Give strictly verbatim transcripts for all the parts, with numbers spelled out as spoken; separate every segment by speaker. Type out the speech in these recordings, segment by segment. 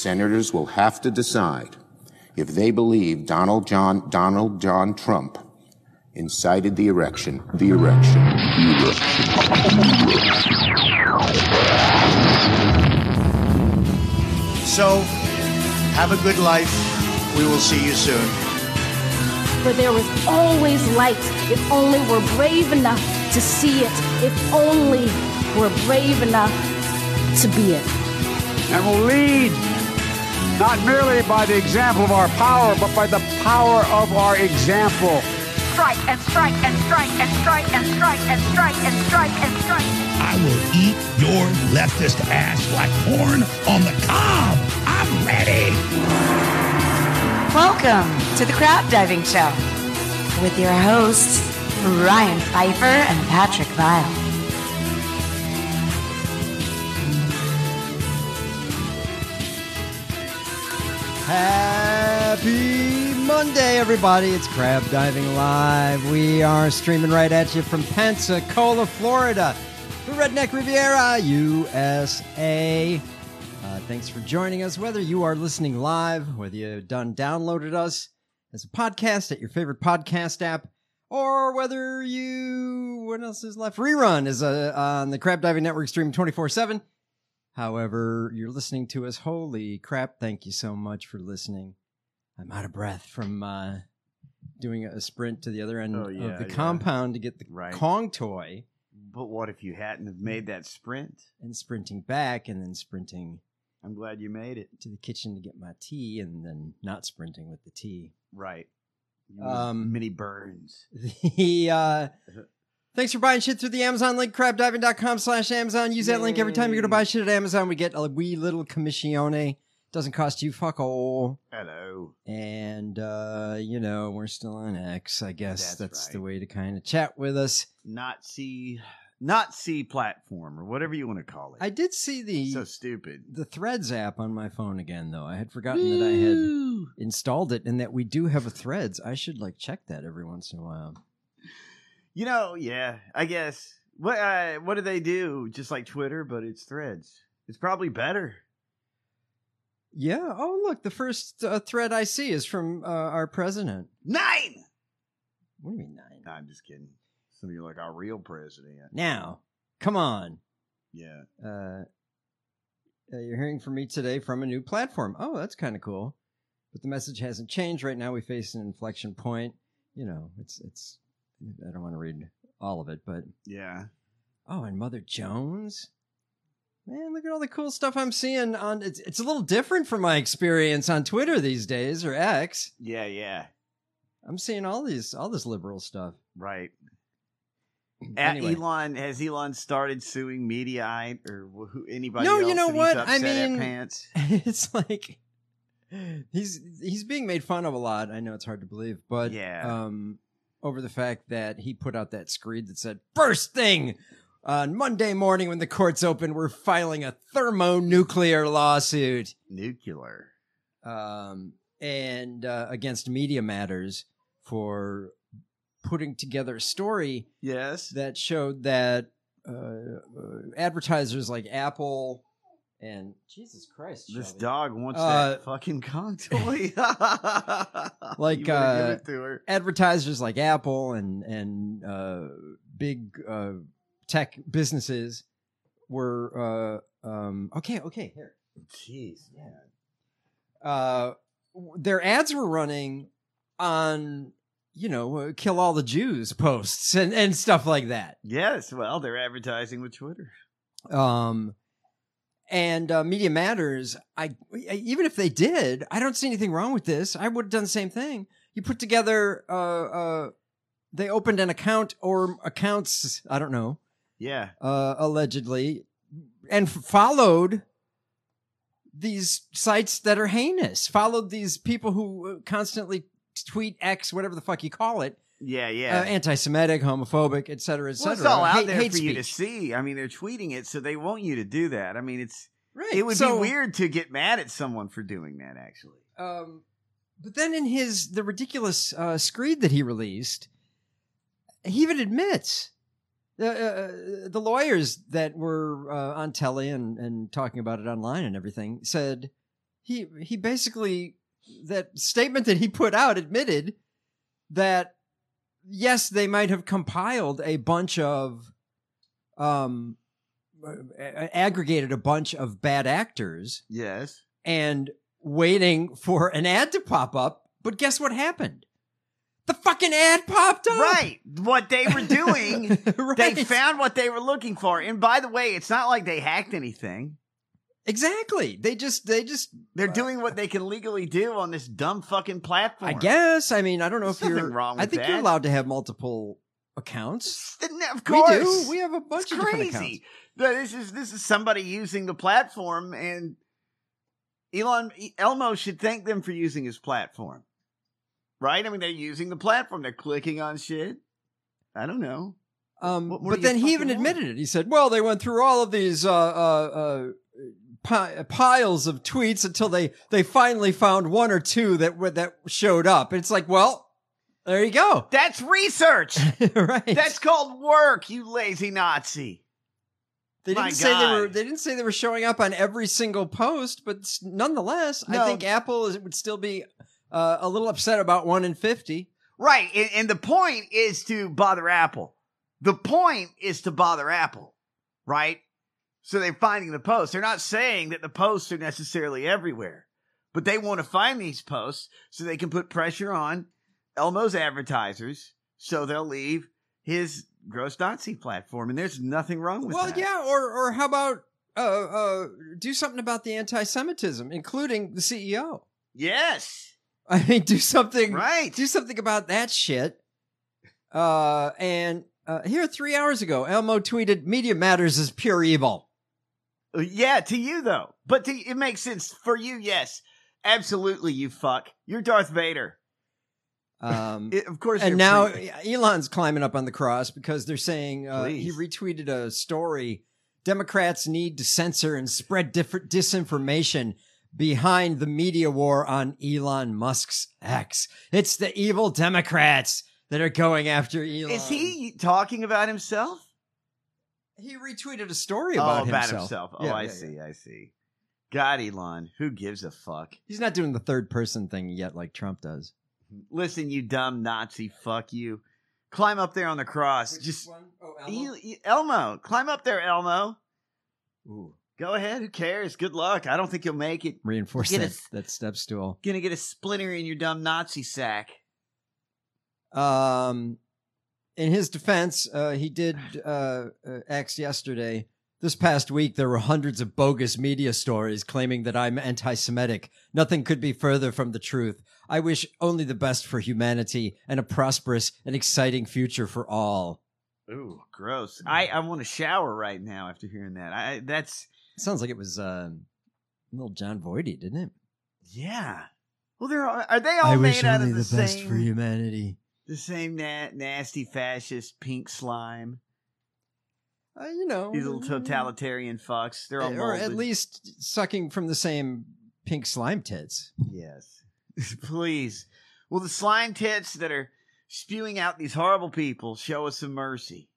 Speaker 1: senators will have to decide if they believe Donald John Donald John Trump incited the erection, the erection, the erection.
Speaker 2: So, have a good life. We will see you soon.
Speaker 3: For there is always light if only we're brave enough to see it, if only we're brave enough to be it.
Speaker 4: And will lead not merely by the example of our power, but by the power of our example.
Speaker 5: Strike and strike and strike and strike and strike and strike and strike and strike.
Speaker 6: I will eat your leftist ass like corn on the cob. I'm ready.
Speaker 7: Welcome to the Crab Diving Show with your hosts, Ryan Pfeiffer and Patrick Vile.
Speaker 8: Happy Monday, everybody. It's Crab Diving Live. We are streaming right at you from Pensacola, Florida, the Redneck Riviera, U S A. Uh, thanks for joining us, whether you are listening live, whether you've done downloaded us as a podcast at your favorite podcast app, or whether you, what else is left? Rerun is uh, on the Crab Diving Network stream twenty-four seven. However, you're listening to us. Holy crap, thank you so much for listening. I'm out of breath from uh, doing a sprint to the other end
Speaker 9: oh, yeah,
Speaker 8: of the
Speaker 9: yeah.
Speaker 8: compound to get the
Speaker 9: right.
Speaker 8: Kong toy.
Speaker 9: But what if you hadn't have made that sprint?
Speaker 8: And sprinting back and then sprinting.
Speaker 9: I'm glad you made it.
Speaker 8: To the kitchen to get my tea and then not sprinting with the tea.
Speaker 9: Right.
Speaker 8: Um,
Speaker 9: Mini burns.
Speaker 8: The, uh, thanks for buying shit through the Amazon link, crabdiving.com slash Amazon. Use that Yay. link every time you go to buy shit at Amazon. We get a wee little commissione. Doesn't cost you fuck all.
Speaker 9: Hello.
Speaker 8: And, uh, you know, we're still on X. I guess
Speaker 9: that's,
Speaker 8: that's
Speaker 9: right.
Speaker 8: the way to kind of chat with us.
Speaker 9: Not C, not C platform or whatever you want to call it.
Speaker 8: I did see the
Speaker 9: so stupid
Speaker 8: the Threads app on my phone again, though. I had forgotten Woo! that I had installed it and that we do have a Threads. I should like check that every once in a while.
Speaker 9: You know, yeah, I guess. What uh, what do they do? Just like Twitter, but it's Threads. It's probably better.
Speaker 8: Yeah. Oh, look, the first uh, thread I see is from uh, our president.
Speaker 9: Nine!
Speaker 8: What do you mean nine?
Speaker 9: No, I'm just kidding. Some of you are like our real president.
Speaker 8: Now, come on.
Speaker 9: Yeah.
Speaker 8: Uh, uh, you're hearing from me today from a new platform. Oh, that's kind of cool. But the message hasn't changed. Right now we face an inflection point. You know, it's, it's, I don't want to read all of it, but.
Speaker 9: Yeah.
Speaker 8: Oh, and Mother Jones? Man, look at all the cool stuff I'm seeing on. It's it's a little different from my experience on Twitter these days or X.
Speaker 9: Yeah, yeah.
Speaker 8: I'm seeing all these all this liberal stuff.
Speaker 9: Right.
Speaker 8: Anyway.
Speaker 9: Elon has Elon started suing Mediaite or who, anybody
Speaker 8: no,
Speaker 9: else?
Speaker 8: you know
Speaker 9: that
Speaker 8: what?
Speaker 9: He's
Speaker 8: I
Speaker 9: upset
Speaker 8: mean,
Speaker 9: at pants?
Speaker 8: It's like he's he's being made fun of a lot. I know it's hard to believe, but
Speaker 9: yeah.
Speaker 8: um, over the fact that he put out that screed that said first thing. On Monday morning when the courts open, we're filing a thermonuclear lawsuit.
Speaker 9: Nuclear.
Speaker 8: Um, and uh, against Media Matters for putting together a story
Speaker 9: yes.
Speaker 8: that showed that uh, uh, advertisers like Apple and... Jesus Christ,
Speaker 9: This
Speaker 8: Shelby.
Speaker 9: dog wants
Speaker 8: uh,
Speaker 9: that fucking Kong toy.
Speaker 8: like
Speaker 9: you
Speaker 8: uh,
Speaker 9: give it to her.
Speaker 8: advertisers like Apple and, and uh, big... Uh, tech businesses were uh um okay okay here
Speaker 9: jeez man
Speaker 8: uh their ads were running on you know uh, kill all the Jews posts and and stuff like that.
Speaker 9: Yes, well, they're advertising with Twitter.
Speaker 8: Um and uh, Media Matters, I even if they did, I don't see anything wrong with this. I would have done the same thing. You put together uh uh they opened an account or accounts, I don't know.
Speaker 9: Yeah.
Speaker 8: Uh, allegedly, and f- followed these sites that are heinous, followed these people who constantly tweet X, whatever the fuck you call it.
Speaker 9: Yeah, yeah.
Speaker 8: Uh, anti-Semitic, homophobic, et cetera, et cetera.
Speaker 9: Well, it's all out
Speaker 8: hate,
Speaker 9: there
Speaker 8: hate
Speaker 9: for
Speaker 8: speech.
Speaker 9: you to see. I mean, they're tweeting it, so they want you to do that. I mean, it's
Speaker 8: right.
Speaker 9: It would
Speaker 8: so,
Speaker 9: be weird to get mad at someone for doing that, actually.
Speaker 8: Um, but then in his the ridiculous uh, screed that he released, he even admits the uh, the lawyers that were uh, on telly and, and talking about it online and everything said he he basically, that statement that he put out admitted that, yes, they might have compiled a bunch of, um, aggregated a bunch of bad actors.
Speaker 9: Yes.
Speaker 8: And waiting for an ad to pop up. But guess what happened? The fucking ad popped up.
Speaker 9: Right. What they were doing,
Speaker 8: right.
Speaker 9: They found what they were looking for. And by the way, it's not like they hacked anything.
Speaker 8: Exactly. They just, they just,
Speaker 9: they're uh, doing what they can legally do on this dumb fucking platform.
Speaker 8: I guess. I mean, I don't know
Speaker 9: There's
Speaker 8: if you're,
Speaker 9: nothing wrong with
Speaker 8: I think
Speaker 9: that.
Speaker 8: you're allowed to have multiple accounts.
Speaker 9: Of course.
Speaker 8: We do. We have a bunch
Speaker 9: it's
Speaker 8: of
Speaker 9: crazy.
Speaker 8: different accounts.
Speaker 9: This is, this is somebody using the platform, and Elon, Elmo should thank them for using his platform. Right? I mean, they're using the platform. They're clicking on shit. I don't know.
Speaker 8: Um,
Speaker 9: What more
Speaker 8: but
Speaker 9: do you
Speaker 8: then he
Speaker 9: fucking
Speaker 8: even
Speaker 9: want?
Speaker 8: admitted it. He said, well, they went through all of these uh, uh, uh, pi- piles of tweets until they, they finally found one or two that were, that showed up. And it's like, well, there you go.
Speaker 9: That's research.
Speaker 8: Right.
Speaker 9: That's called work, you lazy Nazi.
Speaker 8: They didn't
Speaker 9: My
Speaker 8: say they were.
Speaker 9: God.
Speaker 8: They didn't say they were showing up on every single post, but s- nonetheless,
Speaker 9: No.
Speaker 8: I think Apple is, would still be uh, a little upset about one in fifty.
Speaker 9: Right. And, and the point is to bother Apple. The point is to bother Apple. Right? So they're finding the posts. They're not saying that the posts are necessarily everywhere, but they want to find these posts so they can put pressure on Elmo's advertisers so they'll leave his gross Nazi platform. And there's nothing wrong with
Speaker 8: Well,
Speaker 9: that.
Speaker 8: yeah, or or how about uh, uh, do something about the anti-Semitism, including the C E O.
Speaker 9: Yes.
Speaker 8: I mean, do something.
Speaker 9: Right.
Speaker 8: Do something about that shit. Uh, and uh, here, three hours ago, Elmo tweeted, "Media Matters is pure evil."
Speaker 9: Yeah, to you though. But to, it makes sense for you, yes. Absolutely, you fuck. You're Darth Vader.
Speaker 8: Um,
Speaker 9: It- of course.
Speaker 8: and
Speaker 9: you're
Speaker 8: now
Speaker 9: pre-
Speaker 8: Elon's climbing up on the cross because they're saying uh, he
Speaker 9: Please.
Speaker 8: retweeted a story. Democrats need to censor and spread different disinformation behind the media war on Elon Musk's X. It's the evil Democrats that are going after Elon.
Speaker 9: Is he talking about himself?
Speaker 8: He retweeted a story about
Speaker 9: oh, about
Speaker 8: himself.
Speaker 9: himself. Oh,
Speaker 8: Yeah,
Speaker 9: I
Speaker 8: yeah,
Speaker 9: see.
Speaker 8: yeah.
Speaker 9: I see. God, Elon, who gives a fuck?
Speaker 8: He's not doing the third person thing yet like Trump does.
Speaker 9: Listen, you dumb Nazi, fuck you. Climb up there on the cross. Just
Speaker 8: Oh,
Speaker 9: Elmo? E- Elmo, climb up there, Elmo.
Speaker 8: Ooh.
Speaker 9: Go ahead. Who cares? Good luck. I don't think you'll make it.
Speaker 8: Reinforce
Speaker 9: Get
Speaker 8: that,
Speaker 9: a-
Speaker 8: that step stool.
Speaker 9: Gonna get a splinter in your dumb Nazi sack.
Speaker 8: Um, in his defense, uh, he did uh, uh, X yesterday. This past week, there were hundreds of bogus media stories claiming that I'm anti-Semitic. Nothing could be further from the truth. I wish only the best for humanity and a prosperous and exciting future for all.
Speaker 9: Ooh, gross. I, I want to shower right now after hearing that. I that's
Speaker 8: Sounds like it was uh, little John Voight, didn't it?
Speaker 9: yeah. Well, they're all, are they all made out of the, same
Speaker 8: humanity.
Speaker 9: the same na- nasty fascist pink slime?
Speaker 8: Uh, you know,
Speaker 9: These little totalitarian fucks. They're all
Speaker 8: or at
Speaker 9: molded.
Speaker 8: least sucking from the same pink slime tits.
Speaker 9: Yes. Please. Will the slime tits that are spewing out these horrible people show us some mercy?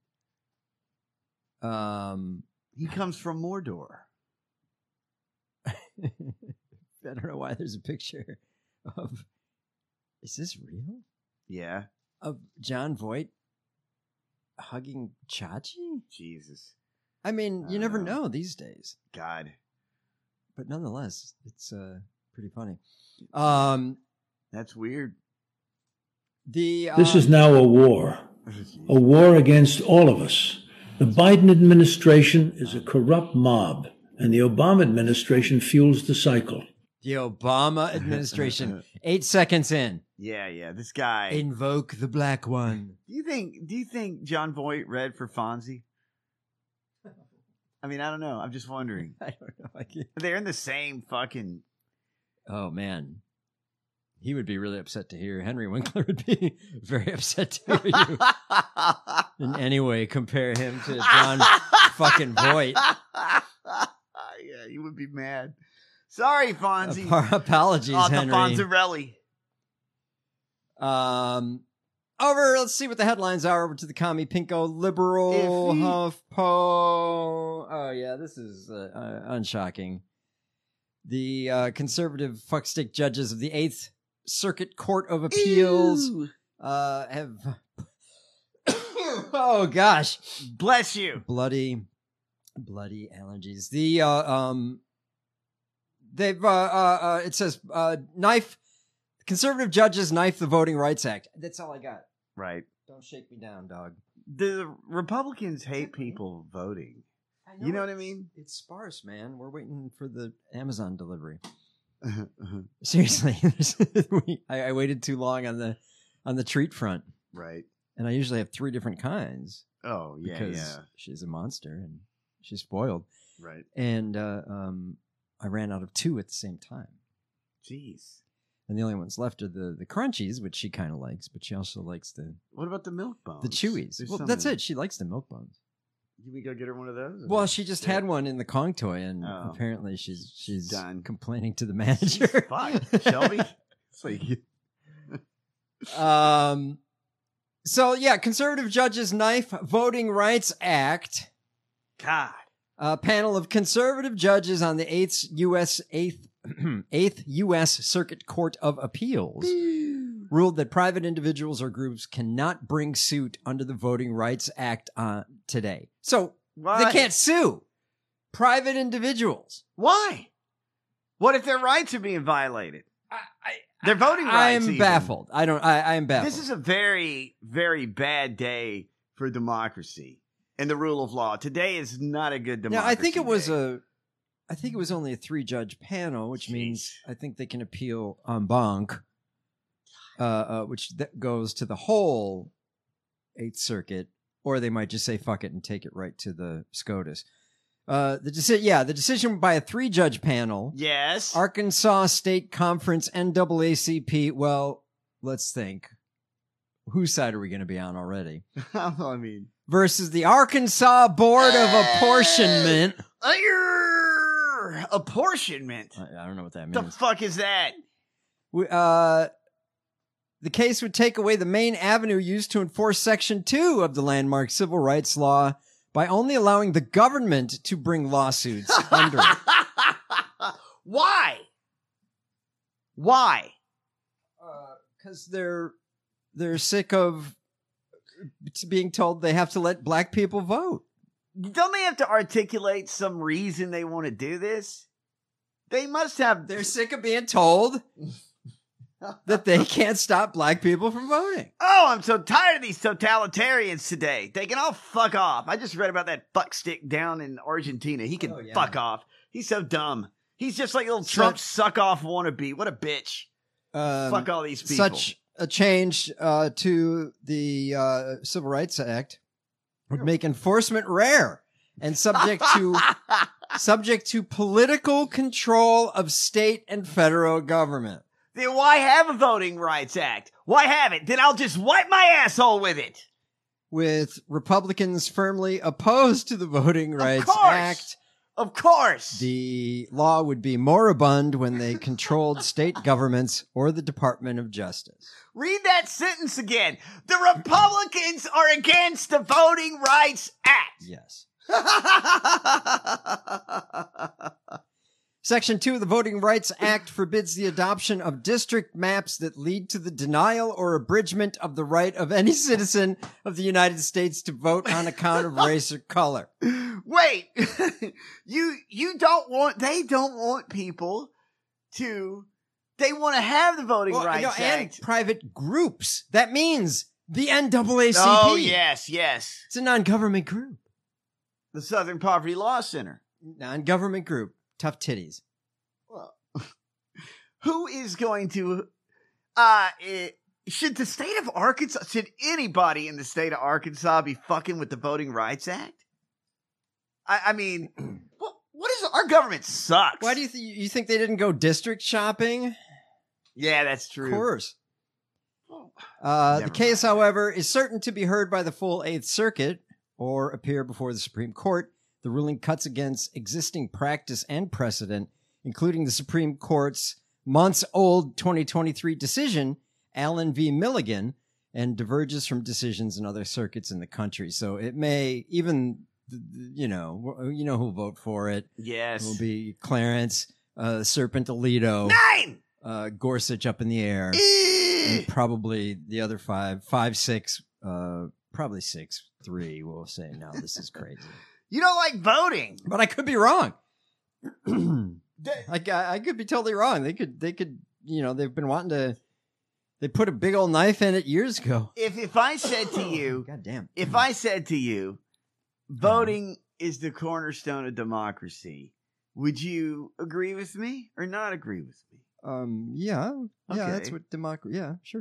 Speaker 8: Um,
Speaker 9: He comes from Mordor.
Speaker 8: I don't know why there's a picture of. Is this real?
Speaker 9: Yeah.
Speaker 8: Of John Voight hugging Chachi?
Speaker 9: Jesus.
Speaker 8: I mean,
Speaker 9: I
Speaker 8: you
Speaker 9: don't
Speaker 8: never
Speaker 9: know.
Speaker 8: know these days,
Speaker 9: God.
Speaker 8: but nonetheless, it's uh, pretty funny. Um,
Speaker 9: That's weird.
Speaker 8: the
Speaker 10: This
Speaker 8: um,
Speaker 10: is now a war, a war against all of us. The Biden administration is a corrupt mob, and the Obama administration fuels the cycle.
Speaker 8: the Obama administration. Eight seconds in,
Speaker 9: Yeah, yeah. This guy.
Speaker 8: invoke the black one.
Speaker 9: do you think do you think John Voight read for Fonzie? I mean, I don't know. I'm just wondering.
Speaker 8: I don't know. I can't.
Speaker 9: They're in the same fucking
Speaker 8: Oh man, he would be really upset to hear. Henry Winkler would be very upset to hear you in any way compare him to John fucking Voight.
Speaker 9: Yeah, you would be mad. Sorry, Fonzie.
Speaker 8: Ap- apologies,
Speaker 9: Oh, the
Speaker 8: Henry.
Speaker 9: Fonzarelli.
Speaker 8: Um, over. Let's see what the headlines are. Over to the commie pinko liberal
Speaker 9: If he-
Speaker 8: HuffPo. Oh yeah, this is uh, uh, unshocking. The uh, conservative fuckstick judges of the Eighth Circuit Court of Appeals uh, have... oh, gosh.
Speaker 9: Bless you.
Speaker 8: Bloody, bloody allergies. The, uh, um, they've, uh, uh, uh it says, uh, knife, conservative judges knife the Voting Rights Act. That's all I got.
Speaker 9: Right.
Speaker 8: Don't shake me down, dog.
Speaker 9: The Republicans hate people voting.
Speaker 8: I know
Speaker 9: you know what I mean?
Speaker 8: It's sparse, man. We're waiting for the Amazon delivery. Seriously. we, I, I waited too long on the, on the treat front.
Speaker 9: Right.
Speaker 8: And I usually have three different kinds.
Speaker 9: Oh, yeah,
Speaker 8: because
Speaker 9: yeah.
Speaker 8: she's a monster and she's spoiled.
Speaker 9: Right.
Speaker 8: And uh, um, I ran out of two at the same time.
Speaker 9: Jeez.
Speaker 8: And the only ones left are the, the crunchies, which she kind of likes, but she also likes the...
Speaker 9: What about the milk bones?
Speaker 8: The chewies.
Speaker 9: There's
Speaker 8: well,
Speaker 9: some
Speaker 8: that's
Speaker 9: in
Speaker 8: it. She likes the milk bones.
Speaker 9: Did we go get her one of those?
Speaker 8: Well, she just had one in the Kong toy, and
Speaker 9: Oh.
Speaker 8: apparently she's she's
Speaker 9: Done.
Speaker 8: complaining to the manager.
Speaker 9: Fuck, Shelby. It's like...
Speaker 8: um... So, yeah, conservative judges knife Voting Rights Act.
Speaker 9: God.
Speaker 8: A panel of conservative judges on the eighth U S eighth eighth U S Circuit Court of Appeals ruled that private individuals or groups cannot bring suit under the Voting Rights Act uh, today. So
Speaker 9: Why?
Speaker 8: they can't sue private individuals.
Speaker 9: Why? What if their rights are being violated? Their voting rights.
Speaker 8: I am
Speaker 9: even.
Speaker 8: baffled. I don't. I, I am baffled.
Speaker 9: This is a very, very bad day for democracy and the rule of law. Today is not a good democracy.
Speaker 8: Now, I think it was
Speaker 9: day.
Speaker 8: a. I think it was only a three-judge panel, which Jeez. means I think they can appeal en banc, uh, uh, which th- goes to the whole Eighth Circuit, or they might just say fuck it and take it right to the SCOTUS. Uh, the deci- yeah, the decision by a three-judge panel.
Speaker 9: Yes.
Speaker 8: Arkansas State Conference, N double A C P. Well, let's think. Whose side are we going to be on already?
Speaker 9: I mean,
Speaker 8: versus the Arkansas Board of Apportionment.
Speaker 9: Uh, apportionment.
Speaker 8: I, I don't know what that means.
Speaker 9: The fuck is that?
Speaker 8: We, uh, the case would take away the main avenue used to enforce Section two of the landmark civil rights law by only allowing the government to bring lawsuits under it.
Speaker 9: Why? Why?
Speaker 8: Because uh, they're they're sick of being told they have to let black people vote.
Speaker 9: Don't they have to articulate some reason they want to do this? They must have.
Speaker 8: They're sick of being told that they can't stop black people from voting.
Speaker 9: Oh, I'm so tired of these totalitarians today. They can all fuck off. I just read about that fuckstick down in Argentina. He can oh, yeah. fuck off. He's so dumb. He's just like a little such, Trump suck-off wannabe. What a bitch.
Speaker 8: Um,
Speaker 9: fuck all these people.
Speaker 8: Such a change uh, to the uh, Civil Rights Act would make enforcement rare and subject to subject to political control of state and federal government.
Speaker 9: Then why have a Voting Rights Act? Why have it? Then I'll just wipe my asshole with it.
Speaker 8: With Republicans firmly opposed to the Voting Rights Act.
Speaker 9: Of course.
Speaker 8: The law would be moribund when they controlled state governments or the Department of Justice.
Speaker 9: Read that sentence again. The Republicans are against the Voting Rights Act.
Speaker 8: Yes. Section two of the Voting Rights Act forbids the adoption of district maps that lead to the denial or abridgment of the right of any citizen of the United States to vote on account of race or color.
Speaker 9: Wait, you you don't want, they don't want people to, they want to have the Voting
Speaker 8: well,
Speaker 9: Rights
Speaker 8: no,
Speaker 9: Act.
Speaker 8: And private groups. That means the N double A C P.
Speaker 9: Oh, yes, yes.
Speaker 8: It's a non-government group.
Speaker 9: The Southern Poverty Law Center.
Speaker 8: Non-government group. Tough titties.
Speaker 9: Well, who is going to, uh, it, should the state of Arkansas, should anybody in the state of Arkansas be fucking with the Voting Rights Act? I, I mean, what, what is, our government sucks.
Speaker 8: Why do you, th- you think they didn't go district shopping?
Speaker 9: Yeah, that's true.
Speaker 8: Of course. Uh, the case, mind. however, is certain to be heard by the full Eighth Circuit or appear before the Supreme Court. The ruling cuts against existing practice and precedent, including the Supreme Court's months-old twenty twenty-three decision, Allen v. Milligan, and diverges from decisions in other circuits in the country. So it may even, you know, you know who'll vote for it.
Speaker 9: Yes.
Speaker 8: It will be Clarence. uh, Serpent Alito,
Speaker 9: Nine!
Speaker 8: uh, Gorsuch up in the air, and probably the other five, five, six, uh, probably six, three will say, no, this is crazy.
Speaker 9: You don't like voting.
Speaker 8: But I could be wrong. I, I could be totally wrong. They could, they could, you know, they've been wanting to, they put a big old knife in it years ago.
Speaker 9: If if I said to you,
Speaker 8: God damn.
Speaker 9: If I said to you, voting is the cornerstone of democracy, would you agree with me or not agree with me?
Speaker 8: Um, yeah, yeah,
Speaker 9: Okay.
Speaker 8: that's what democracy, yeah, sure.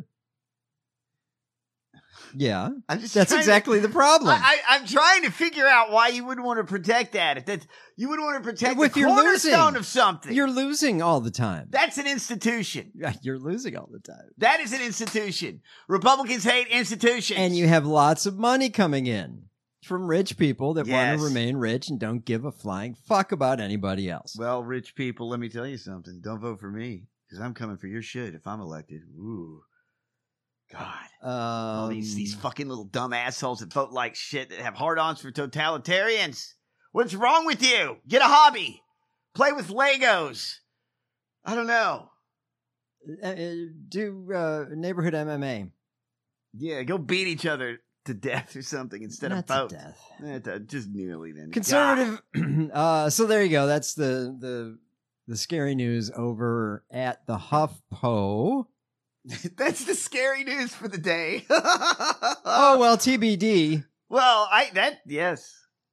Speaker 8: Yeah,
Speaker 9: I'm just
Speaker 8: that's
Speaker 9: trying to-
Speaker 8: exactly the problem.
Speaker 9: I, I, I'm trying to figure out why you wouldn't want to protect that. If that's, you would want to protect
Speaker 8: If
Speaker 9: the
Speaker 8: you're
Speaker 9: cornerstone
Speaker 8: losing,
Speaker 9: of something.
Speaker 8: You're losing all the time.
Speaker 9: That's an institution.
Speaker 8: You're losing all the time.
Speaker 9: That is an institution. Republicans hate institutions.
Speaker 8: And you have lots of money coming in from rich people that
Speaker 9: Yes.
Speaker 8: want to remain rich and don't give a flying fuck about anybody else.
Speaker 9: Well, rich people, let me tell you something. Don't vote for me because I'm coming for your shit if I'm elected. Ooh. God.
Speaker 8: Um,
Speaker 9: All these, these fucking little dumb assholes that vote like shit that have hard-ons for totalitarians. What's wrong with you? Get a hobby. Play with Legos. I don't know.
Speaker 8: uh, uh, do uh, neighborhood M M A.
Speaker 9: Yeah, go beat each other to death or something instead
Speaker 8: Not
Speaker 9: of
Speaker 8: to
Speaker 9: vote.
Speaker 8: death.
Speaker 9: Eh, to- just nearly then.
Speaker 8: Conservative. uh, so there you go. That's the the the scary news over at the HuffPo.
Speaker 9: That's the scary news for the day.
Speaker 8: Oh well, T B D.
Speaker 9: Well, I that yes.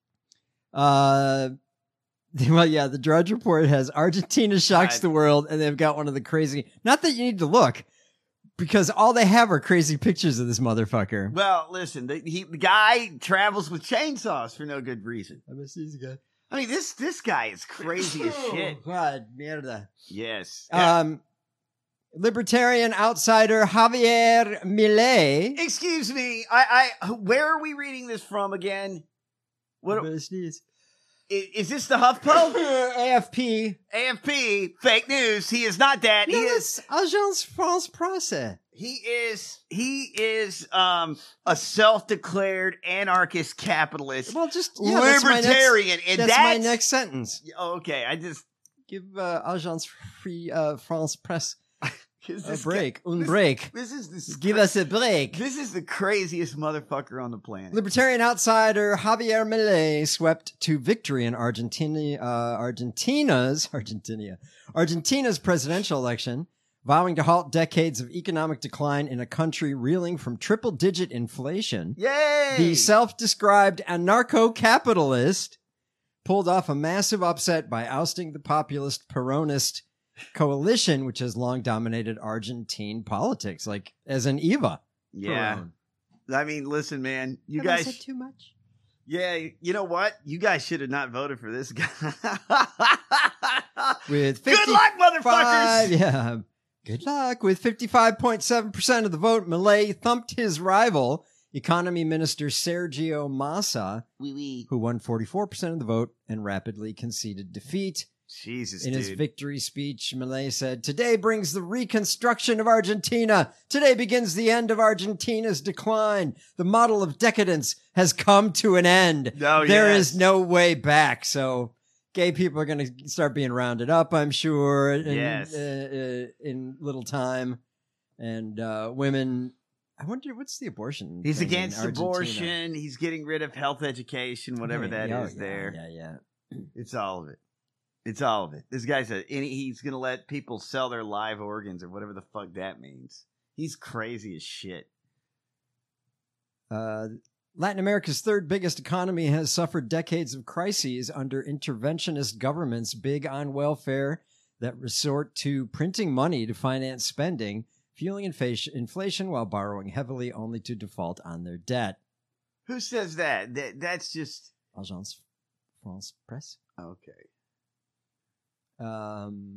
Speaker 8: Uh, well, yeah. The Drudge Report has Argentina shocks
Speaker 9: I-
Speaker 8: the world, and they've got one of the crazy. Not that you need to look, because all they have are crazy pictures of this motherfucker.
Speaker 9: Well, listen, the, he, the guy travels with chainsaws for no good reason.
Speaker 8: I miss these guys.
Speaker 9: I mean, this this guy is crazy as shit.
Speaker 8: Oh, God, mierda.
Speaker 9: Yes.
Speaker 8: Um, libertarian outsider Javier Milei.
Speaker 9: Excuse me. I, I where are we reading this from again? What
Speaker 8: Is
Speaker 9: is, is this the HuffPo?
Speaker 8: A F P.
Speaker 9: A F P, fake news. He is not that. He
Speaker 8: No,
Speaker 9: is
Speaker 8: that's Agence France Presse.
Speaker 9: he is he is um a self-declared anarchist capitalist.
Speaker 8: Well, just yeah, that's my next-
Speaker 9: libertarian, and
Speaker 8: that's,
Speaker 9: that's,
Speaker 8: my next sentence.
Speaker 9: Oh, okay, I just
Speaker 8: Give uh, Agence Free uh, France Presse
Speaker 9: Is
Speaker 8: a
Speaker 9: this
Speaker 8: break.
Speaker 9: guy-
Speaker 8: Un
Speaker 9: this-
Speaker 8: break.
Speaker 9: This is this
Speaker 8: Give us a break.
Speaker 9: This is the craziest motherfucker on the planet.
Speaker 8: Libertarian outsider Javier Milei swept to victory in Argentina, uh, Argentina's Argentina, Argentina's presidential election, vowing to halt decades of economic decline in a country reeling from triple-digit inflation.
Speaker 9: Yay!
Speaker 8: The self-described anarcho-capitalist pulled off a massive upset by ousting the populist Peronist coalition, which has long dominated Argentine politics, like as an E V A.
Speaker 9: yeah.
Speaker 8: Peron.
Speaker 9: I mean, listen, man, you
Speaker 8: Have I
Speaker 9: guys.
Speaker 8: said too much?
Speaker 9: Yeah, you know what? You guys should have not voted for this guy.
Speaker 8: With
Speaker 9: Good luck,
Speaker 8: fifty-five
Speaker 9: motherfuckers!
Speaker 8: Yeah. Good luck. With fifty-five point seven percent of the vote, Milei thumped his rival, Economy Minister Sergio Massa,
Speaker 9: Wee wee.
Speaker 8: who won forty-four percent of the vote and rapidly conceded defeat.
Speaker 9: Jesus,
Speaker 8: In
Speaker 9: dude.
Speaker 8: his victory speech, Milei said, "Today brings the reconstruction of Argentina. Today begins the end of Argentina's decline. The model of decadence has come to an end.
Speaker 9: Oh,
Speaker 8: There
Speaker 9: yes.
Speaker 8: is no way back." So gay people are going to start being rounded up, I'm sure, in,
Speaker 9: Yes.
Speaker 8: uh, uh, in little time. And uh, women, I wonder, what's the abortion
Speaker 9: He's
Speaker 8: thing in
Speaker 9: against
Speaker 8: Argentina?
Speaker 9: abortion. He's getting rid of health education, whatever that is
Speaker 8: Yeah, yeah,
Speaker 9: there.
Speaker 8: Yeah, yeah.
Speaker 9: It's all of it. It's all of it. This guy's a, and he's going to let people sell their live organs or whatever the fuck that means. He's crazy as shit.
Speaker 8: Uh, Latin America's third biggest economy has suffered decades of crises under interventionist governments big on welfare that resort to printing money to finance spending, fueling inflation, inflation while borrowing heavily only to default on their debt.
Speaker 9: Who says that? that that's just.
Speaker 8: Agence France Presse.
Speaker 9: Okay.
Speaker 8: Um,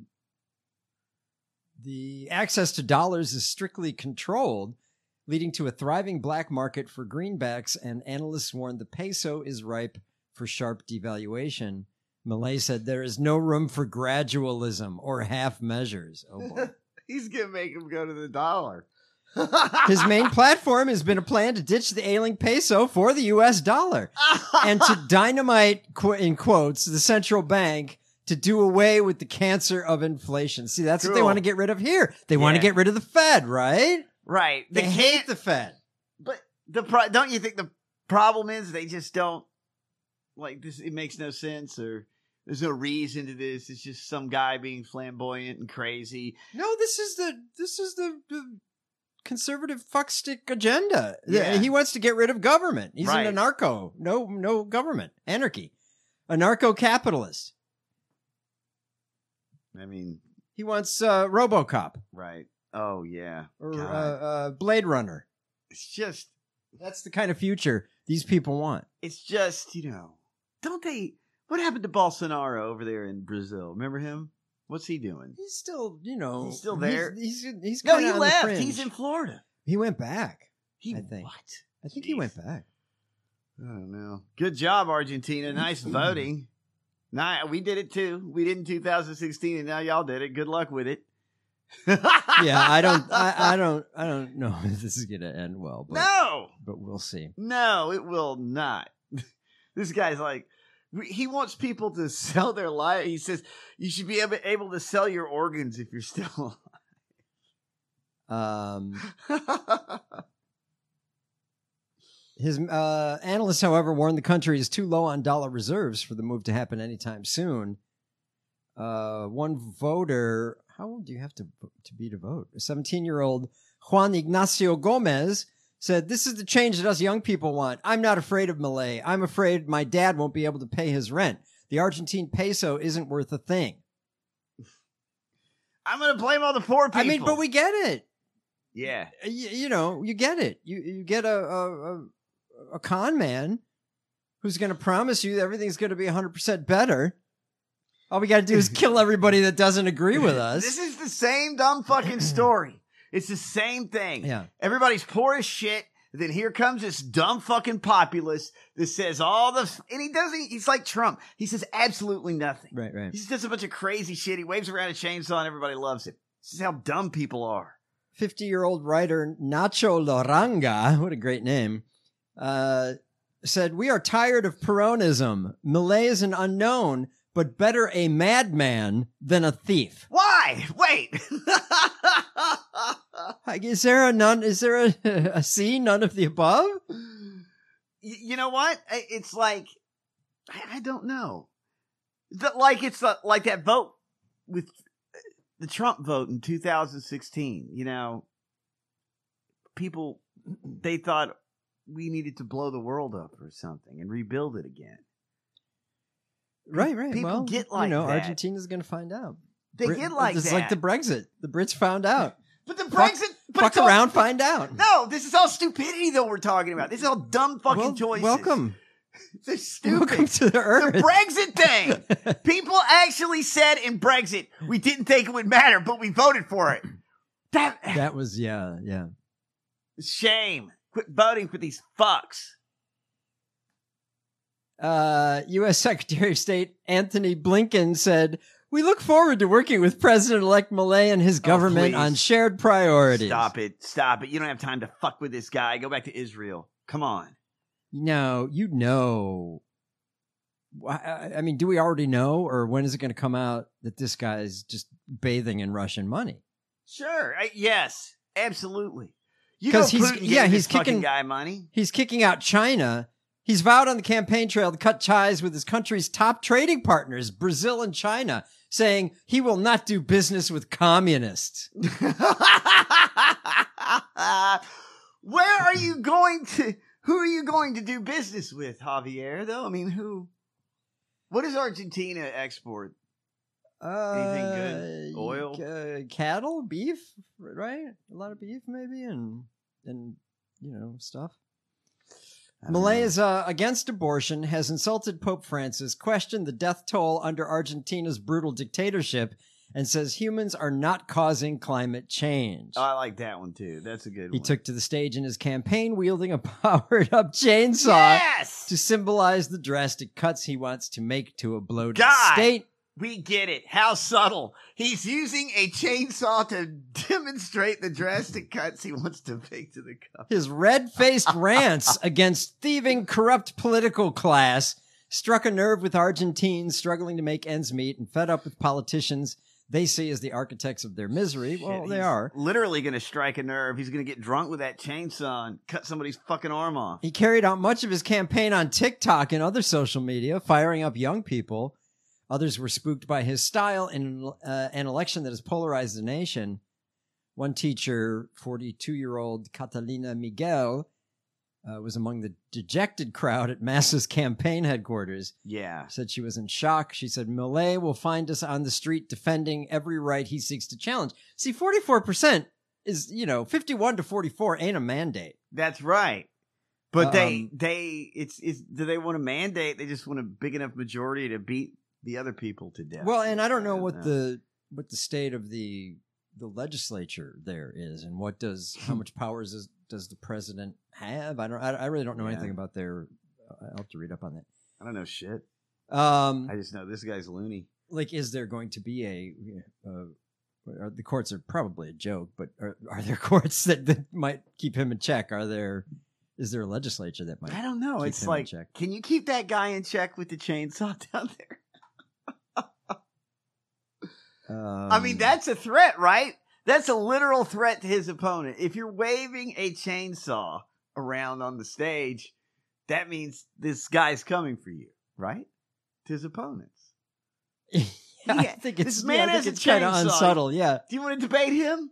Speaker 8: the access to dollars is strictly controlled, leading to a thriving black market for greenbacks, and analysts warn the peso is ripe for sharp devaluation. Milei said there is no room for gradualism or half measures. Oh boy.
Speaker 9: He's going to make him go to the dollar.
Speaker 8: His main platform has been a plan to ditch the ailing peso for the U S dollar and to dynamite, qu- in quotes, the central bank to do away with the cancer of inflation. See, that's cool. What they want to get rid of here. They yeah. want to get rid of the Fed, right?
Speaker 9: Right.
Speaker 8: They, they hate the Fed.
Speaker 9: But the pro- don't you think the problem is they just don't, like, this? It makes no sense, or there's no reason to this. It's just some guy being flamboyant and crazy.
Speaker 8: No, this is the this is the, the conservative fuckstick agenda.
Speaker 9: Yeah.
Speaker 8: He wants to get rid of government. He's
Speaker 9: right.
Speaker 8: an anarcho. No, no government. Anarchy. Anarcho-capitalist.
Speaker 9: I mean,
Speaker 8: he wants uh, RoboCop.
Speaker 9: Right. Oh yeah.
Speaker 8: Or uh, uh, Blade Runner.
Speaker 9: It's just
Speaker 8: that's the kind of future these people want.
Speaker 9: It's just, you know, don't they? What happened to Bolsonaro over there in Brazil? Remember him? What's he doing?
Speaker 8: He's still, you know,
Speaker 9: he's still there.
Speaker 8: He's he's, he's
Speaker 9: no, he
Speaker 8: on
Speaker 9: left.
Speaker 8: The fringe.
Speaker 9: He's in Florida.
Speaker 8: He went back.
Speaker 9: He
Speaker 8: I think.
Speaker 9: What?
Speaker 8: I think
Speaker 9: Jeez.
Speaker 8: he went back.
Speaker 9: I don't know. Good job, Argentina. Nice voting. Nah, we did it too. We did in two thousand sixteen, and now y'all did it. Good luck with it.
Speaker 8: yeah, I don't, I, I don't, I don't know if this is gonna end well. But,
Speaker 9: no,
Speaker 8: but we'll see.
Speaker 9: No, it will not. This guy's like, he wants people to sell their life. He says you should be able, able to sell your organs if you're still
Speaker 8: alive. Um. His uh, analysts, however, warn the country is too low on dollar reserves for the move to happen anytime soon. Uh, one voter, how old do you have to to be to vote? A seventeen-year-old Juan Ignacio Gomez said, "This is the change that us young people want. I'm not afraid of Milei. I'm afraid my dad won't be able to pay his rent. The Argentine peso isn't worth a thing."
Speaker 9: I'm going to blame all the poor people.
Speaker 8: I mean, but we get it.
Speaker 9: Yeah.
Speaker 8: You, you know, you get it. You you get a... a, a a con man who's going to promise you everything's going to be one hundred percent better. All we got to do is kill everybody that doesn't agree with us.
Speaker 9: This is the same dumb fucking story. It's the same thing.
Speaker 8: Yeah.
Speaker 9: Everybody's poor as shit. Then here comes this dumb fucking populist that says all the, and he doesn't, he's like Trump. He says absolutely nothing.
Speaker 8: Right, right.
Speaker 9: He just does a bunch of crazy shit. He waves around a chainsaw and everybody loves it. This is how dumb people are.
Speaker 8: fifty-year-old writer Nacho Loranga, what a great name, Uh, said, "We are tired of Peronism. Milei is an unknown, but better a madman than a thief."
Speaker 9: Why? Wait.
Speaker 8: Is there a none? Is there a, a C? None of the above?
Speaker 9: Y- you know what? It's like, I, I don't know. The, like it's the, like that vote with the Trump vote in two thousand sixteen. You know, people, they thought we needed to blow the world up or something and rebuild it again.
Speaker 8: Right, right.
Speaker 9: People
Speaker 8: well,
Speaker 9: get like
Speaker 8: you know,
Speaker 9: that.
Speaker 8: Argentina's going to find out.
Speaker 9: They Brit- get like
Speaker 8: it's
Speaker 9: that.
Speaker 8: It's like the Brexit. The Brits found out.
Speaker 9: But the Brexit...
Speaker 8: Fuck,
Speaker 9: but
Speaker 8: fuck
Speaker 9: all,
Speaker 8: around, find out.
Speaker 9: No, this is all stupidity that we're talking about. This is all dumb fucking
Speaker 8: well,
Speaker 9: choices.
Speaker 8: Welcome.
Speaker 9: They're stupid.
Speaker 8: Welcome to the earth.
Speaker 9: The Brexit thing. People actually said in Brexit, we didn't think it would matter, but we voted for it. That,
Speaker 8: that was, yeah, yeah.
Speaker 9: Shame. Quit voting for these fucks.
Speaker 8: Uh, U S Secretary of State Anthony Blinken said, "We look forward to working with President-elect Milei and his government
Speaker 9: oh,
Speaker 8: on shared priorities."
Speaker 9: Stop it. Stop it. You don't have time to fuck with this guy. Go back to Israel. Come on.
Speaker 8: No, you know. I, I mean, do we already know, or when is it going to come out that this guy's just bathing in Russian money?
Speaker 9: Sure. I, yes. Absolutely. You know
Speaker 8: he's
Speaker 9: Putin
Speaker 8: yeah
Speaker 9: gave
Speaker 8: he's
Speaker 9: this
Speaker 8: kicking
Speaker 9: fucking guy money.
Speaker 8: He's kicking out China. He's vowed on the campaign trail to cut ties with his country's top trading partners, Brazil and China, saying he will not do business with communists.
Speaker 9: Where are you going to, who are you going to do business with, Javier, though? I mean, who? What does Argentina export?
Speaker 8: Uh,
Speaker 9: Anything good? Oil?
Speaker 8: Uh, cattle? Beef? Right? A lot of beef, maybe? And, and you know, stuff. Milei is uh, against abortion, has insulted Pope Francis, questioned the death toll under Argentina's brutal dictatorship, and says humans are not causing climate change.
Speaker 9: Oh, I like that one, too. That's a good
Speaker 8: he
Speaker 9: one.
Speaker 8: He took to the stage in his campaign wielding a powered-up chainsaw
Speaker 9: yes!
Speaker 8: to symbolize the drastic cuts he wants to make to a bloated
Speaker 9: God!
Speaker 8: state.
Speaker 9: We get it. How subtle. He's using a chainsaw to demonstrate the drastic cuts he wants to make to the cup.
Speaker 8: His red-faced rants against thieving, corrupt political class struck a nerve with Argentines struggling to make ends meet and fed up with politicians they see as the architects of their misery. Well,
Speaker 9: Shit,
Speaker 8: they
Speaker 9: he's
Speaker 8: are.
Speaker 9: Literally going to strike a nerve. He's going to get drunk with that chainsaw and cut somebody's fucking arm off.
Speaker 8: He carried out much of his campaign on TikTok and other social media, firing up young people. Others were spooked by his style in uh, an election that has polarized the nation. One teacher, forty-two-year-old Catalina Miguel, uh, was among the dejected crowd at Massa's campaign headquarters.
Speaker 9: Yeah.
Speaker 8: Said she was in shock. She said, Milei will find us on the street defending every right he seeks to challenge. See, forty-four percent is, you know, fifty-one to forty-four ain't a mandate.
Speaker 9: That's right. But they,
Speaker 8: Um,
Speaker 9: they, it's, it's, do they want a mandate? They just want a big enough majority to beat the other people to death.
Speaker 8: Well, and I don't know
Speaker 9: I don't
Speaker 8: what
Speaker 9: know.
Speaker 8: the what the state of the the legislature there is, and what does how much powers does, does the president have? I don't. I, I really don't know
Speaker 9: Yeah.
Speaker 8: anything about their. I'll have to read up on that.
Speaker 9: I don't know shit.
Speaker 8: Um,
Speaker 9: I just know this guy's loony.
Speaker 8: like, is there going to be a? Uh, are the courts are probably a joke, but are, are there courts that, that might keep him in check? Are there? Is there a legislature that might?
Speaker 9: I don't know.
Speaker 8: keep
Speaker 9: It's
Speaker 8: him in
Speaker 9: like,
Speaker 8: check?
Speaker 9: can you keep that guy in check with the chainsaw down there?
Speaker 8: Um,
Speaker 9: I mean, that's a threat, right? That's a literal threat to his opponent. If you're waving a chainsaw around on the stage, that means this guy's coming for you, right? To his opponents.
Speaker 8: yeah, I
Speaker 9: Yeah,
Speaker 8: think it's
Speaker 9: this man
Speaker 8: yeah, I
Speaker 9: has
Speaker 8: think
Speaker 9: a
Speaker 8: it's kind of
Speaker 9: chainsaw.
Speaker 8: unsubtle. Yeah.
Speaker 9: Do you want to debate him?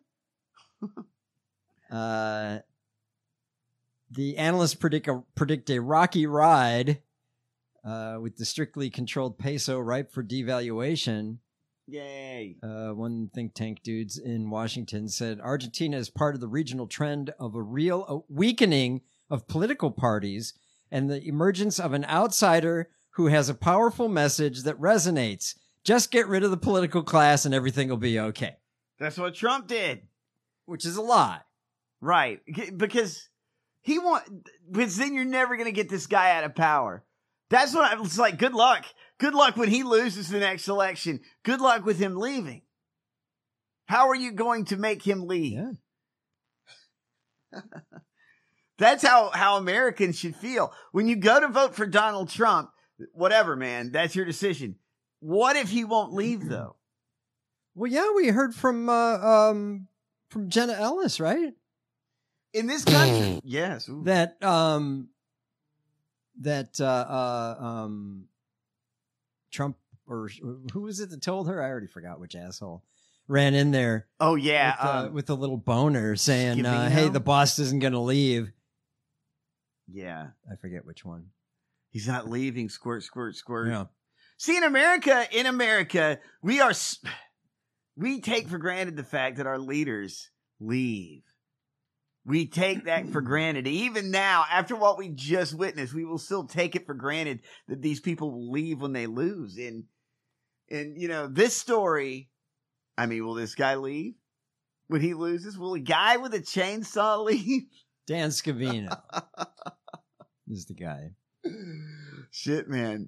Speaker 8: Uh, the analysts predict a, predict a rocky ride uh, with the strictly controlled peso ripe for devaluation.
Speaker 9: Yay.
Speaker 8: Uh, one think tank dudes in Washington said Argentina is part of the regional trend of a real weakening of political parties and the emergence of an outsider who has a powerful message that resonates. Just get rid of the political class and everything will be okay.
Speaker 9: That's what Trump did.
Speaker 8: Which is a lie.
Speaker 9: Right. G- Because he want, because then you're never going to get this guy out of power. That's what I was like. Good luck. Good luck when he loses the next election. Good luck with him leaving. How are you going to make him leave?
Speaker 8: Yeah.
Speaker 9: That's how, how Americans should feel. When you go to vote for Donald Trump, whatever, man, that's your decision. What if he won't leave, though?
Speaker 8: Well, yeah, we heard from uh, um, from Jenna Ellis, right?
Speaker 9: In this country, yes. Ooh.
Speaker 8: That um, that uh, uh, um, Trump or who was it that told her? I already forgot which asshole ran in there.
Speaker 9: Oh yeah,
Speaker 8: with, uh,
Speaker 9: um,
Speaker 8: with a little boner saying, uh,
Speaker 9: Scavino?
Speaker 8: "Hey, the boss isn't going to leave."
Speaker 9: Yeah.
Speaker 8: I forget which one.
Speaker 9: He's not leaving. Squirt, squirt, squirt.
Speaker 8: Yeah.
Speaker 9: See, in America, in America, we are, s- we take for granted the fact that our leaders leave. We take that for granted. Even now, after what we just witnessed, we will still take it for granted that these people will leave when they lose. And, and, you know, this story, I mean, will this guy leave when he loses? Will a guy with a chainsaw leave?
Speaker 8: Dan Scavino is the guy.
Speaker 9: Shit, man.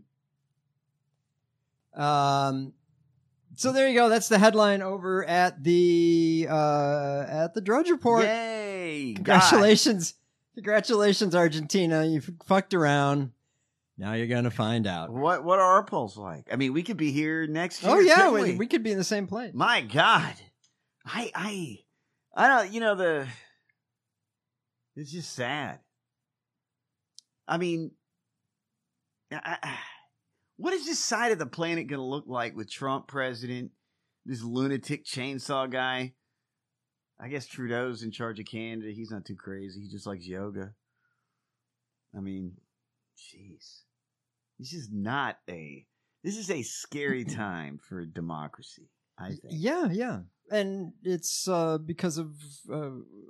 Speaker 8: Um, so there you go. That's the headline over at the uh, at the Drudge Report.
Speaker 9: Yay!
Speaker 8: Congratulations, congratulations, Argentina. You f- fucked around. Now you're gonna find out.
Speaker 9: What what are our polls like? I mean, we could be here next year.
Speaker 8: Oh yeah,
Speaker 9: couldn't
Speaker 8: we,
Speaker 9: we?
Speaker 8: we could be in the same place.
Speaker 9: My God, I I I don't. You know the. It's just sad. I mean, I, I, what is this side of the planet going to look like with Trump president, this lunatic chainsaw guy? I guess Trudeau's in charge of Canada. He's not too crazy. He just likes yoga. I mean, jeez. This is not a, this is a scary time for democracy, I think.
Speaker 8: Yeah, yeah, and it's uh, because of uh,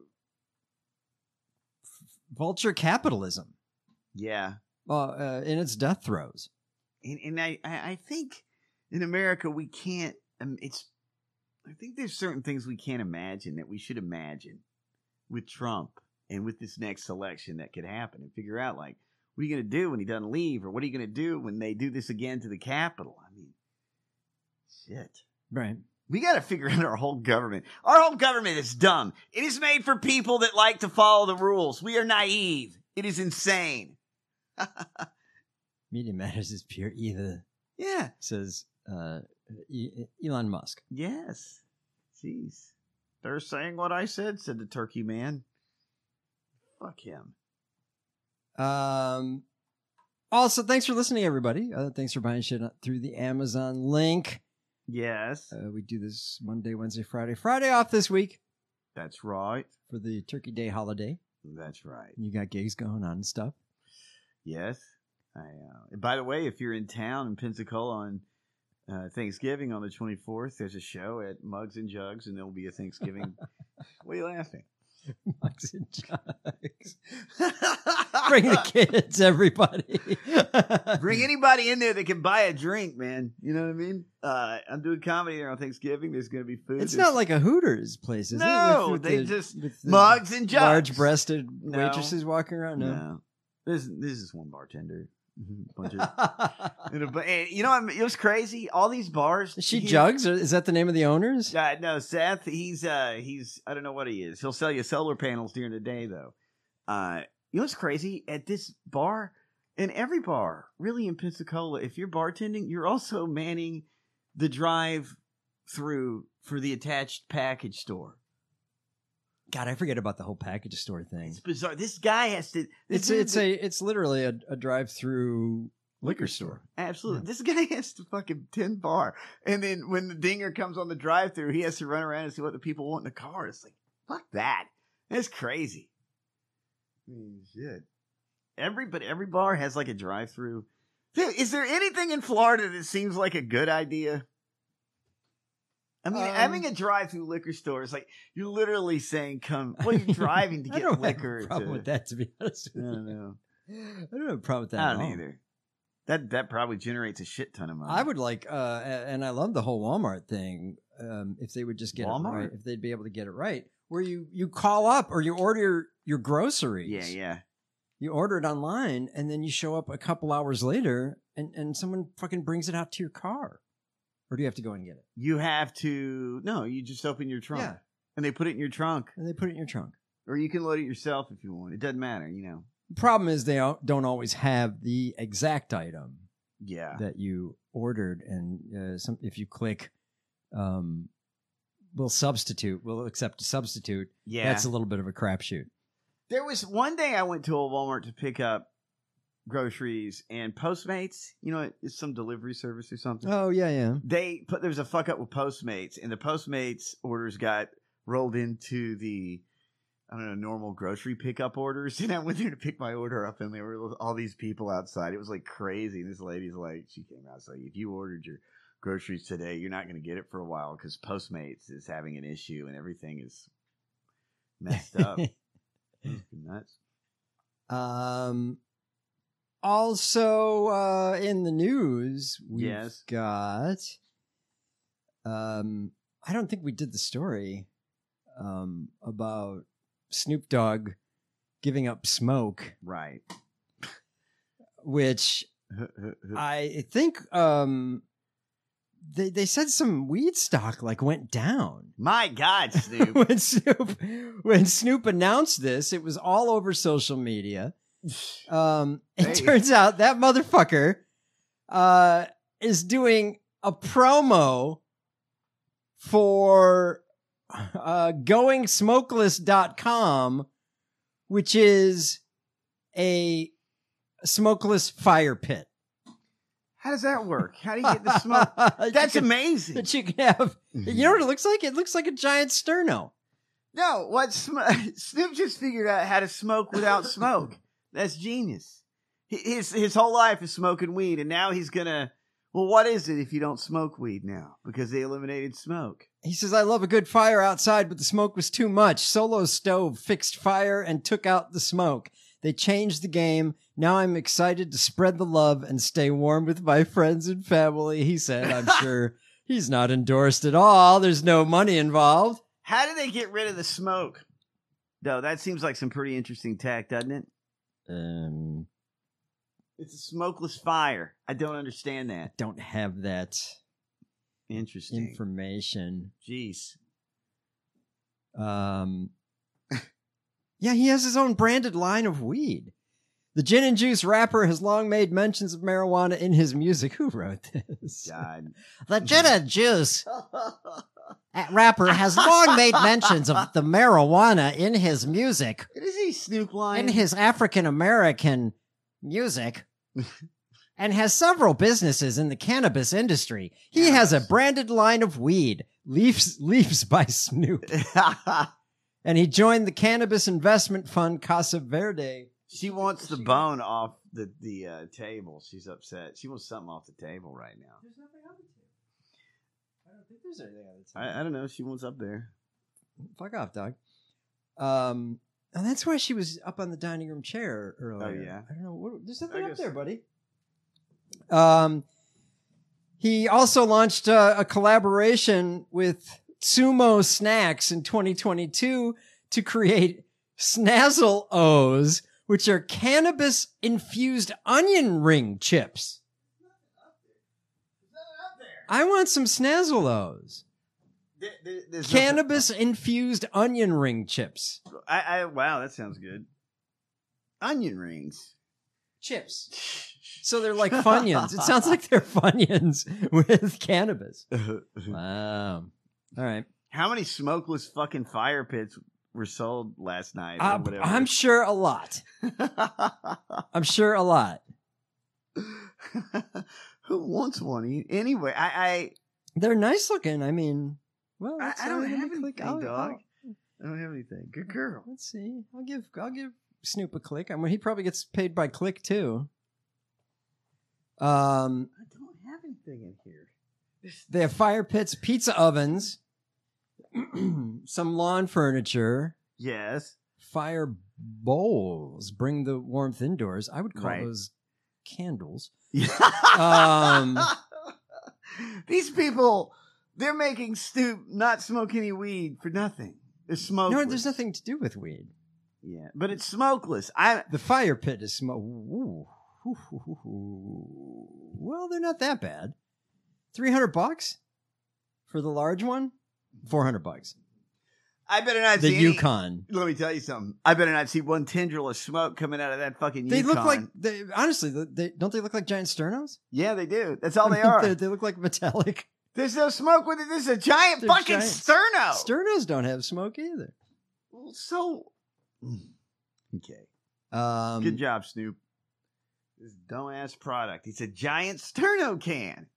Speaker 8: vulture capitalism.
Speaker 9: Yeah.
Speaker 8: Uh, uh, in its death throes.
Speaker 9: And, and I, I I think in America we can't. Um, it's. I think there's certain things we can't imagine that we should imagine with Trump and with this next election that could happen, and figure out like what are you going to do when he doesn't leave, or what are you going to do when they do this again to the Capitol? I mean, shit.
Speaker 8: Right.
Speaker 9: We got to figure out our whole government. Our whole government is dumb. It is made for people that like to follow the rules. We are naive. It is insane.
Speaker 8: Media Matters is pure evil.
Speaker 9: Yeah.
Speaker 8: Says uh, e- Elon Musk.
Speaker 9: Yes. Jeez. They're saying what I said, said the turkey man. Fuck him.
Speaker 8: Um. Also, thanks for listening, everybody. Uh, thanks for buying shit through the Amazon link.
Speaker 9: Yes.
Speaker 8: Uh, we do this Monday, Wednesday, Friday. Friday off this week.
Speaker 9: That's right.
Speaker 8: For the Turkey Day holiday.
Speaker 9: That's right.
Speaker 8: You got gigs going on and stuff.
Speaker 9: Yes. I, uh, and by the way, if you're in town in Pensacola on uh, Thanksgiving on the twenty-fourth, there's a show at Mugs and Jugs, and there'll be a Thanksgiving. What are you laughing?
Speaker 8: Mugs and Jugs. Bring the kids, everybody.
Speaker 9: Bring anybody in there that can buy a drink, man. You know what I mean? Uh, I'm doing comedy there on Thanksgiving. There's going to be food.
Speaker 8: It's
Speaker 9: There's...
Speaker 8: not like a Hooters place, is
Speaker 9: no,
Speaker 8: it? No, with, with
Speaker 9: they
Speaker 8: the,
Speaker 9: just
Speaker 8: with the
Speaker 9: Mugs and Jugs.
Speaker 8: Large-breasted
Speaker 9: No.
Speaker 8: waitresses walking around. No,
Speaker 9: no. This this is one bartender. Bunch of, and a, and you know, what, it was crazy. All these bars.
Speaker 8: Is she
Speaker 9: he,
Speaker 8: Jugs? Or is that the name of the owners?
Speaker 9: Uh, no, Seth. He's uh, he's I don't know what he is. He'll sell you solar panels during the day, though. Uh, you know what's crazy? At this bar, and every bar, really in Pensacola, if you're bartending, you're also manning the drive-through for the attached package store.
Speaker 8: God, I forget about the whole package store thing.
Speaker 9: It's bizarre. This guy has to.
Speaker 8: It's
Speaker 9: dude,
Speaker 8: it's a it's literally a, a drive-through liquor store.
Speaker 9: Absolutely. Yeah. This guy has to fucking tend bar. And then when the dinger comes on the drive-thru, he has to run around and see what the people want in the car. It's like, fuck that. That's crazy. I mean, shit. Every, but every bar has like a drive-thru. Is there anything in Florida that seems like a good idea? I mean, um, having a drive-through liquor store is like, you're literally saying, come, well, you're driving to get
Speaker 8: I don't
Speaker 9: liquor.
Speaker 8: have a problem
Speaker 9: to,
Speaker 8: with that, to be honest with
Speaker 9: I
Speaker 8: you.
Speaker 9: don't know.
Speaker 8: I don't have a problem with that
Speaker 9: I
Speaker 8: at
Speaker 9: don't
Speaker 8: all.
Speaker 9: either. That that probably generates a shit ton of money.
Speaker 8: I would like, uh, and I love the whole Walmart thing. Um, if they would just get
Speaker 9: Walmart?
Speaker 8: it right, if they'd be able to get it right, where you you call up or you order your groceries.
Speaker 9: Yeah, yeah.
Speaker 8: You order it online, and then you show up a couple hours later, and and someone fucking brings it out to your car. Or do you have to go and get it?
Speaker 9: You have to, no, you just open your trunk.
Speaker 8: Yeah.
Speaker 9: And they put it in your trunk.
Speaker 8: And they put it in your trunk.
Speaker 9: Or you can load it yourself if you want. It doesn't matter, you know.
Speaker 8: The problem is they don't always have the exact item
Speaker 9: yeah.
Speaker 8: that you ordered. And uh, some, if you click, um, we'll substitute, we'll accept a substitute.
Speaker 9: Yeah.
Speaker 8: That's a little bit of a crapshoot.
Speaker 9: There was one day I went to a Walmart to pick up groceries, and Postmates, you know, it's some delivery service or something.
Speaker 8: Oh, yeah, yeah.
Speaker 9: They put, there was a fuck up with Postmates, and the Postmates orders got rolled into the, I don't know, normal grocery pickup orders. And I went there to pick my order up, and there were all these people outside. It was like crazy. And this lady's like, she came out, like, if you ordered your groceries today, you're not going to get it for a while because Postmates is having an issue and everything is messed up. Nuts.
Speaker 8: Um, also, uh, in the news, we've
Speaker 9: yes.
Speaker 8: got, um, I don't think we did the story, um, about Snoop Dogg giving up smoke.
Speaker 9: Right.
Speaker 8: Which I think, um, They they said some weed stock like went down.
Speaker 9: My God, Snoop.
Speaker 8: when Snoop when Snoop announced this, it was all over social media. Um, it
Speaker 9: Hey.
Speaker 8: turns out that motherfucker uh, is doing a promo for uh, going smokeless dot com, which is a smokeless fire pit.
Speaker 9: How does that work? How do you get the smoke? That's
Speaker 8: You can-
Speaker 9: amazing.
Speaker 8: That you can have. You know what it looks like? It looks like a giant sterno.
Speaker 9: No, what sm- Snoop just figured out how to smoke without smoke. That's genius. He- His his whole life is smoking weed, and now he's gonna. Well, what is it if you don't smoke weed now? Because they eliminated smoke.
Speaker 8: He says, I love a good fire outside, but the smoke was too much. Solo Stove fixed fire and took out the smoke. They changed the game. Now I'm excited to spread the love and stay warm with my friends and family. He said, I'm sure he's not endorsed at all. There's no money involved.
Speaker 9: How do they get rid of the smoke? Though that seems like some pretty interesting tech, doesn't it?
Speaker 8: Um,
Speaker 9: It's a smokeless fire. I don't understand
Speaker 8: I
Speaker 9: that.
Speaker 8: don't have that
Speaker 9: Interesting.
Speaker 8: information.
Speaker 9: Jeez.
Speaker 8: Um, yeah, he has his own branded line of weed. The Gin and Juice rapper has long made mentions of marijuana in his music. Who wrote this?
Speaker 9: God.
Speaker 8: The Gin and Juice rapper has long made mentions of the marijuana in his music.
Speaker 9: Is he Snoop Lion?
Speaker 8: In his African American music. And has several businesses in the cannabis industry. He yes. has a branded line of weed, Leaves, Leaves by Snoop. And he joined the cannabis investment fund Casa Verde.
Speaker 9: She wants the bone off the, the uh, table. She's upset. She wants something off the table right now.
Speaker 8: There's nothing on the table. I don't think there's anything on the table.
Speaker 9: I, I don't know. She wants up there.
Speaker 8: Fuck off, dog. Um, and that's why she was up on the dining room chair earlier.
Speaker 9: Oh, yeah.
Speaker 8: I don't know. What, there's nothing
Speaker 9: I
Speaker 8: up
Speaker 9: guess.
Speaker 8: there, buddy. Um, he also launched uh, a collaboration with Sumo Snacks in twenty twenty-two to create Snazzle O's, which are cannabis-infused onion ring chips. I want some Snazzle O's.
Speaker 9: There, there,
Speaker 8: Cannabis-infused onion ring chips.
Speaker 9: I, I wow, that sounds good. Onion rings.
Speaker 8: Chips. So they're like Funyuns. It sounds like they're Funyuns with cannabis. Wow. All right.
Speaker 9: How many smokeless fucking fire pits were sold last night? Or
Speaker 8: Uh,
Speaker 9: whatever?
Speaker 8: I'm sure a lot. I'm sure a lot.
Speaker 9: Who wants one? Anyway, I, I
Speaker 8: they're nice looking. I mean, well,
Speaker 9: I,
Speaker 8: let's,
Speaker 9: I don't
Speaker 8: uh,
Speaker 9: have
Speaker 8: let me
Speaker 9: anything,
Speaker 8: click. I'll-
Speaker 9: dog.
Speaker 8: I'll-
Speaker 9: I don't have anything. Good girl.
Speaker 8: Let's see. I'll give I'll give Snoop a click. I mean, he probably gets paid by click too. Um,
Speaker 9: I don't have anything in here.
Speaker 8: they have fire pits, pizza ovens, some lawn furniture,
Speaker 9: Yes.
Speaker 8: fire bowls. Bring the warmth indoors. I would call
Speaker 9: Right.
Speaker 8: those candles. um,
Speaker 9: These people, they're making Snoop not smoke any weed for nothing. It's smokeless.
Speaker 8: no, there's nothing to do with weed.
Speaker 9: Yeah, but it's smokeless. I
Speaker 8: The fire pit is smoke. Ooh. Well, they're not that bad. Three hundred bucks for the large one. Four hundred bucks.
Speaker 9: I better not
Speaker 8: The
Speaker 9: see any-
Speaker 8: Yukon.
Speaker 9: Let me tell you something. I better not see one tendril of smoke coming out of that fucking
Speaker 8: They
Speaker 9: Yukon.
Speaker 8: look like they honestly. They don't they look like giant sternos?
Speaker 9: Yeah, they do. That's all they are.
Speaker 8: they, they look like metallic.
Speaker 9: There's no smoke with it. This is a giant
Speaker 8: They're
Speaker 9: fucking
Speaker 8: giants.
Speaker 9: sterno.
Speaker 8: Sternos don't have smoke either.
Speaker 9: Well, so okay.
Speaker 8: Um,
Speaker 9: Good job, Snoop. This dumbass product. It's a giant sterno can.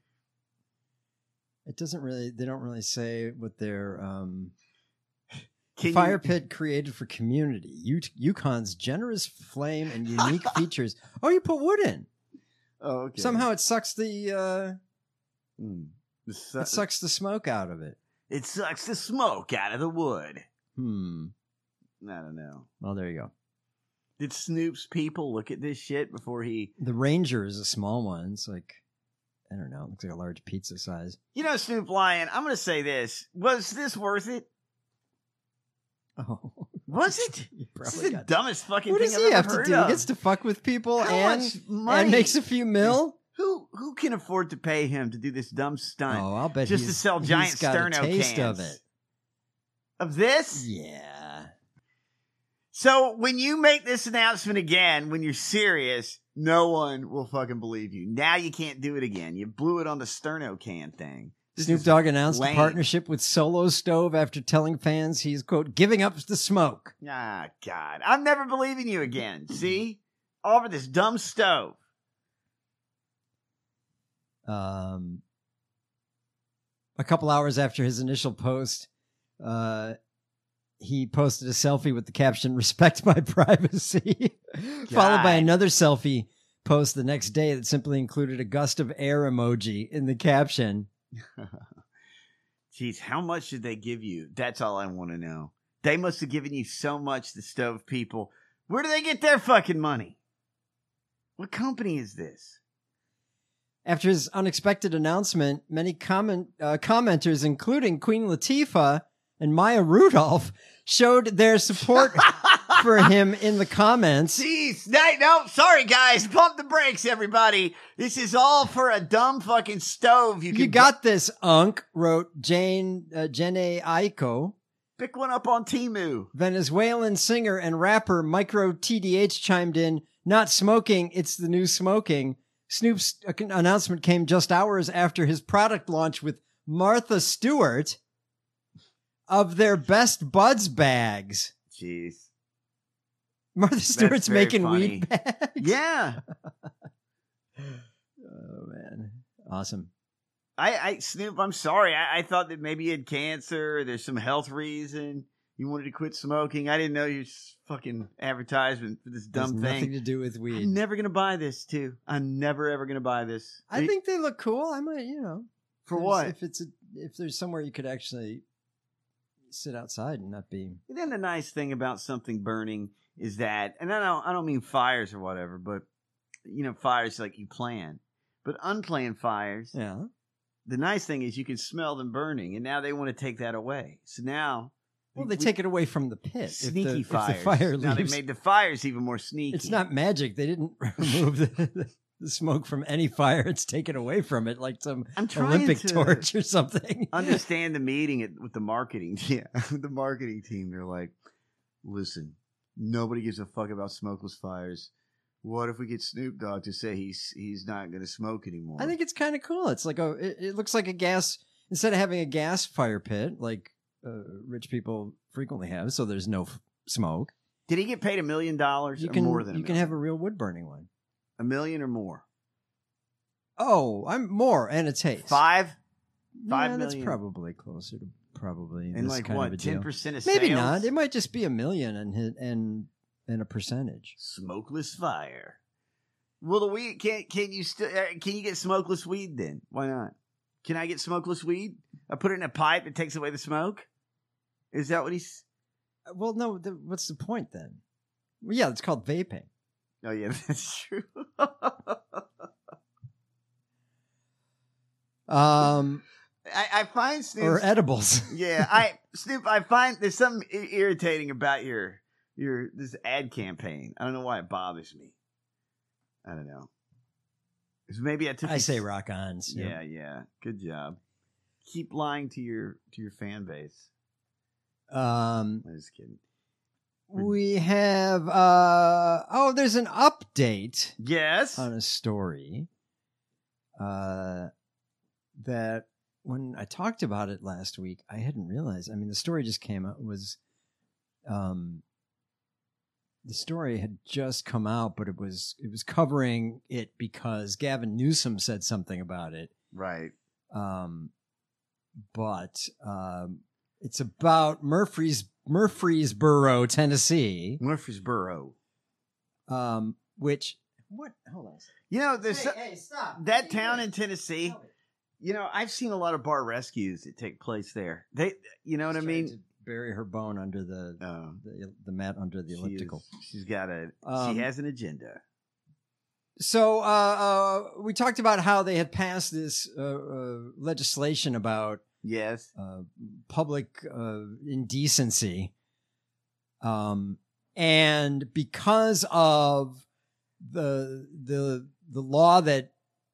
Speaker 8: It doesn't really. They don't really say what their um,
Speaker 9: Can
Speaker 8: fire
Speaker 9: you-
Speaker 8: pit created for community. U- Yukon's generous flame and unique features. Oh, you put wood in.
Speaker 9: Oh, okay.
Speaker 8: Somehow it sucks the. Uh,
Speaker 9: Mm. The su-
Speaker 8: it sucks the smoke out of it.
Speaker 9: It sucks the smoke out of the wood.
Speaker 8: Hmm.
Speaker 9: I don't know.
Speaker 8: Well, there you go.
Speaker 9: Did Snoop's people look at this shit before he...
Speaker 8: The Ranger is a small one. It's like, I don't know. It looks like a large pizza size.
Speaker 9: You know, Snoop Lion, I'm going to say this. Was this worth it?
Speaker 8: Oh.
Speaker 9: Was it?
Speaker 8: You
Speaker 9: This is
Speaker 8: probably
Speaker 9: the
Speaker 8: got-
Speaker 9: dumbest fucking
Speaker 8: What
Speaker 9: thing
Speaker 8: does
Speaker 9: I've
Speaker 8: he
Speaker 9: ever
Speaker 8: have to
Speaker 9: heard
Speaker 8: do?
Speaker 9: of.
Speaker 8: He gets to fuck with people
Speaker 9: How
Speaker 8: and,
Speaker 9: much money?
Speaker 8: and makes a few mil?
Speaker 9: Who who can afford to pay him to do this dumb stunt?
Speaker 8: Oh, I'll bet
Speaker 9: just
Speaker 8: he's,
Speaker 9: to sell
Speaker 8: he's
Speaker 9: giant
Speaker 8: got
Speaker 9: sterno
Speaker 8: a taste
Speaker 9: cans
Speaker 8: of it.
Speaker 9: Of this?
Speaker 8: Yeah.
Speaker 9: So when you make this announcement again, when you're serious, no one will fucking believe you. Now you can't do it again. You blew it on the sterno can thing. This
Speaker 8: Snoop
Speaker 9: is
Speaker 8: Dogg announced
Speaker 9: lame.
Speaker 8: a partnership with Solo Stove after telling fans he's, quote, giving up the smoke.
Speaker 9: Ah, God. I'm never believing you again. See? All for this dumb stove.
Speaker 8: Um, a couple hours after his initial post, uh, he posted a selfie with the caption, respect my privacy, followed by
Speaker 9: God.
Speaker 8: another selfie post the next day that simply included a gust of air emoji in the caption.
Speaker 9: Jeez, how much did they give you? That's all I want to know. They must have given you so much, the stove people. Where do they get their fucking money? What company is this?
Speaker 8: After his unexpected announcement, many comment uh, commenters, including Queen Latifah and Maya Rudolph, showed their support for him in the comments.
Speaker 9: Jeez, no, no, sorry guys, pump the brakes, everybody. This is all for a dumb fucking stove. You,
Speaker 8: You,
Speaker 9: can
Speaker 8: got this, Unk, wrote Jane uh, Jene Aiko.
Speaker 9: pick one up on Temu.
Speaker 8: Venezuelan singer and rapper Micro T D H chimed in, not smoking, it's the new smoking. Snoop's announcement came just hours after his product launch with Martha Stewart of their Best Buds bags.
Speaker 9: Jeez.
Speaker 8: Martha Stewart's making
Speaker 9: funny.
Speaker 8: weed bags?
Speaker 9: Yeah.
Speaker 8: Oh, man. Awesome.
Speaker 9: I, I Snoop, I'm sorry. I, I thought that maybe you had cancer. Or there's some health reason you wanted to quit smoking. I didn't know your fucking advertisement for this dumb
Speaker 8: Has
Speaker 9: thing.
Speaker 8: nothing to do with weed.
Speaker 9: I'm never gonna buy this too. I'm never ever gonna buy this.
Speaker 8: I think they look cool. I might, you know.
Speaker 9: For
Speaker 8: if
Speaker 9: what?
Speaker 8: If it's a, if there's somewhere you could actually sit outside and not be.
Speaker 9: And then the nice thing about something burning is that, and I don't, I don't mean fires or whatever, but you know, fires like you plan, but unplanned fires.
Speaker 8: Yeah.
Speaker 9: The nice thing is you can smell them burning, and now they want to take that away. So now,
Speaker 8: Well, they take it away from the pit.
Speaker 9: Sneaky
Speaker 8: if the,
Speaker 9: fires.
Speaker 8: If the fire
Speaker 9: now
Speaker 8: leaves.
Speaker 9: they made the fires even more sneaky.
Speaker 8: It's not magic. They didn't remove the, the smoke from any fire. It's taken away from it like some
Speaker 9: I'm trying
Speaker 8: Olympic
Speaker 9: to
Speaker 8: torch or something.
Speaker 9: Understand the meeting at, with the marketing. Yeah, the marketing team. They're like, listen, nobody gives a fuck about smokeless fires. What if we get Snoop Dogg to say he's he's not going to smoke anymore?
Speaker 8: I think it's kind of cool. It's like a. It, it looks like a gas. Instead of having a gas fire pit like uh, rich people frequently have, so there's no f- smoke.
Speaker 9: Did he get paid a million dollars
Speaker 8: You
Speaker 9: or
Speaker 8: can
Speaker 9: more than a
Speaker 8: you can
Speaker 9: million?
Speaker 8: have a real wood burning one.
Speaker 9: A million or more?
Speaker 8: Oh, I'm more and a taste.
Speaker 9: Five? Five
Speaker 8: yeah, that's
Speaker 9: million?
Speaker 8: probably closer to probably
Speaker 9: And
Speaker 8: this
Speaker 9: like
Speaker 8: kind
Speaker 9: what,
Speaker 8: of a deal.
Speaker 9: ten percent of
Speaker 8: Maybe
Speaker 9: sales?
Speaker 8: not. It might just be a million and hit- and and a percentage.
Speaker 9: Smokeless fire. Well, the weed can can you still uh, can you get smokeless weed then? Why not? Can I get smokeless weed? I put it in a pipe that takes away the smoke. Is that what he's?
Speaker 8: Well, no. The, what's the point then? Well, yeah, it's called vaping.
Speaker 9: Oh yeah, that's true.
Speaker 8: Um,
Speaker 9: I, I find Snoop
Speaker 8: or edibles.
Speaker 9: Yeah, I Snoop. I find there's something i- irritating about your your this ad campaign. I don't know why it bothers me. I don't know. 'Cause maybe I took.
Speaker 8: I
Speaker 9: you-
Speaker 8: say rock-ons.
Speaker 9: Yeah, yeah. Good job. Keep lying to your to your fan base.
Speaker 8: Um,
Speaker 9: I'm just kidding.
Speaker 8: we have. Uh, oh, there's an update.
Speaker 9: Yes.
Speaker 8: On a story. Uh, that when I talked about it last week, I hadn't realized. I mean, the story just came out. Was, um, the story had just come out, but it was it was covering it because Gavin Newsom said something about it.
Speaker 9: Right.
Speaker 8: Um, but um, it's about Murfrees Murfreesboro, Tennessee.
Speaker 9: Murfreesboro.
Speaker 8: Um, which what? Hold on.
Speaker 9: You know, there's
Speaker 8: Hey,
Speaker 9: so-
Speaker 8: hey, stop.
Speaker 9: that town in Tennessee. You know, I've seen a lot of bar rescues that take place there. They, you know what I
Speaker 8: She's trying
Speaker 9: mean?
Speaker 8: to bury her bone under the
Speaker 9: Oh.
Speaker 8: the, the mat under the
Speaker 9: She
Speaker 8: elliptical.
Speaker 9: is- she's got a.
Speaker 8: Um,
Speaker 9: she has an agenda.
Speaker 8: So uh, uh, we talked about how they had passed this uh, uh, legislation about
Speaker 9: Yes.
Speaker 8: uh, public uh, indecency, um, and because of the the the law that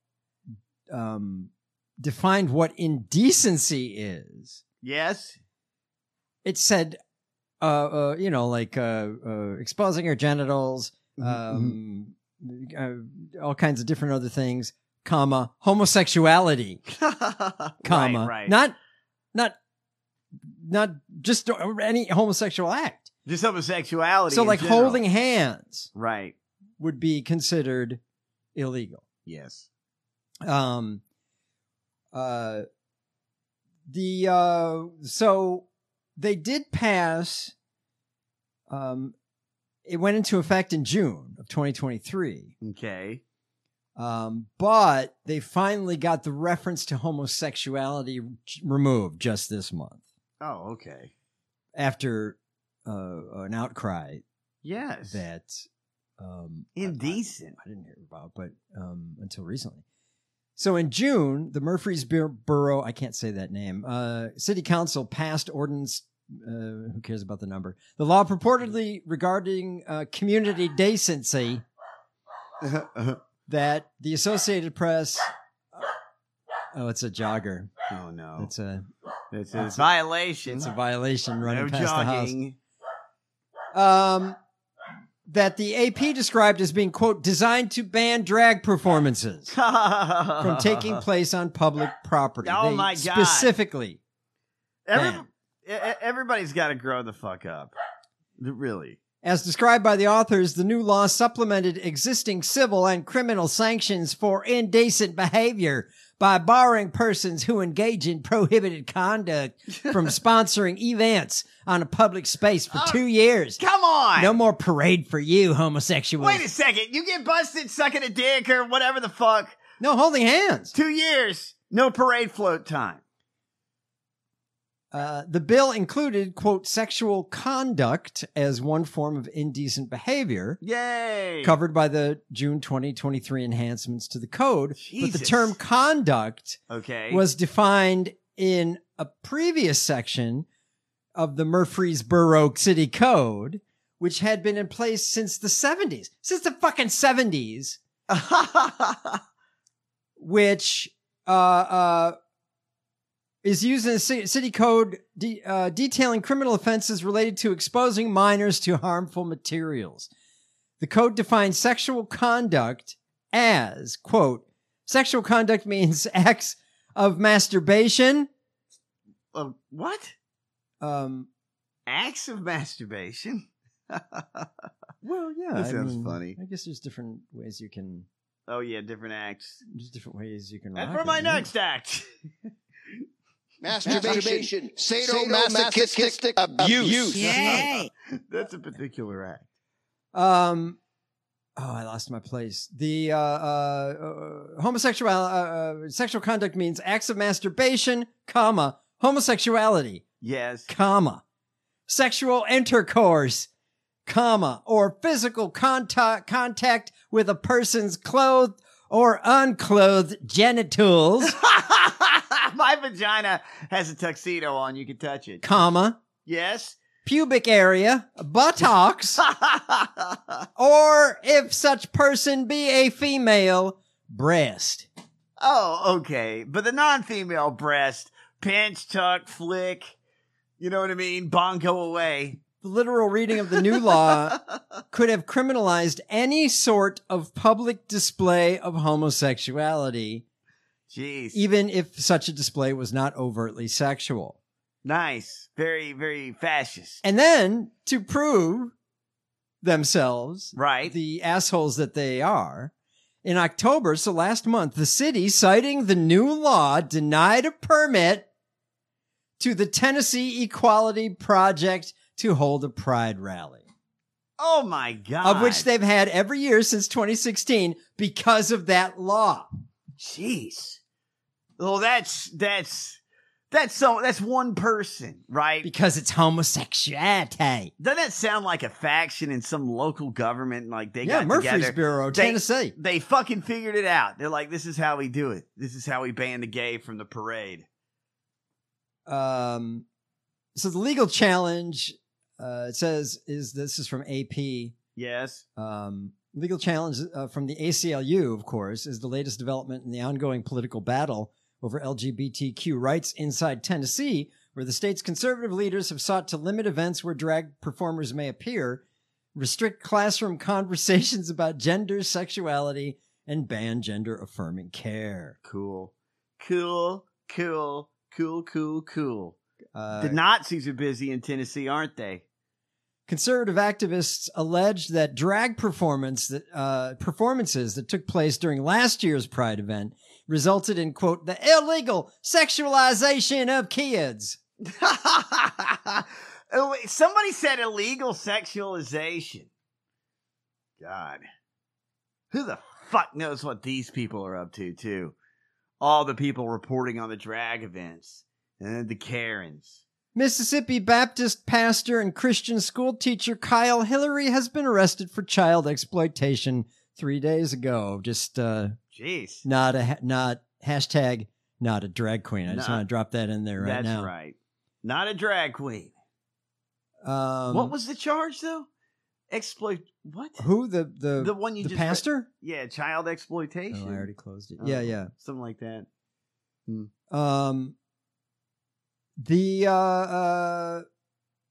Speaker 8: um, defined what indecency is,
Speaker 9: Yes.
Speaker 8: it said, uh, uh, you know, like uh, uh, exposing your genitals, um, uh, all kinds of different other things, comma, homosexuality, comma,
Speaker 9: Right, right.
Speaker 8: not, not, not just any homosexual act.
Speaker 9: Just homosexuality.
Speaker 8: So,
Speaker 9: in
Speaker 8: like
Speaker 9: general.
Speaker 8: holding hands
Speaker 9: Right.
Speaker 8: would be considered illegal.
Speaker 9: Yes.
Speaker 8: Um, uh, the uh, so they did pass. Um, it went into effect in June of twenty twenty-three.
Speaker 9: Okay.
Speaker 8: Um, but they finally got the reference to homosexuality removed just this month
Speaker 9: Oh, okay.
Speaker 8: after uh, an outcry
Speaker 9: Yes.
Speaker 8: that um,
Speaker 9: Indecent.
Speaker 8: I, I didn't hear about, but um, until recently. So in June, the Murfreesboro, I can't say that name, uh, City Council passed ordinance, uh, who cares about the number? The law purportedly regarding uh, community decency that the Associated Press, oh, it's a jogger.
Speaker 9: Oh, no.
Speaker 8: It's a,
Speaker 9: It's a
Speaker 8: it's a-
Speaker 9: violation.
Speaker 8: it's a violation running
Speaker 9: no
Speaker 8: past
Speaker 9: jogging.
Speaker 8: the house. Um, that the A P described as being, quote, designed to ban drag performances from taking place on public property.
Speaker 9: Oh,
Speaker 8: They
Speaker 9: my God.
Speaker 8: Specifically.
Speaker 9: Every,
Speaker 8: banned.
Speaker 9: e- everybody's got to grow the fuck up. Really.
Speaker 8: As described by the authors, the new law supplemented existing civil and criminal sanctions for indecent behavior by barring persons who engage in prohibited conduct from sponsoring events on a public space for
Speaker 9: Oh,
Speaker 8: two years.
Speaker 9: Come on.
Speaker 8: No more parade for you, homosexuals.
Speaker 9: Wait a second. You get busted sucking a dick or whatever the fuck.
Speaker 8: No holding hands.
Speaker 9: Two years. No parade float time.
Speaker 8: Uh, the bill included, quote, sexual conduct as one form of indecent behavior.
Speaker 9: Yay.
Speaker 8: Covered by the June twenty twenty-three enhancements to the code. But the
Speaker 9: Jesus.
Speaker 8: term conduct
Speaker 9: Okay.
Speaker 8: was defined in a previous section of the Murfreesboro City Code, which had been in place since the seventies. Since the fucking seventies. which uh, uh, is used in the ci- city code de- uh, detailing criminal offenses related to exposing minors to harmful materials. The code defines sexual conduct as, quote, sexual conduct means acts of masturbation.
Speaker 9: Uh, what?
Speaker 8: Um,
Speaker 9: Acts of masturbation?
Speaker 8: well, yeah.
Speaker 9: That
Speaker 8: I
Speaker 9: sounds
Speaker 8: mean,
Speaker 9: funny.
Speaker 8: I guess there's different ways you can...
Speaker 9: Oh, yeah, different acts.
Speaker 8: There's different ways you can
Speaker 9: And
Speaker 8: rock
Speaker 9: for
Speaker 8: it,
Speaker 9: my
Speaker 8: right?
Speaker 9: next act.
Speaker 11: Masturbation, sadomasochistic abuse.
Speaker 9: Yay. That's a particular act.
Speaker 8: Um, oh, I lost my place. The uh, uh, uh, homosexual uh, uh, sexual conduct means acts of masturbation, comma homosexuality,
Speaker 9: Yes.
Speaker 8: comma sexual intercourse, comma or physical contact contact with a person's clothed or unclothed genitals,
Speaker 9: My vagina has a tuxedo on. You can touch it.
Speaker 8: comma
Speaker 9: Yes.
Speaker 8: pubic area, buttocks, or if such person be a female, breast.
Speaker 9: Oh, okay. But the non-female breast, pinch, tuck, flick, you know what I mean? Bongo away.
Speaker 8: The literal reading of the new law could have criminalized any sort of public display of homosexuality,
Speaker 9: Jeez.
Speaker 8: even if such a display was not overtly sexual.
Speaker 9: Nice. Very, very fascist.
Speaker 8: And then, to prove themselves,
Speaker 9: Right.
Speaker 8: the assholes that they are, in October, so last month, the city, citing the new law, denied a permit to the Tennessee Equality Project to hold a pride rally,
Speaker 9: Oh, my God.
Speaker 8: of which they've had every year since twenty sixteen because of that law.
Speaker 9: Jeez. Well, that's, that's, that's so, that's one person, right?
Speaker 8: Because it's homosexuality.
Speaker 9: Doesn't that sound like a faction in some local government? Like they
Speaker 8: Yeah,
Speaker 9: got together.
Speaker 8: Murfreesboro,
Speaker 9: They-
Speaker 8: Tennessee.
Speaker 9: They fucking figured it out. They're like, this is how we do it. This is how we ban the gay from the parade.
Speaker 8: Um, so the legal challenge, uh, it says, is this is from A P.
Speaker 9: Yes.
Speaker 8: Um, legal challenge uh, from the A C L U, of course, is the latest development in the ongoing political battle over L G B T Q rights inside Tennessee, where the state's conservative leaders have sought to limit events where drag performers may appear, restrict classroom conversations about gender, sexuality, and ban gender-affirming care.
Speaker 9: Cool. Cool. Cool. Cool. Cool. Cool.
Speaker 8: Uh,
Speaker 9: The Nazis are busy in Tennessee, aren't they?
Speaker 8: Conservative activists allege that drag performance that, uh, performances that took place during last year's Pride event resulted in, quote, the illegal sexualization of kids.
Speaker 9: Oh, wait, somebody said illegal sexualization. God. Who the fuck knows what these people are up to, too? All the people reporting on the drag events. And the Karens.
Speaker 8: Mississippi Baptist pastor and Christian school teacher Kyle Hillary has been arrested for child exploitation three days ago. Just, uh,
Speaker 9: Jeez.
Speaker 8: not a, ha- not, hashtag, not a drag queen. I just
Speaker 9: Not-
Speaker 8: want to drop that in there right
Speaker 9: That's
Speaker 8: now.
Speaker 9: right. Not a drag queen.
Speaker 8: Um,
Speaker 9: What was the charge, though? Exploit. What?
Speaker 8: who the, the,
Speaker 9: The one you
Speaker 8: the
Speaker 9: just read-
Speaker 8: pastor?
Speaker 9: Yeah, child exploitation.
Speaker 8: Oh, I already closed it.
Speaker 9: Oh,
Speaker 8: Yeah, yeah.
Speaker 9: Something like that.
Speaker 8: Um, the uh, uh,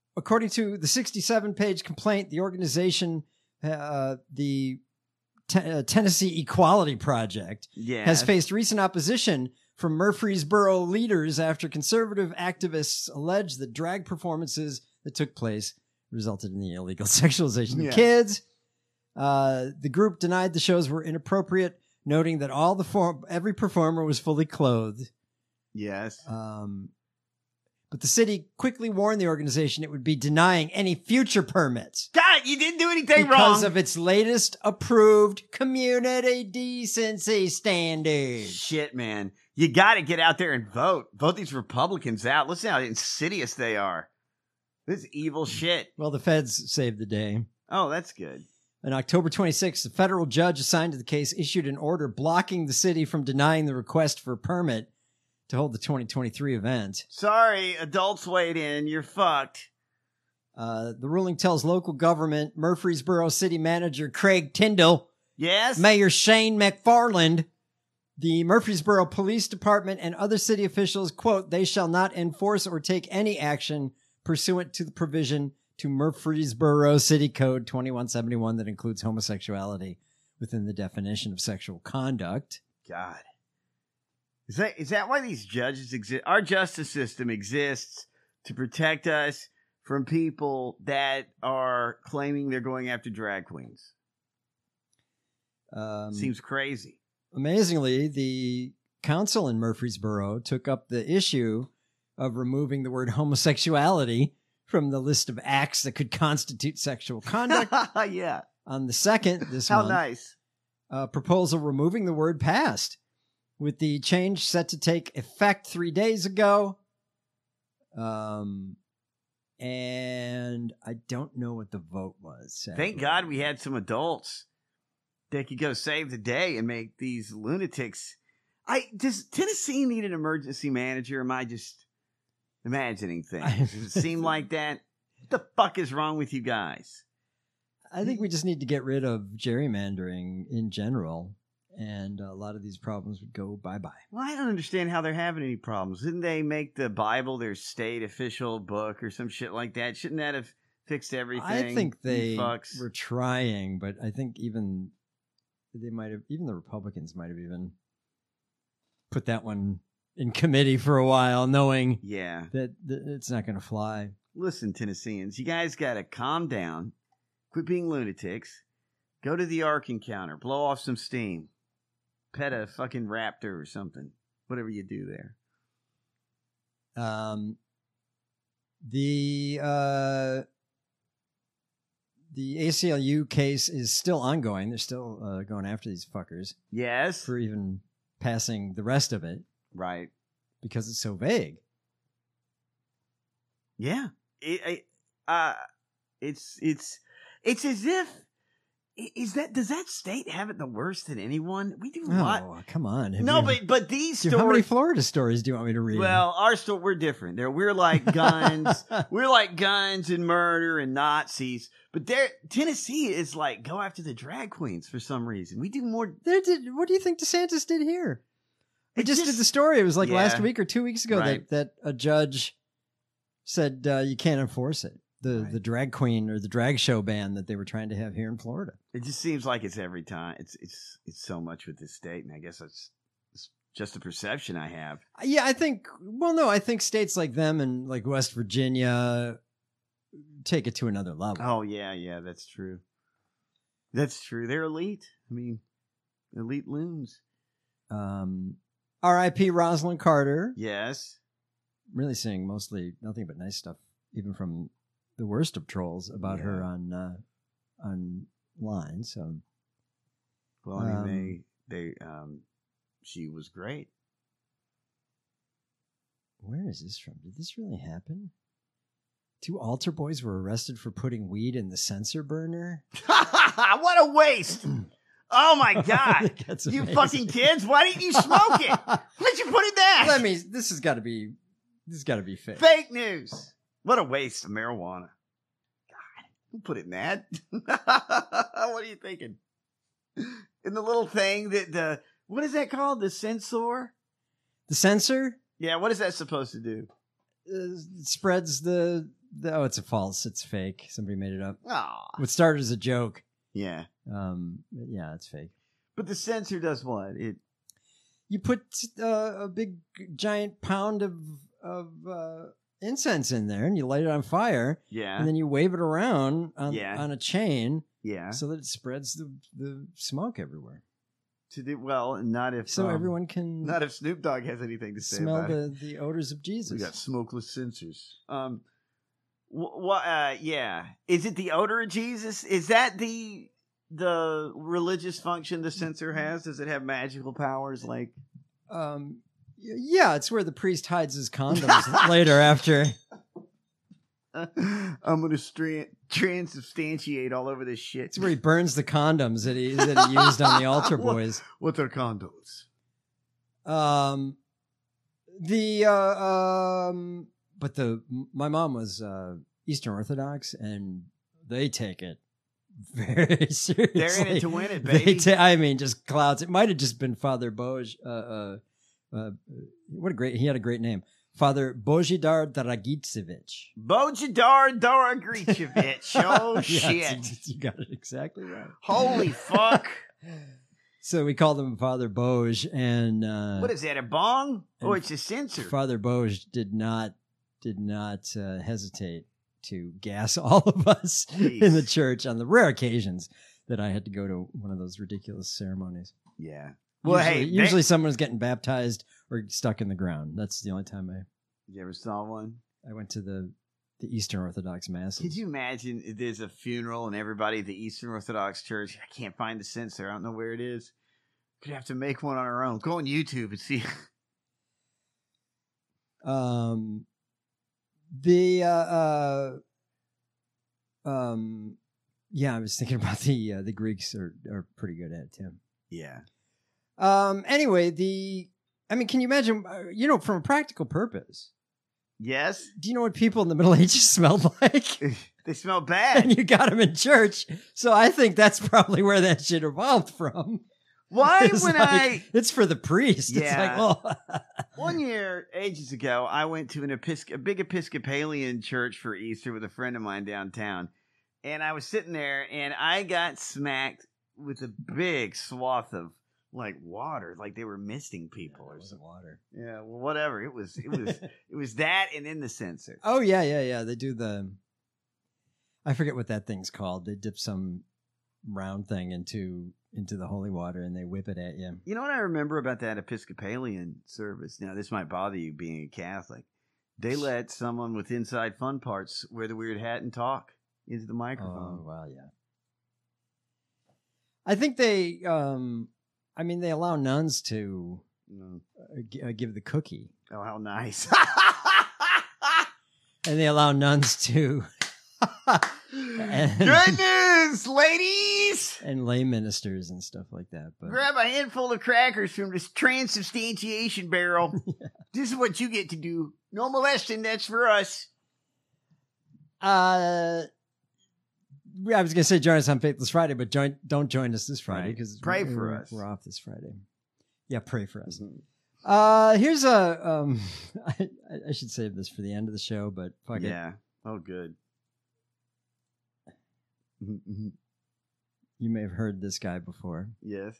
Speaker 8: according to the sixty-seven page complaint, the organization, uh, the T- uh, Tennessee Equality Project,
Speaker 9: Yes.
Speaker 8: has faced recent opposition from Murfreesboro leaders after conservative activists allege that drag performances that took place resulted in the illegal sexualization
Speaker 9: Yeah.
Speaker 8: of kids. Uh, the group denied the shows were inappropriate, noting that all the form- every performer was fully clothed.
Speaker 9: Yes.
Speaker 8: Um, but the city quickly warned the organization it would be denying any future permits
Speaker 9: God, you didn't do anything
Speaker 8: because
Speaker 9: wrong.
Speaker 8: of its latest approved community decency standards.
Speaker 9: Shit, man. You got to get out there and vote. Vote these Republicans out. Listen how insidious they are. This is evil shit.
Speaker 8: Well, the feds saved the day.
Speaker 9: Oh, that's good.
Speaker 8: On October twenty-sixth, a federal judge assigned to the case issued an order blocking the city from denying the request for a permit to hold the twenty twenty-three event.
Speaker 9: Sorry, adults weighed in. You're fucked.
Speaker 8: Uh, the ruling tells local government, Murfreesboro City Manager Craig Tyndall,
Speaker 9: Yes?
Speaker 8: Mayor Shane McFarland, the Murfreesboro Police Department, and other city officials, quote, they shall not enforce or take any action pursuant to the provision to Murfreesboro City Code twenty-one seventy-one that includes homosexuality within the definition of sexual conduct.
Speaker 9: God. Is that is that why these judges exist? Our justice system exists to protect us from people that are claiming they're going after drag queens.
Speaker 8: Um,
Speaker 9: Seems crazy.
Speaker 8: Amazingly, the council in Murfreesboro took up the issue of removing the word homosexuality from the list of acts that could constitute sexual conduct.
Speaker 9: Yeah.
Speaker 8: On the second this
Speaker 9: How
Speaker 8: month,
Speaker 9: nice.
Speaker 8: a proposal removing the word passed, with the change set to take effect three days ago. Um, and I don't know what the vote was. sadly.
Speaker 9: Thank God we had some adults that could go save the day and make these lunatics. I does Tennessee need an emergency manager? Or am I just imagining things? Does it seem like that? What the fuck is wrong with you guys?
Speaker 8: I think we just need to get rid of gerrymandering in general, and a lot of these problems would go bye-bye.
Speaker 9: Well, I don't understand how they're having any problems. Didn't they make the Bible their state official book or some shit like that? Shouldn't that have fixed everything?
Speaker 8: I think
Speaker 9: You
Speaker 8: they
Speaker 9: fucks.
Speaker 8: were trying, but I think even they might have, even the Republicans might have even put that one in committee for a while, knowing
Speaker 9: Yeah.
Speaker 8: that, that it's not going to fly.
Speaker 9: Listen, Tennesseans, you guys got to calm down. Quit being lunatics. Go to the Ark encounter. Blow off some steam. Pet a fucking raptor or something. Whatever you do there.
Speaker 8: Um, the uh, the A C L U case is still ongoing. They're still uh, going after these fuckers.
Speaker 9: Yes.
Speaker 8: For even passing the rest of it.
Speaker 9: Right.
Speaker 8: Because it's so vague.
Speaker 9: Yeah. It, it, uh, it's, it's, it's as if, is that, does that state have it the worse than anyone? We do a lot.
Speaker 8: Oh, come on. Have
Speaker 9: No,
Speaker 8: you-
Speaker 9: but, but these
Speaker 8: Dude,
Speaker 9: stories.
Speaker 8: how many Florida stories do you want me to read?
Speaker 9: Well, our story, we're different. There, we're like guns. We're like guns and murder and Nazis. But there, Tennessee is like go after the drag queens for some reason. We do more.
Speaker 8: There did, what do you think DeSantis did here? We
Speaker 9: It
Speaker 8: just,
Speaker 9: just-
Speaker 8: did the story. It was like
Speaker 9: Yeah.
Speaker 8: last week or two weeks ago
Speaker 9: Right.
Speaker 8: that, that a judge said uh, you can't enforce it. The the drag queen or the drag show ban that they were trying to have here in Florida.
Speaker 9: It just seems like it's every time. It's it's it's so much with this state, and I guess that's it's just a perception I have.
Speaker 8: Yeah, I think. Well, no, I think states like them and like West Virginia take it to another level.
Speaker 9: Oh yeah, yeah, that's true. That's true. They're elite. I mean, elite loons.
Speaker 8: Um, R I P Rosalind Carter.
Speaker 9: Yes.
Speaker 8: Really saying mostly nothing but nice stuff, even from the worst of trolls about
Speaker 9: Yeah.
Speaker 8: her on uh, online. So,
Speaker 9: Well, I mean,
Speaker 8: Um,
Speaker 9: they they um, she was great.
Speaker 8: where is this from? Did this really happen? Two altar boys were arrested for putting weed in the sensor burner.
Speaker 9: What a waste! Oh my god!
Speaker 8: That's
Speaker 9: You
Speaker 8: amazing.
Speaker 9: fucking kids! Why didn't you smoke it? Why'd you put it there?
Speaker 8: Let me. This has got to be. This has got to be fake.
Speaker 9: Fake news. What a waste of marijuana. God, who put it in that? What are you thinking? In the little thing that the what is that called? The sensor?
Speaker 8: The sensor
Speaker 9: Yeah. What is that supposed to do?
Speaker 8: uh, spreads the oh, it's a false. It's fake. Somebody made it up.
Speaker 9: Aw.
Speaker 8: It started as a joke.
Speaker 9: Yeah.
Speaker 8: Um. Yeah, it's fake.
Speaker 9: But the censer does what? It.
Speaker 8: You put uh, a big giant pound of of uh, incense in there, and you light it on fire.
Speaker 9: Yeah.
Speaker 8: And then you wave it around on
Speaker 9: Yeah.
Speaker 8: on a chain.
Speaker 9: Yeah.
Speaker 8: So that it spreads the the smoke everywhere.
Speaker 9: To do well, and not if
Speaker 8: So
Speaker 9: um,
Speaker 8: everyone can
Speaker 9: not if Snoop Dogg has anything to say
Speaker 8: smell
Speaker 9: about
Speaker 8: the,
Speaker 9: it.
Speaker 8: the odors of Jesus.
Speaker 9: We got smokeless censers. Um, what? Uh, yeah. Is it the odor of Jesus? Is that the the religious function the censer has? Does it have magical powers? Like,
Speaker 8: um, y- yeah, it's where the priest hides his condoms later after.
Speaker 9: I'm gonna stra- transubstantiate all over this shit.
Speaker 8: It's where he burns the condoms that he that he used on the altar boys.
Speaker 9: What are condoms?
Speaker 8: Um, the uh, um, but the my mom was uh, Eastern Orthodox, and they take it very seriously.
Speaker 9: They're in it to win it,
Speaker 8: They
Speaker 9: baby.
Speaker 8: ta- I mean, just clouds. It might have just been Father Boj. Uh, uh, uh, what a great! He had a great name, Father Bojidar Dragicevich.
Speaker 9: Bojidar Dragicevich. Oh
Speaker 8: Yeah,
Speaker 9: shit!
Speaker 8: you got it exactly right.
Speaker 9: Holy fuck!
Speaker 8: So we called him Father Boj, and uh,
Speaker 9: What is that? A bong? Or
Speaker 8: and
Speaker 9: it's a censer?
Speaker 8: Father Boj did not did not uh, hesitate to gas all of us
Speaker 9: Jeez.
Speaker 8: in the church on the rare occasions that I had to go to one of those ridiculous ceremonies.
Speaker 9: Yeah. Well,
Speaker 8: usually,
Speaker 9: hey,
Speaker 8: usually
Speaker 9: they-
Speaker 8: someone's getting baptized or stuck in the ground. That's the only time I
Speaker 9: You ever saw one?
Speaker 8: I went to the the Eastern Orthodox mass.
Speaker 9: Could you imagine if there's a funeral and everybody at the Eastern Orthodox Church, I can't find the censer, I don't know where it is. Could have to make one on our own. Go on YouTube and see.
Speaker 8: Um, the uh, uh, um, yeah, I was thinking about the uh, the Greeks are are pretty good at it, Tim.
Speaker 9: Yeah.
Speaker 8: Um. Anyway, the I mean, can you imagine? uh, You know, from a practical purpose.
Speaker 9: Yes.
Speaker 8: Do you know what people in the Middle Ages smelled like?
Speaker 9: They smell bad.
Speaker 8: And you got them in church, so I think that's probably where that shit evolved from.
Speaker 9: Why
Speaker 8: It's
Speaker 9: when
Speaker 8: like,
Speaker 9: I
Speaker 8: It's for the priest. It's like,
Speaker 9: Yeah.
Speaker 8: well,
Speaker 9: one year ages ago, I went to an Episc- a big Episcopalian church for Easter with a friend of mine downtown, and I was sitting there, and I got smacked with a big swath of like water, like they were misting people or something.
Speaker 8: Water.
Speaker 9: Yeah, well, whatever. It was, it was, it was that, and then the censer.
Speaker 8: Oh yeah, yeah, yeah. They do the. I forget what that thing's called. They dip some round thing into into the holy water and they whip it at you.
Speaker 9: You know what I remember about that Episcopalian service? Now, this might bother you being a Catholic. They let someone with inside fun parts wear the weird hat and talk into the microphone.
Speaker 8: Oh well, yeah. I think they. um I mean, they allow nuns to
Speaker 9: Mm.
Speaker 8: uh, g- uh, give the cookie,
Speaker 9: Oh, how nice.
Speaker 8: and they allow nuns to. and,
Speaker 9: Good news, ladies!
Speaker 8: and lay ministers and stuff like that. But
Speaker 9: Grab a handful of crackers from this transubstantiation barrel. This is what you get to do. No molesting, that's for us.
Speaker 8: uh, I was gonna say join us on Faithless Friday, but join don't join us this Friday
Speaker 9: Right.
Speaker 8: because
Speaker 9: Pray
Speaker 8: we're,
Speaker 9: for
Speaker 8: we're-
Speaker 9: us.
Speaker 8: We're off this Friday. Yeah, pray for us.
Speaker 9: Mm-hmm.
Speaker 8: Uh, here's a um. I, I should save this for the end of the show, but fuck it.
Speaker 9: Yeah. Oh, good.
Speaker 8: You may have heard this guy before,
Speaker 9: Yes.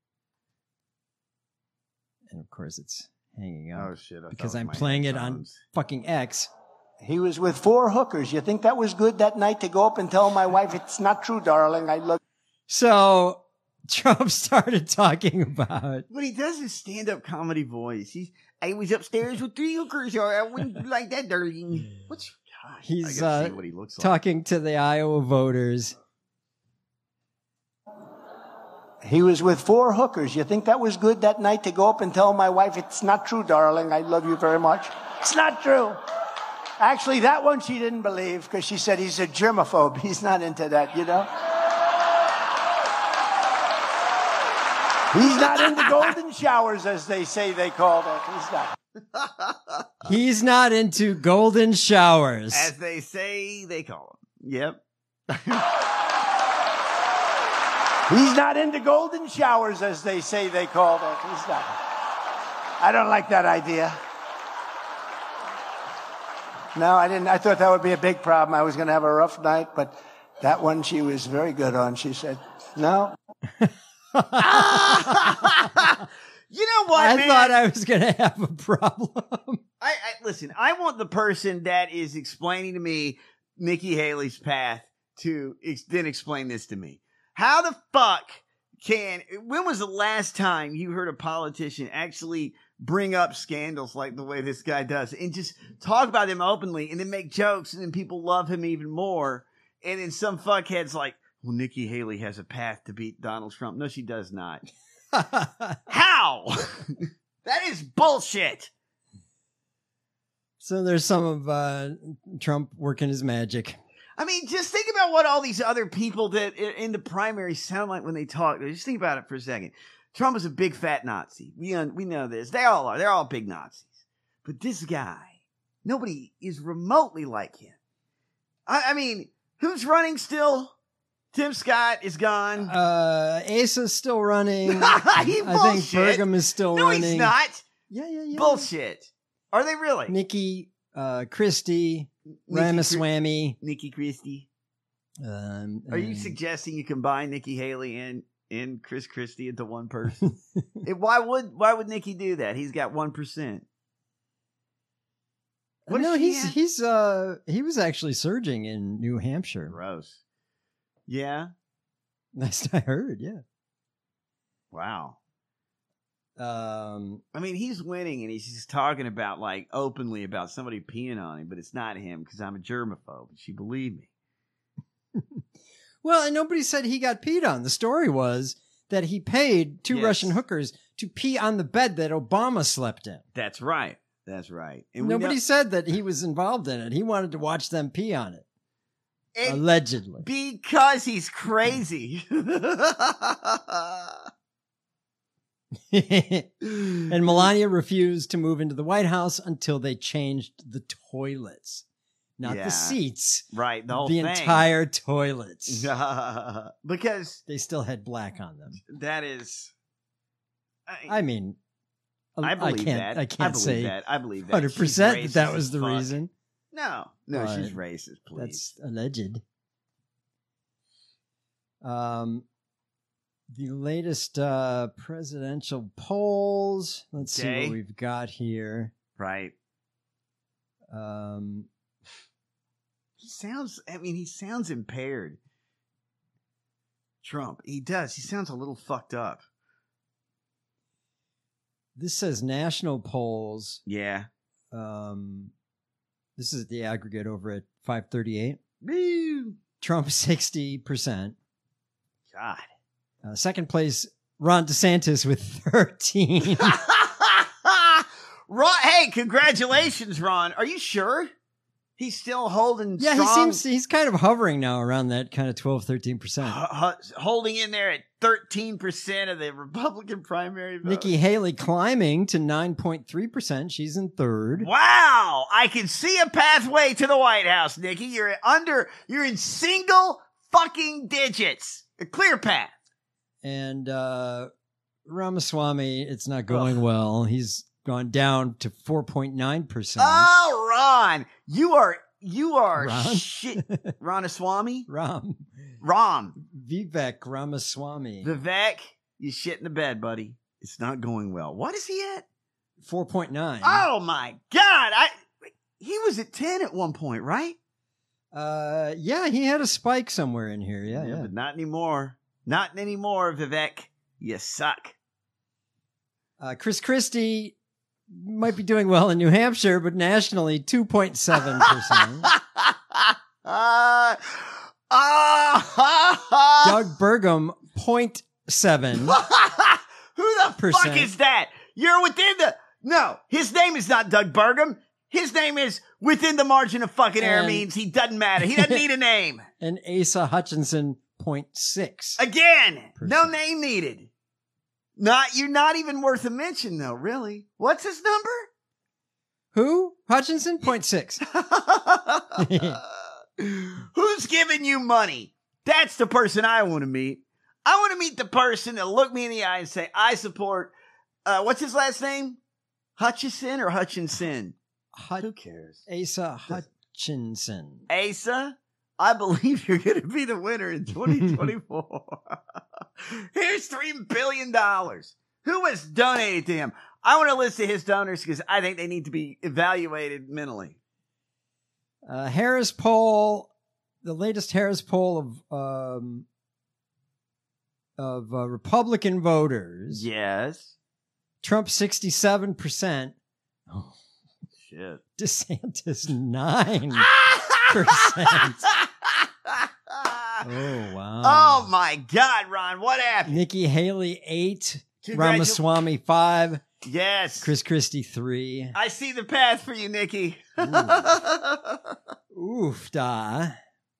Speaker 8: and of course it's hanging up
Speaker 9: Oh, shit. I thought
Speaker 8: because
Speaker 9: it was
Speaker 8: I'm
Speaker 9: my
Speaker 8: playing it on
Speaker 9: headphones.
Speaker 8: fucking X.
Speaker 12: He was with four hookers. You think that was good that night to go up and tell my wife, it's not true, darling. I love.
Speaker 8: So Trump started talking about.
Speaker 9: What he does is stand-up comedy voice. He's, I was upstairs with three hookers, or I wouldn't like that, darling. What's God, I
Speaker 8: He's
Speaker 9: gotta
Speaker 8: uh,
Speaker 9: see what he looks like.
Speaker 8: talking to the Iowa voters.
Speaker 12: He was with four hookers. You think that was good that night to go up and tell my wife, it's not true, darling. I love you very much. It's not true. Actually, that one she didn't believe because she said he's a germaphobe. He's not into that, you know? He's not into golden showers, as they say they call it. He's not.
Speaker 8: He's not into golden showers.
Speaker 9: As they say, they call him. Yep.
Speaker 12: He's not into golden showers, as they say they call it. He's not. I don't like that idea. No, I didn't. I thought that would be a big problem. I was going to have a rough night, but that one she was very good on. She said, no.
Speaker 9: You know what,
Speaker 8: I
Speaker 9: man?
Speaker 8: thought I was going to have a problem.
Speaker 9: I, I listen, I want the person that is explaining to me Nikki Haley's path to ex- then explain this to me. How the fuck can, when was the last time you heard a politician actually bring up scandals like the way this guy does and just talk about them openly and then make jokes and then people love him even more? And then some fuckhead's like, well, Nikki Haley has a path to beat Donald Trump. No, she does not. How? That is bullshit.
Speaker 8: So there's some of uh, Trump working his magic.
Speaker 9: I mean, just think about what all these other people that in the primary sound like when they talk. Just think about it for a second. Trump is a big fat Nazi. We un- we know this. They all are. They're all big Nazis. But this guy, nobody is remotely like him. I, I mean, who's running still? Tim Scott is gone.
Speaker 8: Uh, Asa's still running.
Speaker 9: He
Speaker 8: I think
Speaker 9: bullshit.
Speaker 8: Burgum is still
Speaker 9: no,
Speaker 8: running.
Speaker 9: he's not.
Speaker 8: Yeah, yeah, yeah.
Speaker 9: Bullshit. Are they really?
Speaker 8: Nikki, uh, Christie, Ramaswamy.
Speaker 9: Nikki Christie.
Speaker 8: Um,
Speaker 9: Are you
Speaker 8: and-
Speaker 9: suggesting you combine Nikki Haley and, and Chris Christie into one person? It- why would why would Nikki do that? He's got one percent. What
Speaker 8: no,
Speaker 9: is she
Speaker 8: he's
Speaker 9: at?
Speaker 8: he's uh he was actually surging in New Hampshire.
Speaker 9: Gross. Yeah.
Speaker 8: Last I heard, yeah.
Speaker 9: Wow.
Speaker 8: Um,
Speaker 9: I mean, he's winning, and he's just talking about like openly about somebody peeing on him, but it's not him because I'm a germaphobe. She believed me.
Speaker 8: Well, and nobody said he got peed on. The story was that he paid two
Speaker 9: Yes.
Speaker 8: Russian hookers to pee on the bed that Obama slept in.
Speaker 9: That's right. That's right. And we
Speaker 8: Nobody
Speaker 9: know-
Speaker 8: said that he was involved in it. He wanted to watch them pee on it.
Speaker 9: And-
Speaker 8: Allegedly.
Speaker 9: because he's crazy.
Speaker 8: And Melania refused to move into the White House until they changed the toilets. Not
Speaker 9: Yeah.
Speaker 8: the seats.
Speaker 9: Right, the whole
Speaker 8: the
Speaker 9: thing.
Speaker 8: entire toilets.
Speaker 9: Because
Speaker 8: they still had black on them.
Speaker 9: that is.
Speaker 8: I mean,
Speaker 9: I believe
Speaker 8: can't,
Speaker 9: that.
Speaker 8: I
Speaker 9: I
Speaker 8: can't
Speaker 9: believe
Speaker 8: say
Speaker 9: that. I believe that.
Speaker 8: one hundred percent that
Speaker 9: She's
Speaker 8: that
Speaker 9: racist
Speaker 8: was
Speaker 9: as
Speaker 8: the
Speaker 9: fuck.
Speaker 8: reason.
Speaker 9: No, no,
Speaker 8: But
Speaker 9: she's racist. Please.
Speaker 8: That's alleged. Um, the latest uh, presidential polls. Let's see
Speaker 9: Okay.
Speaker 8: what we've got here.
Speaker 9: Right.
Speaker 8: Um,
Speaker 9: He sounds. I mean, he sounds impaired. Trump. He does. He sounds a little fucked up.
Speaker 8: this says national polls.
Speaker 9: Yeah.
Speaker 8: Um, this is the aggregate over at five thirty-eight.
Speaker 9: Woo.
Speaker 8: Trump sixty percent.
Speaker 9: God.
Speaker 8: Uh, second place, Ron DeSantis with thirteen.
Speaker 9: Ron, hey, congratulations, Ron. Are you sure? He's still holding
Speaker 8: Yeah,
Speaker 9: strong,
Speaker 8: he seems he's kind of hovering now around that kind of twelve, thirteen percent.
Speaker 9: hu- hu- holding in there at thirteen percent of the Republican primary vote.
Speaker 8: Nikki Haley climbing to nine point three percent. She's in third.
Speaker 9: Wow, I can see a pathway to the White House, Nikki. You're under, you're in single fucking digits. A clear path.
Speaker 8: And uh, Ramaswamy, it's not going well. He's gone down to four point nine percent.
Speaker 9: Oh, Ron, you are, you are
Speaker 8: Ron?
Speaker 9: shit. Ramaswamy?
Speaker 8: Ram.
Speaker 9: Ram.
Speaker 8: Vivek Ramaswamy.
Speaker 9: Vivek, you shit in the bed, buddy. It's not going well. What is he at?
Speaker 8: four point nine.
Speaker 9: Oh my God. I, he was at ten at one point, right?
Speaker 8: Uh, yeah, he had a spike somewhere in here. Yeah, yeah.
Speaker 9: But not anymore. Not anymore, Vivek. You suck.
Speaker 8: Uh, Chris Christie might be doing well in New Hampshire, but nationally, two point seven percent.
Speaker 9: Uh, uh,
Speaker 8: Doug Burgum, zero point seven.
Speaker 9: Who the
Speaker 8: Percent.
Speaker 9: fuck is that? You're within the... No, his name is not Doug Burgum. His name is within the margin of fucking error
Speaker 8: And-
Speaker 9: means he doesn't matter. He doesn't need a name.
Speaker 8: And Asa Hutchinson, zero point six.
Speaker 9: Again, no name needed. Not You're not even worth a mention, though, really. What's his number?
Speaker 8: Who? Hutchinson, zero point six.
Speaker 9: Who's giving you money? That's the person I want to meet. I want to meet the person that look me in the eye and say, I support, uh, what's his last name? Hutchison or Hutchinson?
Speaker 8: Hut-
Speaker 9: Who cares?
Speaker 8: Asa Hutchinson.
Speaker 9: Asa, I believe you're going to be the winner in twenty twenty-four. Here's three billion dollars. Who has donated to him? I want to list his donors because I think they need to be evaluated mentally.
Speaker 8: Uh, Harris poll, the latest Harris poll of um, of uh, Republican voters.
Speaker 9: Yes.
Speaker 8: Trump sixty-seven percent.
Speaker 9: Oh, shit.
Speaker 8: DeSantis nine percent. Oh, wow.
Speaker 9: Oh, my God, Ron. What happened?
Speaker 8: Nikki Haley eight.
Speaker 9: Congratu-
Speaker 8: Ramaswamy five.
Speaker 9: Yes.
Speaker 8: Chris Christie three.
Speaker 9: I see the path for you, Nikki.
Speaker 8: Oof, da.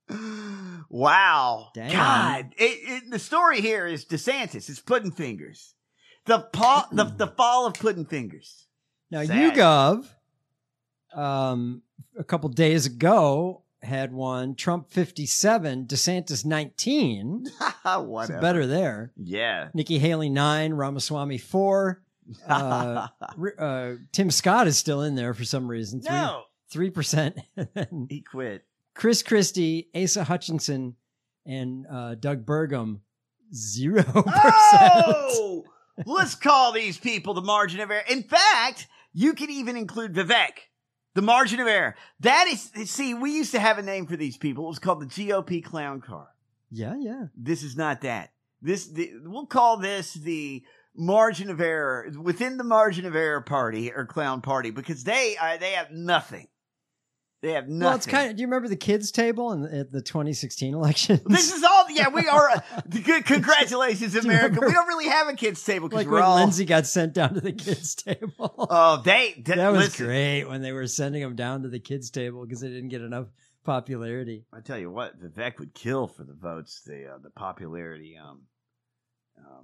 Speaker 9: Wow.
Speaker 8: Damn.
Speaker 9: God. It, it, the story here is DeSantis. It's Puddin' Fingers. The, paw, the, the fall of Puddin' Fingers.
Speaker 8: Now,
Speaker 9: Sad.
Speaker 8: YouGov, um, a couple days ago, had one Trump fifty-seven, DeSantis nineteen.
Speaker 9: Whatever.
Speaker 8: So better there.
Speaker 9: Yeah.
Speaker 8: Nikki Haley nine, Ramaswamy four. Uh, uh, Tim Scott is still in there for some reason. Three,
Speaker 9: No.
Speaker 8: three percent.
Speaker 9: He quit.
Speaker 8: Chris Christie, Asa Hutchinson, and uh, Doug Burgum, zero percent.
Speaker 9: Oh! Let's call these people the margin of error. In fact, you could even include Vivek. The margin of error. That is, see, we used to have a name for these people. It was called the G O P clown car.
Speaker 8: Yeah, yeah.
Speaker 9: This is not that. This, the, we'll call this the margin of error, within the margin of error party or clown party, because they are, they have nothing. They have nothing.
Speaker 8: Well, it's kind of, do you remember the kids table in, at the twenty sixteen election?
Speaker 9: This is all, yeah, we are, uh, good, congratulations,
Speaker 8: Do you
Speaker 9: America.
Speaker 8: remember-
Speaker 9: We don't really have a kids table because
Speaker 8: Like
Speaker 9: we're
Speaker 8: when
Speaker 9: all.
Speaker 8: Lindsay got sent down to the kids table.
Speaker 9: Oh, they, that,
Speaker 8: that was
Speaker 9: listen,
Speaker 8: great when they were sending them down to the kids table because they didn't get enough popularity.
Speaker 9: I tell you what, Vivek would kill for the votes, the uh, the popularity. Um, um,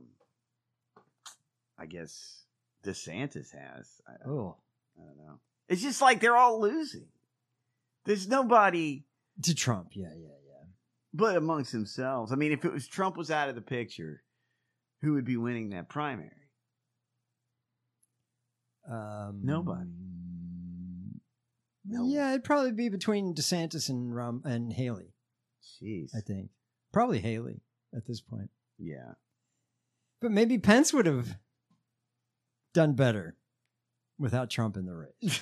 Speaker 9: I guess DeSantis has. I, I,
Speaker 8: Oh,
Speaker 9: I don't know. It's just like they're all losing. There's nobody
Speaker 8: to Trump. Yeah, yeah, yeah.
Speaker 9: but amongst themselves. I mean, if it was Trump was out of the picture, who would be winning that primary?
Speaker 8: Um,
Speaker 9: Nobody. No.
Speaker 8: Yeah, it'd probably be between DeSantis and Rum and Haley.
Speaker 9: Jeez.
Speaker 8: I think probably Haley at this point.
Speaker 9: Yeah.
Speaker 8: But maybe Pence would have done better without Trump in the race.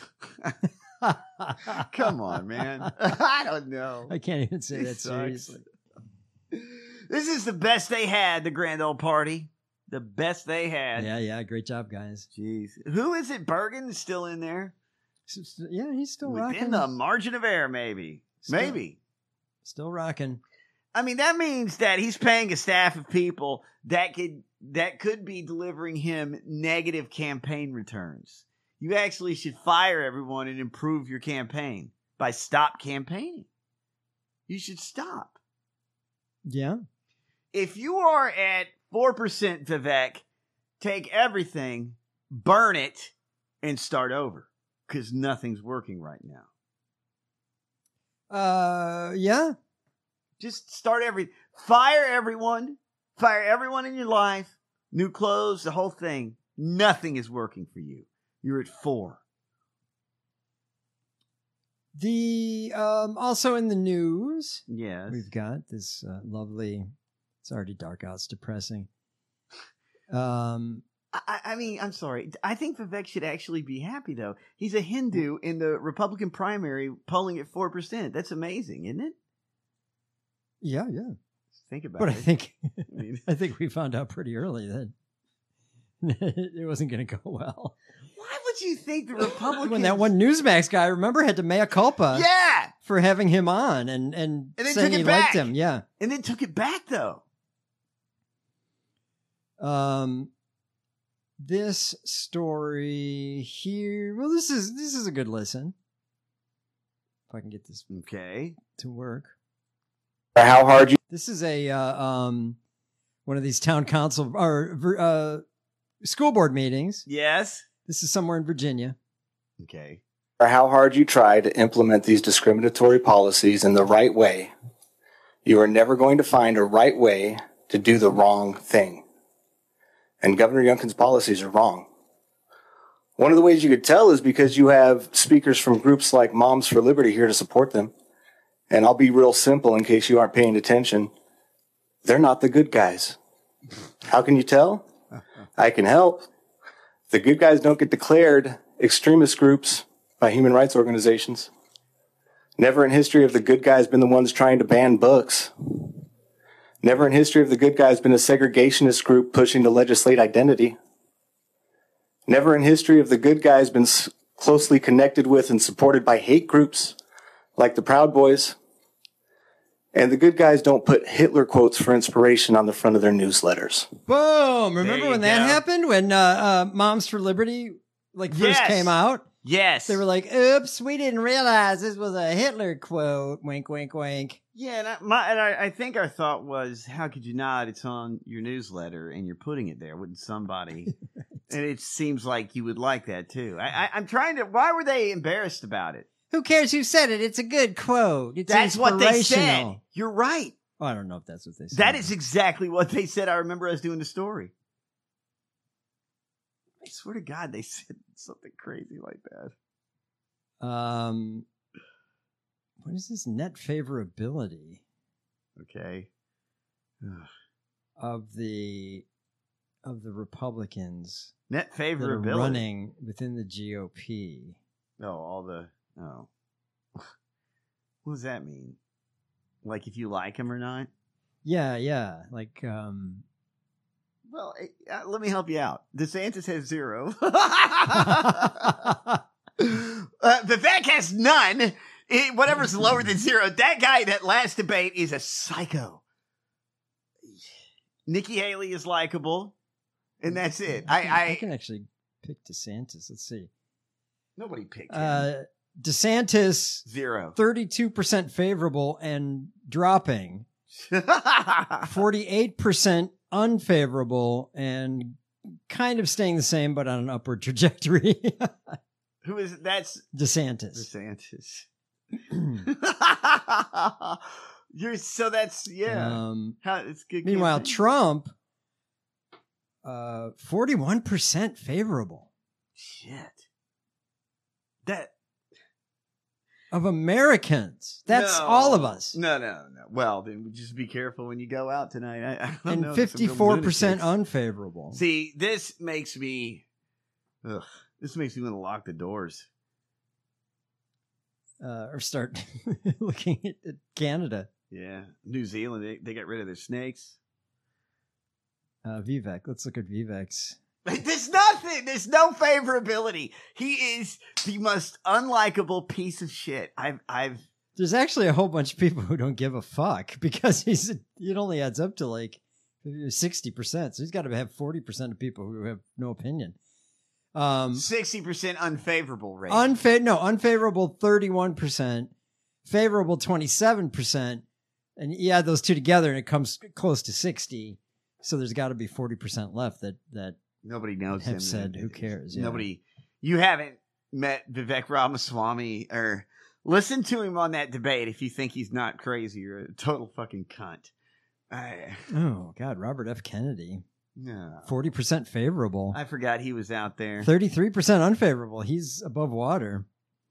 Speaker 9: Come on, man. I don't know.
Speaker 8: I can't even say
Speaker 9: It
Speaker 8: that
Speaker 9: sucks.
Speaker 8: seriously.
Speaker 9: This is the best they had, the grand old party. The best they had.
Speaker 8: Yeah, yeah. Great job, guys.
Speaker 9: Jeez. Who is it? Bergen is still in there?
Speaker 8: Yeah, he's still
Speaker 9: Within
Speaker 8: rocking.
Speaker 9: the margin of error, maybe.
Speaker 8: Still-
Speaker 9: maybe.
Speaker 8: Still rocking.
Speaker 9: I mean, that means that he's paying a staff of people that could that could be delivering him negative campaign returns. You actually should fire everyone and improve your campaign by stop campaigning. You should stop.
Speaker 8: Yeah.
Speaker 9: If you are at four percent, Vivek, take everything, burn it, and start over. Because nothing's working right now.
Speaker 8: Uh, yeah.
Speaker 9: Just start every, fire everyone, fire everyone in your life, new clothes, the whole thing. Nothing is working for you. You're at four.
Speaker 8: The um also in the news,
Speaker 9: Yes.
Speaker 8: we've got this uh, lovely. It's already dark out. It's depressing. Um.
Speaker 9: I, I mean, I'm sorry. I think Vivek should actually be happy, though. He's a Hindu in the Republican primary polling at four percent. That's amazing, isn't it?
Speaker 8: Yeah, yeah.
Speaker 9: Think about
Speaker 8: But
Speaker 9: it.
Speaker 8: I think
Speaker 9: I mean-
Speaker 8: I think we found out pretty early that it wasn't going to go well.
Speaker 9: Why would you think the Republicans...
Speaker 8: When that one Newsmax guy, remember, had to mea culpa
Speaker 9: Yeah!
Speaker 8: for having him on and, and,
Speaker 9: And then
Speaker 8: saying
Speaker 9: took it
Speaker 8: he
Speaker 9: back.
Speaker 8: liked him. Yeah.
Speaker 9: And then took it back, though.
Speaker 8: Um, this story here. Well, this is this is a good listen. If I can get this
Speaker 9: Okay.
Speaker 8: to work.
Speaker 13: How hard you?
Speaker 8: This is a uh, um one of these town council or uh school board meetings.
Speaker 9: Yes.
Speaker 8: This is somewhere in Virginia.
Speaker 9: Okay.
Speaker 13: Or how hard you try to implement these discriminatory policies in the right way, you are never going to find a right way to do the wrong thing. And Governor Youngkin's policies are wrong. One of the ways you could tell is because you have speakers from groups like Moms for Liberty here to support them. And I'll be real simple in case you aren't paying attention. They're not the good guys. How can you tell? I can help. The good guys don't get declared extremist groups by human rights organizations. Never in history have the good guys been the ones trying to ban books. Never in history have the good guys been a segregationist group pushing to legislate identity. Never in history have the good guys been s- closely connected with and supported by hate groups like the Proud Boys. And the good guys don't put Hitler quotes for inspiration on the front of their newsletters.
Speaker 8: Boom! Remember when that
Speaker 9: go.
Speaker 8: happened? When uh, uh, Moms for Liberty like first
Speaker 9: Yes.
Speaker 8: came out?
Speaker 9: Yes.
Speaker 8: They were like, oops, we didn't realize this was a Hitler quote. Wink, wink, wink.
Speaker 9: Yeah, and, I, my, and I, I think our thought was, how could you not? It's on your newsletter, and you're putting it there. Wouldn't somebody? And it seems like you would like that, too. I, I, I'm trying to... Why were they embarrassed about it?
Speaker 8: Who cares who said it? It's a good quote. It's
Speaker 9: That's what they said.
Speaker 8: inspirational.
Speaker 9: You're right.
Speaker 8: Oh, I don't know if that's what they said.
Speaker 9: That is exactly what they said. I remember us doing the story. I swear to God, they said something crazy like that.
Speaker 8: Um, what is this net favorability
Speaker 9: Okay.
Speaker 8: of the of the Republicans
Speaker 9: Net
Speaker 8: that are
Speaker 9: favorability.
Speaker 8: running within the G O P?
Speaker 9: Oh, all the... Oh. What does that mean? Like if you like him or not?
Speaker 8: Yeah, yeah. Like, um,
Speaker 9: Well, uh, let me help you out. DeSantis has zero. Uh, Vivek has none. It, whatever's lower than zero. That guy, that last debate, is a psycho. Nikki Haley is likable, and that's it. I,
Speaker 8: I,
Speaker 9: I,
Speaker 8: I can actually pick DeSantis. Let's see.
Speaker 9: nobody picked him.
Speaker 8: Uh, DeSantis,
Speaker 9: Zero.
Speaker 8: thirty-two percent favorable and dropping. forty-eight percent unfavorable and kind of staying the same, but on an upward trajectory.
Speaker 9: Who is it? That's
Speaker 8: DeSantis.
Speaker 9: DeSantis. You're so that's yeah.
Speaker 8: Um,
Speaker 9: How it's good.
Speaker 8: meanwhile,
Speaker 9: campaign.
Speaker 8: Trump, uh, forty-one percent favorable.
Speaker 9: Shit. That
Speaker 8: of Americans. That's
Speaker 9: No.
Speaker 8: all of us.
Speaker 9: No, no, no. Well, then just be careful when you go out tonight. I, I don't know,
Speaker 8: And
Speaker 9: there's some real
Speaker 8: fifty-four percent
Speaker 9: lunatics.
Speaker 8: unfavorable.
Speaker 9: See, this makes me. Ugh, this makes me want to lock the doors.
Speaker 8: Uh, or start looking at, at Canada.
Speaker 9: Yeah, New Zealand. They, they got rid of their snakes.
Speaker 8: Uh, Vivek. Let's look at Vivek's.
Speaker 9: There's nothing. There's no favorability. He is the most unlikable piece of shit. I've, I've.
Speaker 8: There's actually a whole bunch of people who don't give a fuck because he's it only adds up to like sixty percent. So he's got to have forty percent of people who have no opinion. Um,
Speaker 9: sixty percent unfavorable rate.
Speaker 8: Unfa- no, unfavorable thirty-one percent, favorable twenty-seven percent. And you add those two together and it comes close to sixty. So there's got to be forty percent left that, that
Speaker 9: Nobody knows
Speaker 8: have
Speaker 9: him.
Speaker 8: said, who cares? Yeah.
Speaker 9: Nobody. You haven't met Vivek Ramaswamy or listened to him on that debate if you think he's not crazy. You're a total fucking cunt. I,
Speaker 8: Oh, God. Robert F. Kennedy.
Speaker 9: no.
Speaker 8: forty percent favorable.
Speaker 9: I forgot he was out there.
Speaker 8: thirty-three percent unfavorable. He's above water.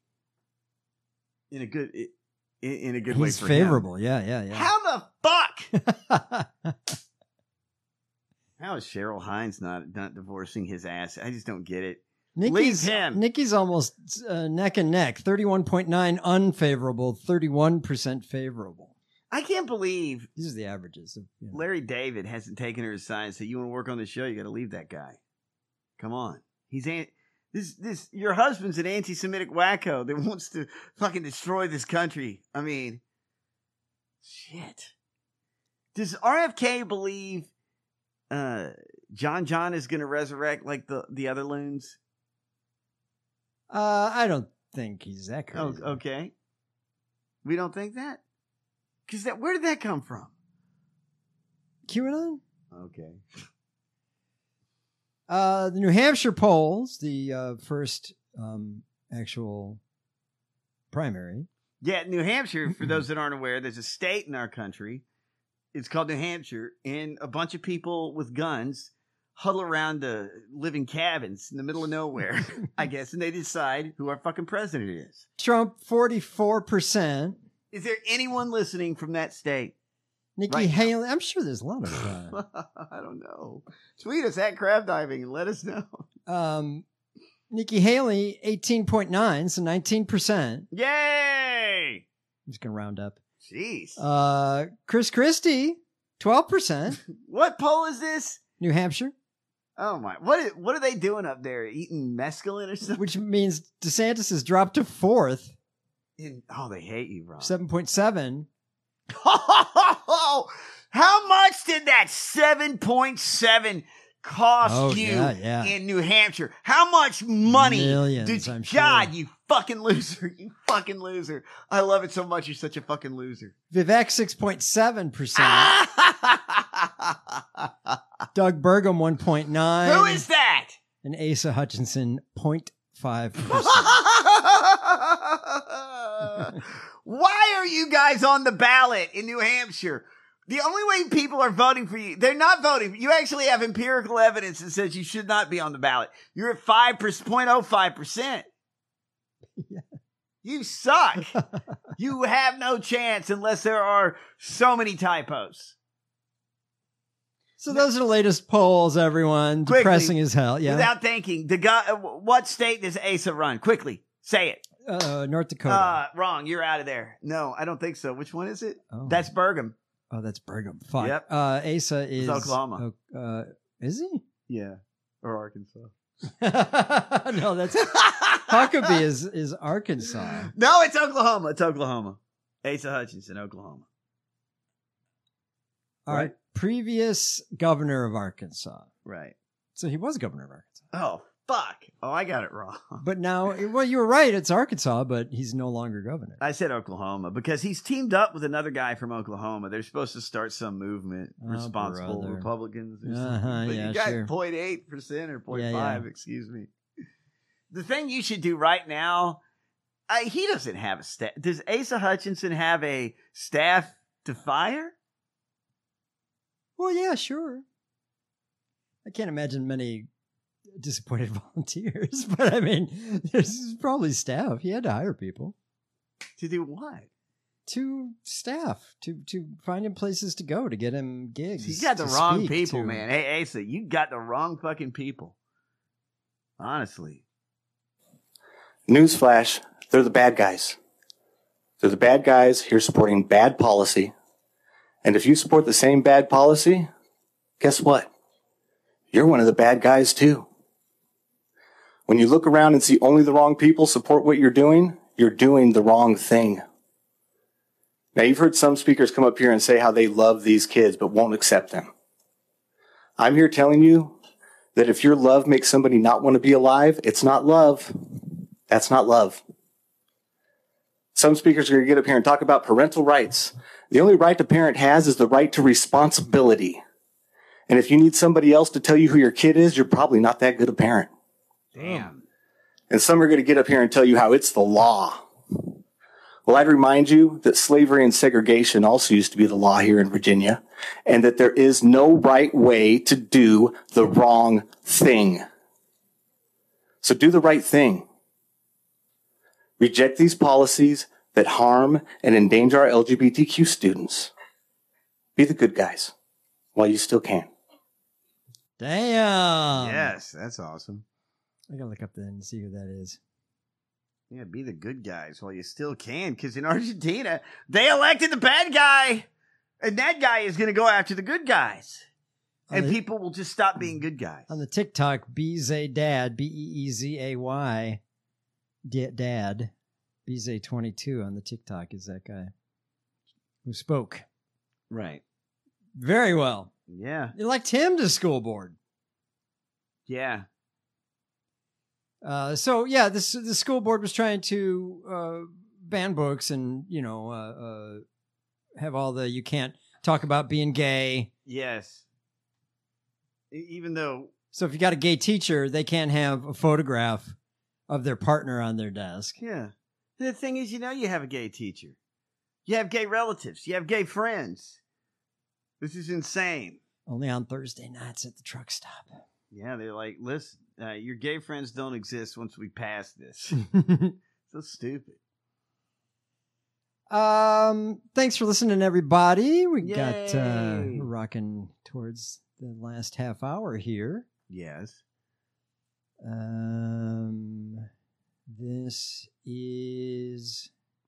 Speaker 9: In a good in, in a good way
Speaker 8: He's
Speaker 9: for
Speaker 8: favorable.
Speaker 9: him.
Speaker 8: Yeah, yeah, yeah.
Speaker 9: How the fuck? How is Cheryl Hines not not divorcing his ass? I just don't get it.
Speaker 8: Nikki's,
Speaker 9: Leave him.
Speaker 8: Nikki's almost uh, neck and neck. thirty-one point nine unfavorable, thirty-one percent favorable.
Speaker 9: I can't believe
Speaker 8: These are the averages. Of, you know.
Speaker 9: Larry David hasn't taken her aside and said, "You want to work on the show? You got to leave that guy. Come on, he's an- this this your husband's an anti-Semitic wacko that wants to fucking destroy this country. I mean, shit. Does R F K believe uh, John John is going to resurrect like the the other loons?
Speaker 8: Uh, I don't think he's that
Speaker 9: Oh,
Speaker 8: crazy.
Speaker 9: okay. We don't think that? Because that where did that come from?
Speaker 8: QAnon?
Speaker 9: Okay.
Speaker 8: Uh, the New Hampshire polls, the uh, first um, actual primary.
Speaker 9: Yeah, New Hampshire, for those that aren't aware, there's a state in our country. It's called New Hampshire, and a bunch of people with guns huddle around uh, live in cabins in the middle of nowhere, I guess, and they decide who our fucking president is.
Speaker 8: Trump, forty-four percent.
Speaker 9: Is there anyone listening from that state?
Speaker 8: Nikki
Speaker 9: right
Speaker 8: Haley. I'm sure there's a lot of. Uh,
Speaker 9: I don't know. Tweet us at Crab Diving and let us know.
Speaker 8: Um, Nikki Haley, eighteen point nine, so nineteen percent.
Speaker 9: Yay!
Speaker 8: I'm just gonna round up.
Speaker 9: Jeez.
Speaker 8: Uh, Chris Christie, twelve percent.
Speaker 9: What poll is this?
Speaker 8: New Hampshire.
Speaker 9: Oh my! What is, what are they doing up there? Eating mescaline or something?
Speaker 8: Which means DeSantis has dropped to fourth.
Speaker 9: In, oh, they hate you, Ron.
Speaker 8: seven point seven.
Speaker 9: How much did that seven point seven cost
Speaker 8: oh,
Speaker 9: you
Speaker 8: yeah, yeah.
Speaker 9: in New Hampshire? How much money?
Speaker 8: Millions,
Speaker 9: did,
Speaker 8: I'm sure.
Speaker 9: God, you fucking loser. You fucking loser. I love it so much. You're such a fucking loser.
Speaker 8: Vivek, six point seven percent. Doug Burgum, one point nine.
Speaker 9: Who is that?
Speaker 8: And Asa Hutchinson, zero point five percent.
Speaker 9: Why are you guys on the ballot in New Hampshire? The only way people are voting for you, they're not voting. You actually have empirical evidence that says you should not be on the ballot. You're at five zero point zero five percent.
Speaker 8: Yeah.
Speaker 9: You suck. You have no chance unless there are so many typos.
Speaker 8: So those are the latest polls, everyone.
Speaker 9: Quickly,
Speaker 8: depressing as hell. Yeah.
Speaker 9: Without thinking, the guy, what state does Asa run? Quickly, say it.
Speaker 8: Uh, North Dakota.
Speaker 9: Uh, wrong. You're out of there. No, I don't think so. Which one is it?
Speaker 8: Oh.
Speaker 9: That's Burgum.
Speaker 8: Oh, that's Burgum. Fuck.
Speaker 9: Yep.
Speaker 8: Uh, Asa is
Speaker 9: It's Oklahoma.
Speaker 8: Uh, is he?
Speaker 9: Yeah. Or Arkansas.
Speaker 8: No, that's Huckabee is is Arkansas.
Speaker 9: No, it's Oklahoma. It's Oklahoma. Asa Hutchinson, Oklahoma.
Speaker 8: All right. Previous governor of Arkansas.
Speaker 9: Right.
Speaker 8: So he was governor of Arkansas.
Speaker 9: Oh, fuck. Oh, I got it wrong.
Speaker 8: But now, well, you were right. It's Arkansas, but he's no longer governor.
Speaker 9: I said Oklahoma because he's teamed up with another guy from Oklahoma. They're supposed to start some movement,
Speaker 8: Oh,
Speaker 9: responsible
Speaker 8: brother.
Speaker 9: Republicans. Or
Speaker 8: Uh-huh,
Speaker 9: something. But
Speaker 8: yeah,
Speaker 9: you got
Speaker 8: sure.
Speaker 9: zero point eight percent or zero point five,
Speaker 8: Yeah, yeah.
Speaker 9: excuse me. The thing you should do right now, uh, he doesn't have a staff. Does Asa Hutchinson have a staff to fire?
Speaker 8: Well, yeah, sure. I can't imagine many disappointed volunteers, but I mean, there's probably staff. He had to hire people.
Speaker 9: To do what?
Speaker 8: To staff, to to find him places to go, to get him gigs.
Speaker 9: You got the
Speaker 8: to
Speaker 9: wrong
Speaker 8: speak
Speaker 9: people,
Speaker 8: to.
Speaker 9: man. Hey, Asa, you got the wrong fucking people. Honestly.
Speaker 13: Newsflash, they're the bad guys. They're the bad guys here supporting bad policy. And if you support the same bad policy, guess what? You're one of the bad guys too. When you look around and see only the wrong people support what you're doing, you're doing the wrong thing. Now, you've heard some speakers come up here and say how they love these kids but won't accept them. I'm here telling you that if your love makes somebody not want to be alive, it's not love. That's not love. Some speakers are going to get up here and talk about parental rights. The only right a parent has is the right to responsibility. And if you need somebody else to tell you who your kid is, you're probably not that good a parent.
Speaker 9: Damn.
Speaker 13: And some are going to get up here and tell you how it's the law. Well, I'd remind you that slavery and segregation also used to be the law here in Virginia, and that there is no right way to do the wrong thing. So do the right thing. Reject these policies that harm and endanger our L G B T Q students. Be the good guys while you still can.
Speaker 8: Damn.
Speaker 9: Yes, that's awesome.
Speaker 8: I gotta look up then and see who that is.
Speaker 9: Yeah, be the good guys while you still can, because in Argentina, they elected the bad guy, and that guy is going to go after the good guys. And
Speaker 8: On the-
Speaker 9: people will just stop being good guys.
Speaker 8: On the TikTok, Bezay Dad, B E E Z A Y, D- Dad, Bezay twenty-two on the TikTok is that guy who spoke.
Speaker 9: Right.
Speaker 8: Very well.
Speaker 9: Yeah.
Speaker 8: You elected him to school board.
Speaker 9: Yeah.
Speaker 8: Uh, so yeah, this the school board was trying to uh, ban books and you know uh, uh, have all the you can't talk about being gay.
Speaker 9: Yes. E- Even though,
Speaker 8: So if you got a gay teacher, they can't have a photograph of their partner on their desk.
Speaker 9: yeah. The thing is, you know, you have a gay teacher. You have gay relatives. You have gay friends. This is insane.
Speaker 8: Only on Thursday nights at the truck stop.
Speaker 9: Yeah, they're like, listen, uh, your gay friends don't exist once we pass this. So stupid.
Speaker 8: Um, thanks for listening, everybody. We
Speaker 9: Yay.
Speaker 8: got uh, rocking towards the last half hour here.
Speaker 9: Yes.
Speaker 8: Um, this is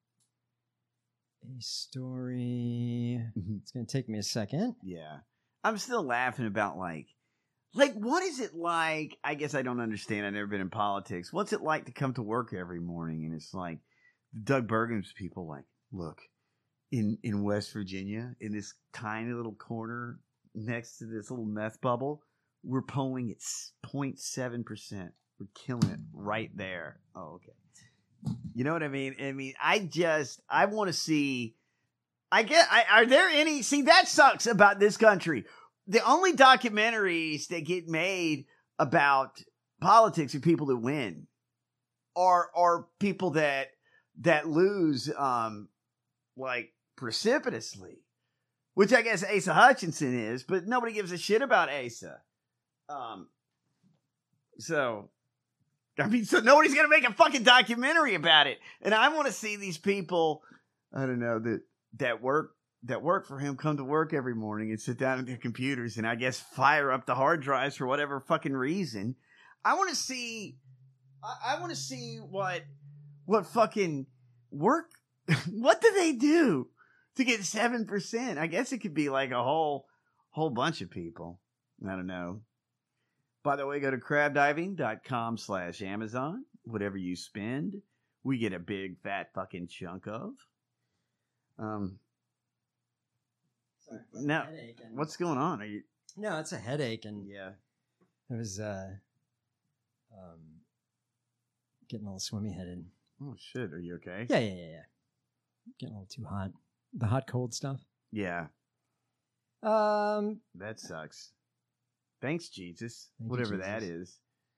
Speaker 8: a story. It's going to take me a second.
Speaker 9: Yeah. I'm still laughing about like, like, what is it like? I guess I don't understand. I've never been in politics. What's it like to come to work every morning? And it's like Doug Burgum's people like, look, in, in West Virginia, in this tiny little corner next to this little meth bubble, we're polling at zero point seven percent. We're killing it right there. Oh, okay. You know what I mean? I mean, I just, I want to see, I get, I, are there any, see, that sucks about this country. The only documentaries that get made about politics are people that win or, or people that, that lose, um, like precipitously, which I guess Asa Hutchinson is, but nobody gives a shit about Asa. Um, so, I mean, so nobody's going to make a fucking documentary about it. And I want to see these people, I don't know, that, that work, that work for him come to work every morning and sit down at their computers and I guess fire up the hard drives for whatever fucking reason. I want to see, I, I want to see what, what fucking work, what do they do to get seven percent? I guess it could be like a whole, whole bunch of people. I don't know. By the way, go to crabdiving.com slash Amazon. Whatever you spend, we get a big fat fucking chunk of. Um,
Speaker 8: Sorry,
Speaker 9: now, what's going on? Are you?
Speaker 8: No, it's a headache, and
Speaker 9: yeah,
Speaker 8: it was uh, um, getting a little swimmy headed.
Speaker 9: Oh shit! Are you okay?
Speaker 8: Yeah, yeah, yeah, yeah. Getting a little too hot. The hot cold stuff.
Speaker 9: Yeah.
Speaker 8: Um,
Speaker 9: that sucks. Thanks, Jesus.
Speaker 8: Thank
Speaker 9: Whatever
Speaker 8: you, Jesus.
Speaker 9: that is.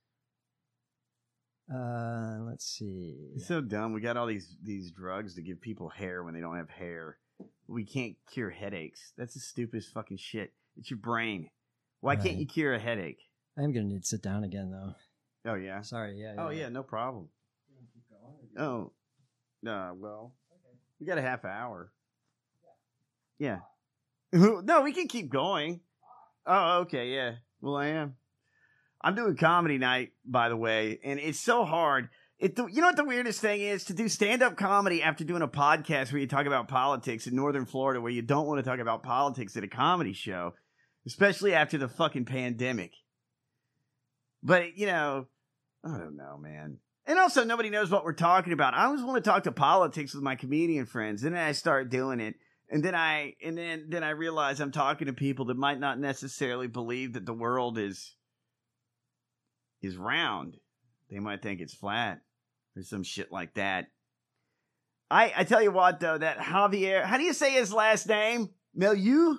Speaker 8: Uh, let's see.
Speaker 9: It's so dumb. We got all these these drugs to give people hair when they don't have hair. We can't cure headaches. That's the stupidest fucking shit. It's your brain. Why
Speaker 8: Right.
Speaker 9: can't you cure a headache?
Speaker 8: I'm gonna need to sit down again, though.
Speaker 9: Oh yeah.
Speaker 8: Sorry. Yeah.
Speaker 9: Oh yeah. No problem. Oh. Uh, well, we got a half hour. Yeah. No, we can keep going. Oh, okay. Yeah. Well, I am. I'm doing comedy night, by the way, and it's so hard. It, you know what the weirdest thing is? To do stand-up comedy after doing a podcast where you talk about politics in Northern Florida, where you don't want to talk about politics at a comedy show, especially after the fucking pandemic. But, you know, I don't know, man. And also, nobody knows what we're talking about. I always want to talk to politics with my comedian friends, and then I start doing it. And then I and then, then I realize I'm talking to people that might not necessarily believe that the world is is round. They might think it's flat or some shit like that. I I tell you what though, that Javier, how do you say his last name? Milieu?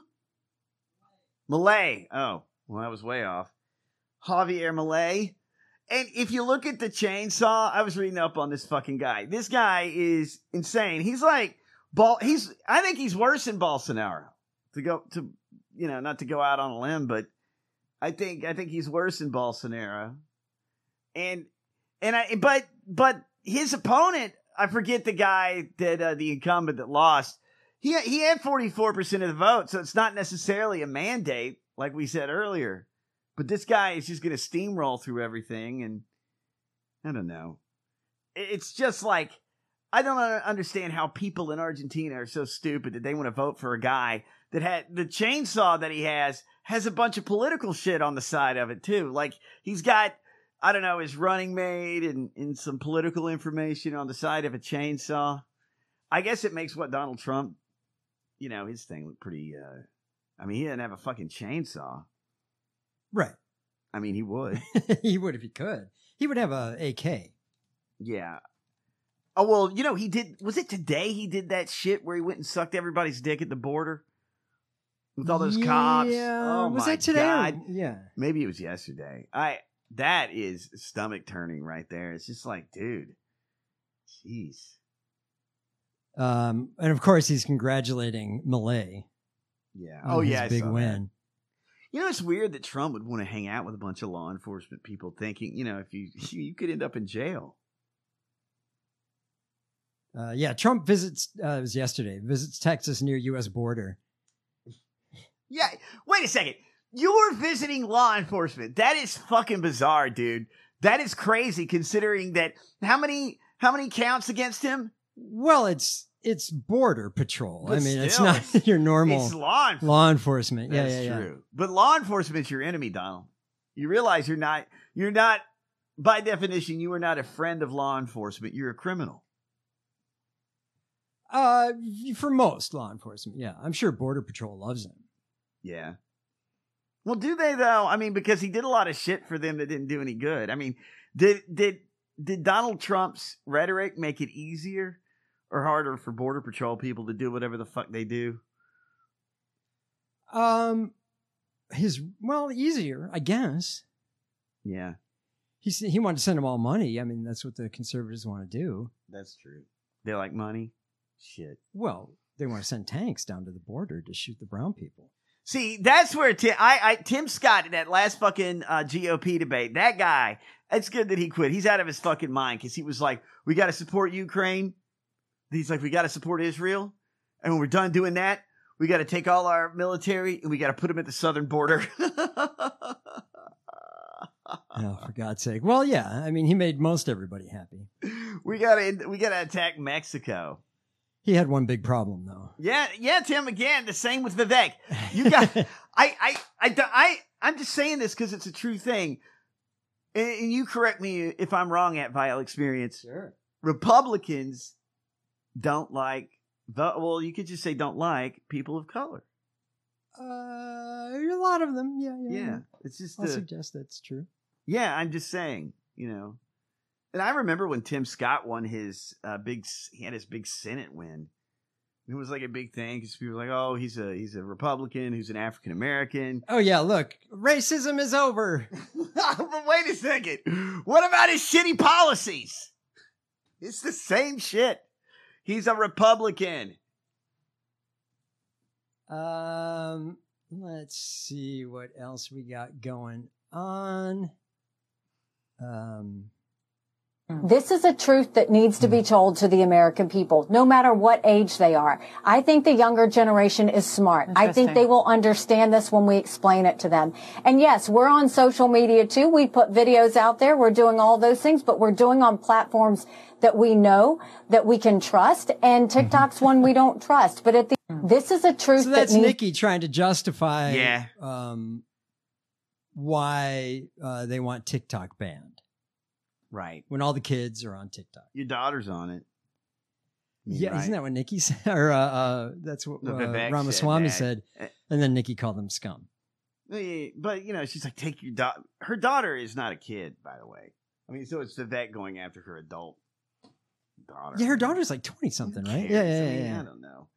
Speaker 9: Malay. Oh, well that was way off. Javier Malay. And if you look at the chainsaw, I was reading up on this fucking guy. This guy is insane. He's like Bol- he's I think he's worse than Bolsonaro. To go to you know, not to go out on a limb, but I think I think he's worse than Bolsonaro. And and I but but his opponent, I forget the guy that uh, the incumbent that lost. He he had forty-four percent of the vote, so it's not necessarily a mandate like we said earlier. But this guy is just going to steamroll through everything, and I don't know. It's just like I don't understand how people in Argentina are so stupid that they want to vote for a guy that had the chainsaw that he has has a bunch of political shit on the side of it too. Like he's got, I don't know, his running mate and, and some political information on the side of a chainsaw. I guess it makes what Donald Trump, you know, his thing look pretty, uh, I mean, he didn't have a fucking chainsaw.
Speaker 8: Right.
Speaker 9: I mean, he would.
Speaker 8: He would if he could. He would have a A K.
Speaker 9: Yeah. Oh, well, you know, he did, was it today he did that shit where he went and sucked everybody's dick at the border? With all those
Speaker 8: yeah,
Speaker 9: cops? Oh,
Speaker 8: was
Speaker 9: my
Speaker 8: that today?
Speaker 9: God.
Speaker 8: Or, yeah.
Speaker 9: Maybe it was yesterday. I, that is stomach turning right there. It's just like, dude, jeez.
Speaker 8: Um, and of course he's congratulating Malay.
Speaker 9: Yeah.
Speaker 8: on
Speaker 9: Oh,
Speaker 8: his
Speaker 9: yeah. I
Speaker 8: big
Speaker 9: saw
Speaker 8: win.
Speaker 9: that. You know, it's weird that Trump would want to hang out with a bunch of law enforcement people, thinking, you know, if you you could end up in jail.
Speaker 8: Uh, yeah, Trump visits. Uh, it was yesterday. Visits Texas near U S border.
Speaker 9: Yeah, wait a second. You're visiting law enforcement. That is fucking bizarre, dude. That is crazy, considering that how many how many counts against him?
Speaker 8: Well, it's it's border patrol.
Speaker 9: But
Speaker 8: I mean, it's
Speaker 9: still,
Speaker 8: not
Speaker 9: it's-
Speaker 8: your normal
Speaker 9: it's law enforcement.
Speaker 8: law enforcement. Yeah,
Speaker 9: That's
Speaker 8: yeah, yeah.
Speaker 9: true. But law enforcement's your enemy, Donald. You realize you're not. You're not. By definition, you are not a friend of law enforcement. You're a criminal.
Speaker 8: Uh, for most law enforcement, yeah, I'm sure border patrol loves him.
Speaker 9: Yeah. Well, do they though? I mean, because he did a lot of shit for them that didn't do any good. I mean, did did did Donald Trump's rhetoric make it easier or harder for border patrol people to do whatever the fuck they do?
Speaker 8: Um, his well, easier, I guess.
Speaker 9: Yeah,
Speaker 8: He s- he wanted to send them all money. I mean, that's what the conservatives want to do.
Speaker 9: that's true. They like money. Shit.
Speaker 8: Well, they want to send tanks down to the border to shoot the brown people.
Speaker 9: See, that's where Tim, I, I, Tim Scott in that last fucking uh, G O P debate, that guy, it's good that he quit. He's out of his fucking mind because he was like, we got to support Ukraine. He's like, we got to support Israel. And when we're done doing that, we got to take all our military and we got to put them at the southern border.
Speaker 8: Oh, for God's sake. Well, yeah. I mean, he made most everybody happy.
Speaker 9: we got to we got to attack Mexico.
Speaker 8: He had one big problem, though.
Speaker 9: Yeah, yeah, Tim. Again, the same with Vivek. You got. I, I, I, I, I'm just saying this because it's a true thing, and, and you correct me if I'm wrong. At Vile Experience,
Speaker 8: Sure.
Speaker 9: Republicans don't like. The, well, you could just say don't like people of color.
Speaker 8: Uh, a lot of them, yeah, yeah.
Speaker 9: Yeah, it's just.
Speaker 8: I'll
Speaker 9: a-
Speaker 8: suggest that's true.
Speaker 9: Yeah, I'm just saying. You know, and I remember when Tim Scott won his uh, big. He had his big Senate win. It was like a big thing because people were like, "Oh, he's a he's a Republican who's an African American."
Speaker 8: Oh, yeah, look, racism is over.
Speaker 9: But wait a second. What about his shitty policies? It's the same shit. He's a Republican.
Speaker 8: Um, let's see what else we got going on. Um,
Speaker 14: This is a truth that needs to be told to the American people, no matter what age they are. I think the younger generation is smart. I think they will understand this when we explain it to them. And yes, we're on social media too. We put videos out there. We're doing all those things, but we're doing on platforms that we know, that we can trust. And TikTok's one we don't trust. But at the, this is a truth
Speaker 8: so that's
Speaker 14: that needs
Speaker 8: Nikki trying to justify
Speaker 9: Yeah.
Speaker 8: um, why uh, they want TikTok banned.
Speaker 9: Right.
Speaker 8: When all the kids are on TikTok.
Speaker 9: Your daughter's on it. I mean,
Speaker 8: Yeah,
Speaker 9: right?
Speaker 8: isn't that what Nikki said? Or uh, uh, that's what
Speaker 9: No,
Speaker 8: uh,
Speaker 9: Vivek
Speaker 8: Ramaswamy
Speaker 9: said
Speaker 8: said.
Speaker 9: that.
Speaker 8: And then Nikki called them scum.
Speaker 9: Eh, But, you know, she's like, take your daughter. Her daughter is not a kid, by the way. I mean, so it's Vivek going after her adult daughter.
Speaker 8: Yeah, her daughter's like twenty something, right?
Speaker 9: Cares?
Speaker 8: Yeah, yeah,
Speaker 9: I
Speaker 8: yeah.
Speaker 9: mean,
Speaker 8: yeah.
Speaker 9: I don't know.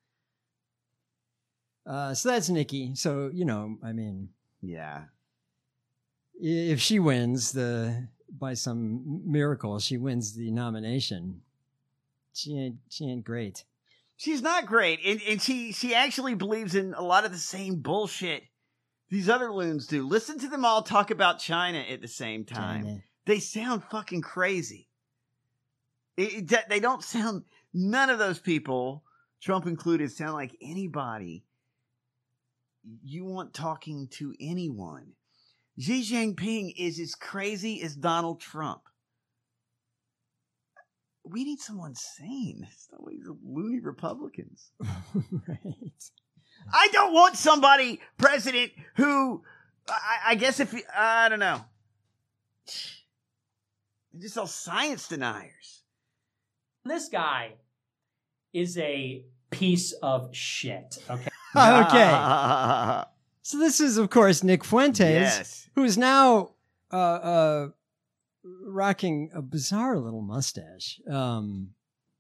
Speaker 8: Uh, so that's Nikki. So, you know, I mean,
Speaker 9: Yeah.
Speaker 8: i- if she wins the by some miracle, she wins the nomination. She ain't she ain't great.
Speaker 9: She's not great. And, and she, she actually believes in a lot of the same bullshit these other loons do. Listen to them all talk about China at the same time.
Speaker 8: China.
Speaker 9: They sound fucking crazy. It, it, they don't sound, none of those people, Trump included, sound like anybody you want talking to anyone. Xi Jinping is as crazy as Donald Trump. We need someone sane. It's not these loony Republicans.
Speaker 8: Right.
Speaker 9: I don't want somebody president who, I, I guess if, he, I don't know. They're just all science deniers.
Speaker 15: This guy is a piece of shit. Okay.
Speaker 8: Okay. So this is, of course, Nick Fuentes,
Speaker 9: Yes.
Speaker 8: who is now uh, uh, rocking a bizarre little mustache. Um,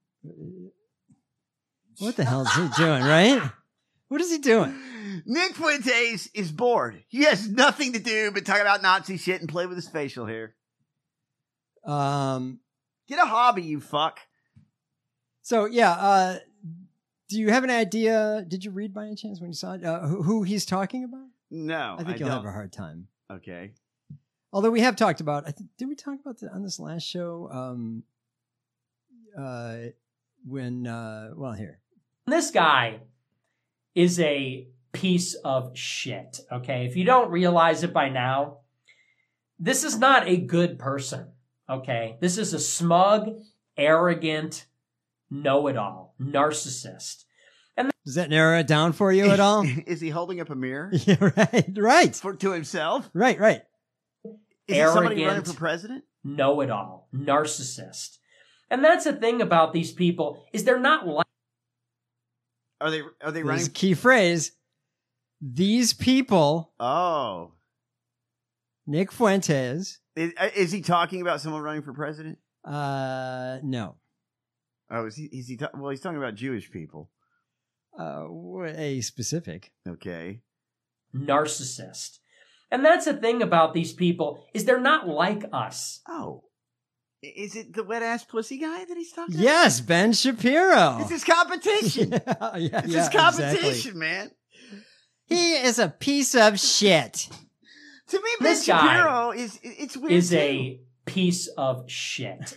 Speaker 8: what the hell is he doing, right? What is he doing?
Speaker 9: Nick Fuentes is bored. He has nothing to do but talk about Nazi shit and play with his facial hair.
Speaker 8: Um,
Speaker 9: Get a hobby, you fuck.
Speaker 8: so, yeah, uh, do you have an idea? Did you read by any chance when you saw it? Uh, who, who he's talking about?
Speaker 9: No,
Speaker 8: I think
Speaker 9: I
Speaker 8: you'll
Speaker 9: don't.
Speaker 8: have a hard time.
Speaker 9: Okay.
Speaker 8: Although we have talked about, I th- did we talk about that on this last show? Um, uh, when, uh, well, here.
Speaker 15: This guy is a piece of shit, okay? If you don't realize it by now, this is not a good person, okay? This is a smug, arrogant, know-it-all, narcissist. And
Speaker 8: Does that narrow it down for you at all?
Speaker 9: Is he holding up a mirror?
Speaker 8: Yeah, right, right.
Speaker 9: For, to himself?
Speaker 8: Right, right.
Speaker 9: Is it somebody running for president?
Speaker 15: Know-it-all, narcissist. And that's the thing about these people, is they're not like...
Speaker 9: Are they, are they
Speaker 8: There's
Speaker 9: running?
Speaker 8: a key phrase. These people,
Speaker 9: Oh.
Speaker 8: Nick Fuentes,
Speaker 9: Is, is he talking about someone running for president?
Speaker 8: uh, no.
Speaker 9: Oh, is he, is he, ta- well, he's talking about Jewish people.
Speaker 8: Uh, a specific.
Speaker 9: Okay.
Speaker 15: narcissist. And that's the thing about these people, is they're not like us.
Speaker 9: Oh. Is it the wet ass pussy guy that he's talking
Speaker 8: Yes, Ben Shapiro.
Speaker 9: about? It's his competition.
Speaker 8: yeah, yeah,
Speaker 9: It's
Speaker 8: yeah,
Speaker 9: his competition,
Speaker 8: exactly.
Speaker 9: man.
Speaker 8: He is a piece of shit.
Speaker 9: To me, Ben
Speaker 15: This guy
Speaker 9: Shapiro is, it's weird
Speaker 15: Is
Speaker 9: too.
Speaker 15: a piece of shit.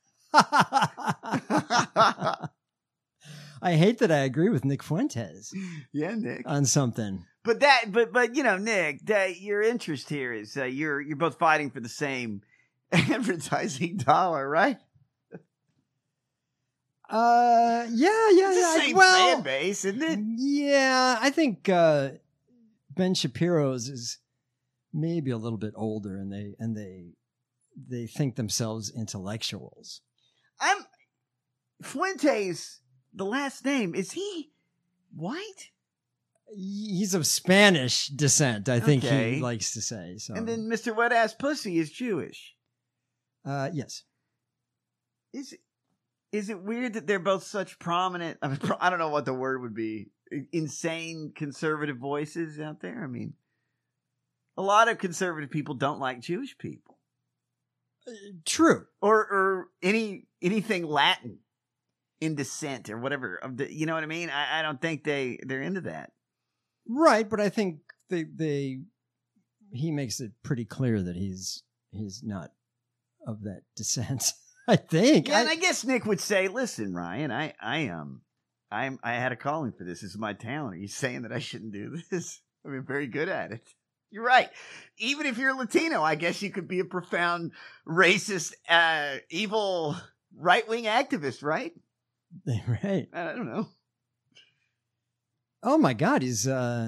Speaker 8: I hate that I agree with Nick Fuentes
Speaker 9: Yeah, Nick.
Speaker 8: on something.
Speaker 9: But that, but but you know, Nick, that your interest here is uh, you're you're both fighting for the same advertising dollar, right?
Speaker 8: Uh, yeah, yeah,
Speaker 9: It's
Speaker 8: yeah.
Speaker 9: the same
Speaker 8: well,
Speaker 9: fan base, isn't it?
Speaker 8: yeah, I think uh, Ben Shapiro's is maybe a little bit older, and they and they they think themselves intellectuals.
Speaker 9: I'm Fuentes. The last name, is he white?
Speaker 8: He's of Spanish descent, I think
Speaker 9: Okay.
Speaker 8: he likes to say. So,
Speaker 9: And then Mister Wet Ass Pussy is Jewish.
Speaker 8: uh, yes,
Speaker 9: Is it, is it weird that they're both such prominent? I mean, pro- I don't know what the word would be. Insane conservative voices out there. I mean, a lot of conservative people don't like Jewish people,
Speaker 8: true.
Speaker 9: or or any anything Latin in descent or whatever. Of the, you know what I mean? I, I don't think they they're into that.
Speaker 8: Right, but I think they they he makes it pretty clear that he's he's not of that descent. I think.
Speaker 9: Yeah, and
Speaker 8: I-
Speaker 9: I guess Nick would say, "Listen, Ryan, I I um I'm I had a calling for this. This is my talent. Are you saying that I shouldn't do this? I mean, very good at it." You're right. Even if you're Latino, I guess you could be a profound racist, uh, evil right wing activist, right?
Speaker 8: right.
Speaker 9: I don't know.
Speaker 8: Oh my God, he's uh,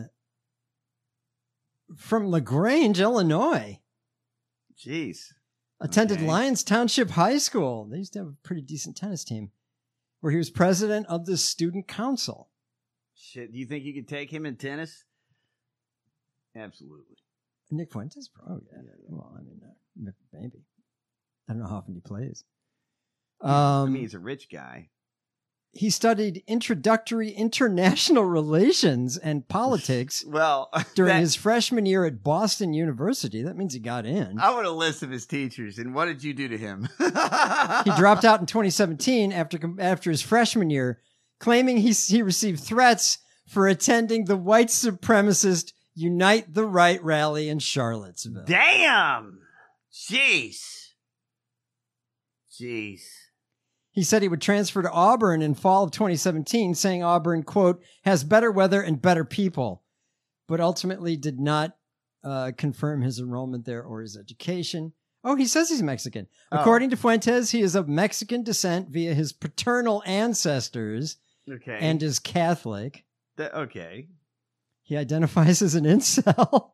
Speaker 8: from LaGrange, Illinois.
Speaker 9: Jeez.
Speaker 8: Attended
Speaker 9: Okay.
Speaker 8: Lyons Township High School. They used to have a pretty decent tennis team, where he was president of the student council.
Speaker 9: Shit. Do you think you could take him in tennis? Absolutely.
Speaker 8: Nick Fuentes? Oh, yeah. Well, I mean, uh, maybe. I don't know how often he plays. Um,
Speaker 9: I mean, he's a rich guy.
Speaker 8: He studied introductory international relations and politics
Speaker 9: Well,
Speaker 8: during
Speaker 9: that-
Speaker 8: his freshman year at Boston University. That means he got in.
Speaker 9: I want a list of his teachers, and what did you do to him?
Speaker 8: He dropped out in twenty seventeen after after his freshman year, claiming he he received threats for attending the white supremacist Unite the Right rally in Charlottesville.
Speaker 9: Damn! Jeez. Jeez.
Speaker 8: He said he would transfer to Auburn in fall of twenty seventeen, saying Auburn, quote, has better weather and better people, but ultimately did not uh, confirm his enrollment there or his education. Oh, he says he's Mexican.
Speaker 9: Oh.
Speaker 8: According to Fuentes, he is of Mexican descent via his paternal ancestors
Speaker 9: Okay.
Speaker 8: and is Catholic.
Speaker 9: Th- okay.
Speaker 8: He identifies as an incel.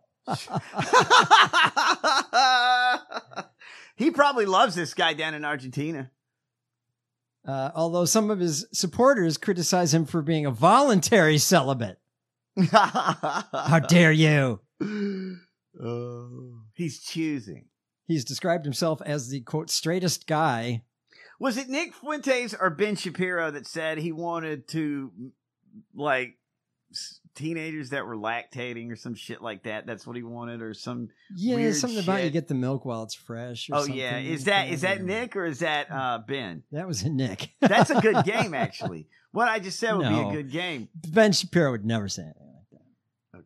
Speaker 9: He probably loves this guy down in Argentina.
Speaker 8: Uh, although some of his supporters criticize him for being a voluntary celibate. How dare you?
Speaker 9: Oh, he's choosing.
Speaker 8: He's described himself as the, quote, straightest guy.
Speaker 9: Was it Nick Fuentes or Ben Shapiro that said he wanted to, like, s- teenagers that were lactating or some shit like that? That's what he wanted, or some
Speaker 8: Yeah,
Speaker 9: weird
Speaker 8: something
Speaker 9: shit?
Speaker 8: about you get the milk while it's fresh. Or
Speaker 9: Oh
Speaker 8: something
Speaker 9: yeah, is
Speaker 8: like
Speaker 9: that is that
Speaker 8: or-
Speaker 9: Nick or is that uh, Ben?
Speaker 8: That was Nick.
Speaker 9: That's a good game, actually. What I just said would be
Speaker 8: No.
Speaker 9: a good game.
Speaker 8: Ben Shapiro would never say anything like that.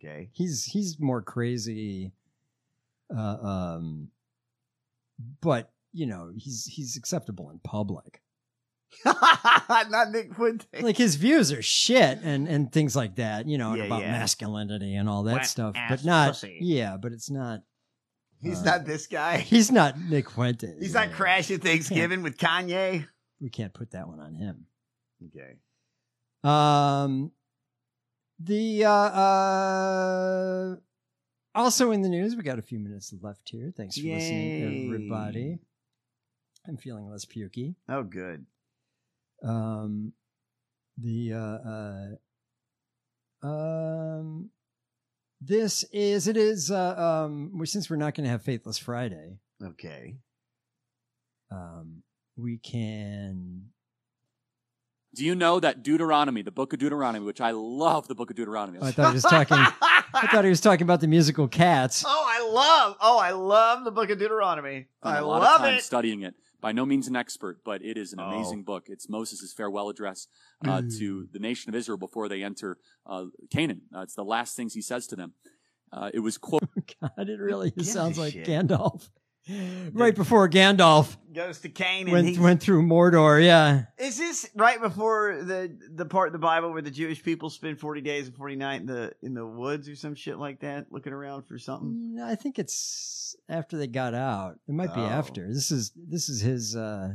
Speaker 9: Okay.
Speaker 8: He's he's more crazy, uh, um, but you know he's he's acceptable in public.
Speaker 9: Not Nick Fuente.
Speaker 8: Like his views are shit and and things like that. You know, and
Speaker 9: Yeah,
Speaker 8: about
Speaker 9: yeah.
Speaker 8: masculinity and all that
Speaker 9: Wet
Speaker 8: stuff,
Speaker 9: ass
Speaker 8: but not.
Speaker 9: pussy.
Speaker 8: Yeah, but it's not.
Speaker 9: He's
Speaker 8: uh,
Speaker 9: not this guy.
Speaker 8: He's not Nick Fuente.
Speaker 9: He's not crashing Thanksgiving with Kanye.
Speaker 8: We can't put that one on him.
Speaker 9: Okay.
Speaker 8: Um, the uh, uh, also in the news, we got a few minutes left here. Thanks for listening,
Speaker 9: Yay.
Speaker 8: everybody. I'm feeling less pukey.
Speaker 9: Oh, good.
Speaker 8: Um, the uh, uh, um, this is it is uh, um, well, since we're not going to have Faithless Friday.
Speaker 9: Okay.
Speaker 8: Um, we can.
Speaker 16: Do you know that Deuteronomy, the book of Deuteronomy, which I love the book of Deuteronomy.
Speaker 8: Oh, I thought he was talking. I thought he was talking about the musical Cats.
Speaker 9: Oh, I love. Oh, I love the Book of Deuteronomy. I
Speaker 16: a lot
Speaker 9: love
Speaker 16: of time
Speaker 9: it.
Speaker 16: studying it. By no means an expert, but it is an
Speaker 9: Oh.
Speaker 16: amazing book. It's Moses' farewell address uh,
Speaker 8: Mm.
Speaker 16: to the nation of Israel before they enter uh, Canaan. Uh, it's the last things he says to them. Uh, it was quote.
Speaker 8: God, it really
Speaker 9: gives
Speaker 8: sounds
Speaker 9: a
Speaker 8: like
Speaker 9: shit?
Speaker 8: Gandalf. Right before Gandalf
Speaker 9: Goes to Canaan.
Speaker 8: went
Speaker 9: He's-
Speaker 8: went through Mordor. Yeah.
Speaker 9: Is this right before the the part of the Bible where the Jewish people spend forty days and forty nights in the in the woods or some shit like that, looking around for something?
Speaker 8: Mm, I think it's after they got out. It might be
Speaker 9: Oh.
Speaker 8: after. This is this is his. uh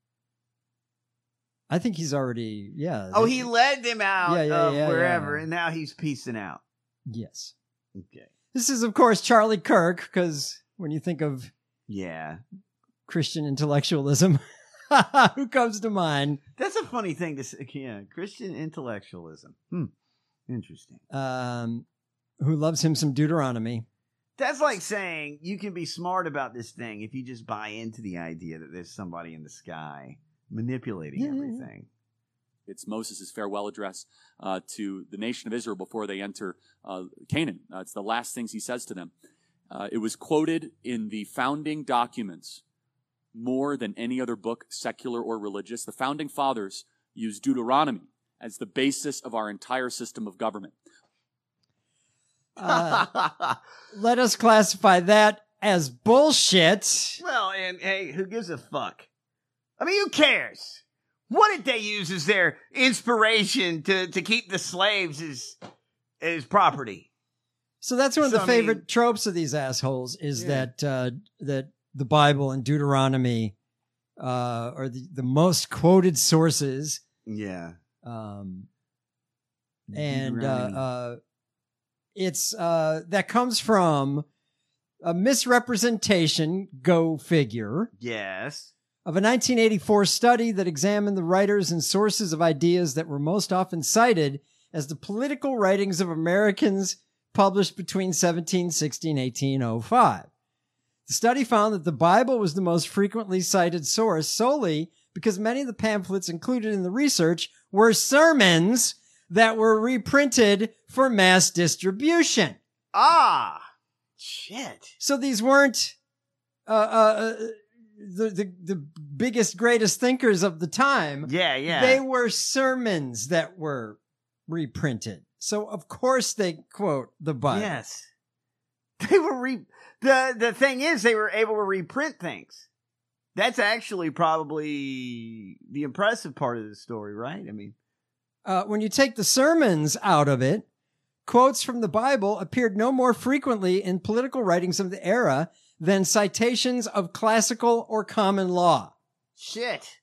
Speaker 8: I think he's already. Yeah.
Speaker 9: Oh,
Speaker 8: they-
Speaker 9: he led them out
Speaker 8: Yeah, yeah,
Speaker 9: of
Speaker 8: yeah,
Speaker 9: wherever,
Speaker 8: yeah.
Speaker 9: and now he's piecing out.
Speaker 8: Yes.
Speaker 9: Okay.
Speaker 8: This is of course Charlie Kirk, because when you think of
Speaker 9: Yeah.
Speaker 8: Christian intellectualism, who comes to mind?
Speaker 9: That's a funny thing to say. Yeah, Christian intellectualism. Hmm. Interesting.
Speaker 8: Um, who loves him some Deuteronomy?
Speaker 9: That's like saying you can be smart about this thing if you just buy into the idea that there's somebody in the sky manipulating
Speaker 8: Yeah, yeah, yeah.
Speaker 9: everything.
Speaker 16: It's Moses' farewell address uh, to the nation of Israel before they enter uh, Canaan. Uh, it's the last things he says to them. Uh, it was quoted in the founding documents more than any other book, secular or religious. The founding fathers used Deuteronomy as the basis of our entire system of government.
Speaker 8: Uh, let us classify that as bullshit.
Speaker 9: Well, and hey, who gives a fuck? I mean, who cares? What did they use as their inspiration to, to keep the slaves as, as property?
Speaker 8: So that's one of
Speaker 9: So,
Speaker 8: the
Speaker 9: I
Speaker 8: favorite
Speaker 9: mean-
Speaker 8: tropes of these assholes is
Speaker 9: Yeah.
Speaker 8: that uh, that the Bible and Deuteronomy uh, are the, the most quoted sources.
Speaker 9: Yeah.
Speaker 8: Um, and uh,
Speaker 9: Deuteronomy.
Speaker 8: uh, it's uh, that comes from a misrepresentation, go figure,
Speaker 9: Yes.
Speaker 8: of a nineteen eighty-four study that examined the writers and sources of ideas that were most often cited as the political writings of Americans published between seventeen sixty and eighteen oh five. The study found that the Bible was the most frequently cited source solely because many of the pamphlets included in the research were sermons that were reprinted for mass distribution.
Speaker 9: Ah, shit.
Speaker 8: So these weren't uh, uh, the, the the biggest, greatest thinkers of the time.
Speaker 9: Yeah, yeah.
Speaker 8: They were sermons that were reprinted. So of course they quote the Bible.
Speaker 9: Yes. They were re the the thing is they were able to reprint things. That's actually probably the impressive part of the story, right? I mean,
Speaker 8: Uh, when you take the sermons out of it, quotes from the Bible appeared no more frequently in political writings of the era than citations of classical or common law.
Speaker 9: shit.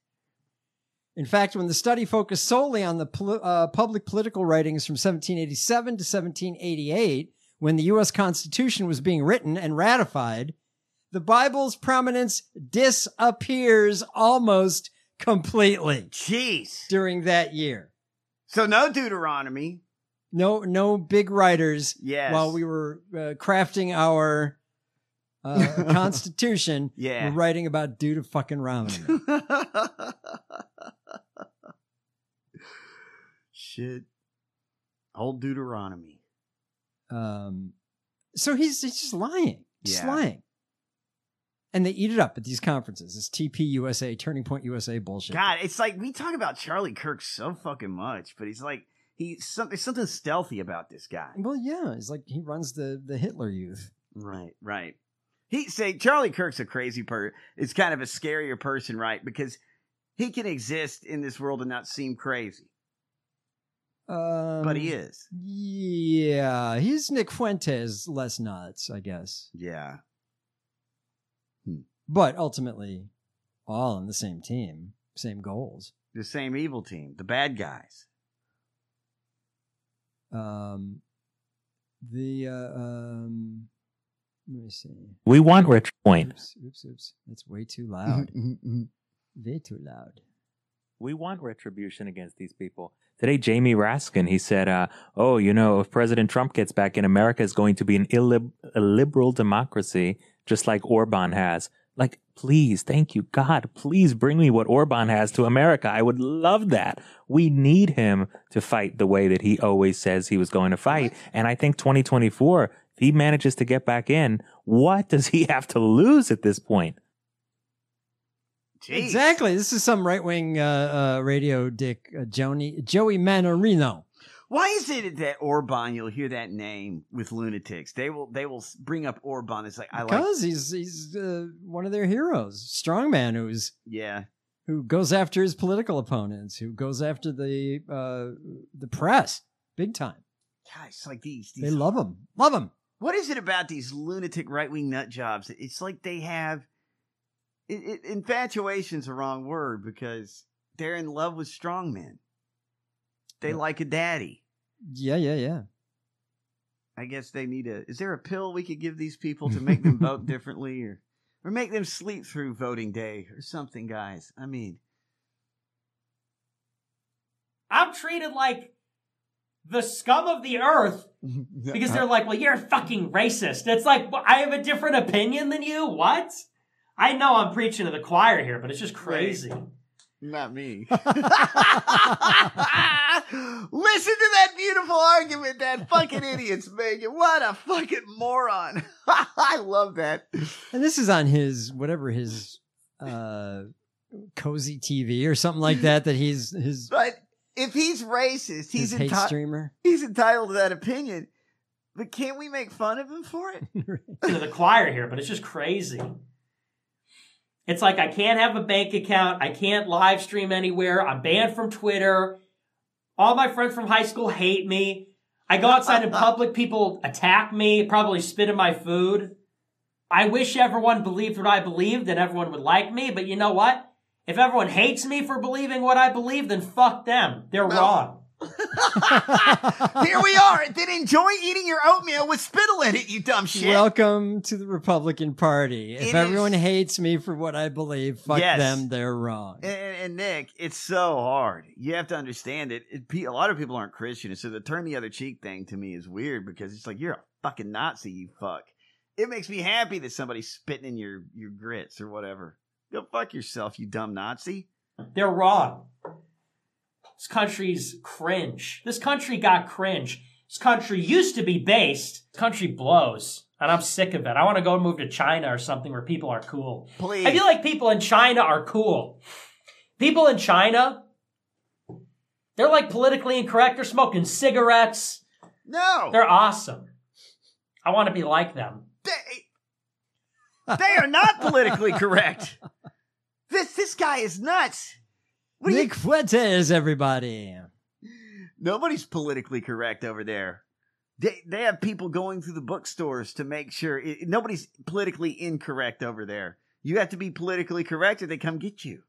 Speaker 8: In fact, when the study focused solely on the poli- uh, public political writings from seventeen eighty-seven to seventeen eighty-eight, when the U S Constitution was being written and ratified, the Bible's prominence disappears almost completely.
Speaker 9: Jeez.
Speaker 8: During that year.
Speaker 9: So no Deuteronomy.
Speaker 8: No, no big writers.
Speaker 9: Yes.
Speaker 8: While we were uh, crafting our uh, Constitution,
Speaker 9: Yeah.
Speaker 8: we're writing about Deuter fucking Romney.
Speaker 9: Shit. Old Deuteronomy.
Speaker 8: Um, so he's he's just lying, just
Speaker 9: Yeah.
Speaker 8: lying, and they eat it up at these conferences. This T P U S A, Turning Point U S A bullshit.
Speaker 9: God, it's like we talk about Charlie Kirk so fucking much, but he's like, he He's something something stealthy about this guy.
Speaker 8: Well, yeah, he's like he runs the the Hitler Youth.
Speaker 9: Right, right. He say Charlie Kirk's a crazy person. It's kind of a scarier person, right? Because he can exist in this world and not seem crazy.
Speaker 8: Um,
Speaker 9: but he is.
Speaker 8: Yeah, he's Nick Fuentes less nuts, I guess.
Speaker 9: Yeah.
Speaker 8: Hmm. But ultimately, all on the same team, same goals.
Speaker 9: The same evil team, the bad guys.
Speaker 8: Um, the uh, um, let me see.
Speaker 17: We want Rich Point.
Speaker 8: Oops, oops, oops. That's way too loud. Way too loud.
Speaker 17: We want retribution against these people. Today, Jamie Raskin, he said, uh, oh, you know, if President Trump gets back in, America is going to be an illib- a liberal democracy, just like Orban has. Like, please, thank you, God, please bring me what Orban has to America. I would love that. We need him to fight the way that he always says he was going to fight. And I think twenty twenty-four, if he manages to get back in, what does he have to lose at this point?
Speaker 9: Jeez.
Speaker 8: Exactly. This is some right-wing uh, uh, radio dick, uh, Joni, Joey Manorino.
Speaker 9: Why is it that Orban? You'll hear that name with lunatics. They will. They will bring up Orban. It's like I
Speaker 8: because
Speaker 9: like
Speaker 8: he's he's uh, one of their heroes, strongman who's
Speaker 9: yeah,
Speaker 8: who goes after his political opponents, who goes after the uh, the press, big time.
Speaker 9: God, it's like these. these
Speaker 8: they love him, love him.
Speaker 9: What is it about these lunatic right-wing nut jobs? It's like they have. It, it, infatuation's a wrong word because they're in love with strongmen. They yeah. like a daddy.
Speaker 8: Yeah, yeah, yeah.
Speaker 9: I guess they need a... Is there a pill we could give these people to make them vote differently? Or, or make them sleep through voting day or something, guys? I mean...
Speaker 15: I'm treated like the scum of the earth because they're like, well, you're fucking racist. It's like, well, I have a different opinion than you? What? I know I'm preaching to the choir here, but it's just crazy.
Speaker 9: Right. Not me. Listen to that beautiful argument that fucking idiot's making. What a fucking moron. I love that.
Speaker 8: And this is on his, whatever his, uh, Cozy T V or something like that, that he's his.
Speaker 9: But if he's racist, he's
Speaker 8: his hate
Speaker 9: enti-
Speaker 8: streamer.
Speaker 9: He's entitled to that opinion. But can't we make fun of him for it?
Speaker 15: To the choir here, but it's just crazy. It's like I can't have a bank account. I can't live stream anywhere. I'm banned from Twitter. All my friends from high school hate me. I go outside in public. People attack me, probably spit in my food. I wish everyone believed what I believed and everyone would like me. But you know what? If everyone hates me for believing what I believe, then fuck them. They're well, wrong.
Speaker 9: Here we are. Then enjoy eating your oatmeal with spittle in it, you dumb shit.
Speaker 8: Welcome to the Republican Party. If it everyone is... hates me for what I believe, fuck yes. them, they're wrong.
Speaker 9: And, and Nick, it's so hard. You have to understand it. it. A lot of people aren't Christian, so the turn the other cheek thing to me is weird because it's like, you're a fucking Nazi, you fuck. It makes me happy that somebody's spitting in your, your grits or whatever. Go fuck yourself, you dumb Nazi.
Speaker 15: They're wrong. This country's cringe. This country got cringe. This country used to be based. This country blows. And I'm sick of it. I want to go move to China or something where people are cool.
Speaker 9: Please.
Speaker 15: I feel like people in China are cool. People in China, they're like politically incorrect. They're smoking cigarettes.
Speaker 9: No.
Speaker 15: They're awesome. I want to be like them.
Speaker 9: They, they are not politically correct. This, this guy is nuts.
Speaker 8: Nick you... Fuentes, everybody.
Speaker 9: Nobody's politically correct over there. They they have people going through the bookstores to make sure it, nobody's politically incorrect over there. You have to be politically correct or they come get you.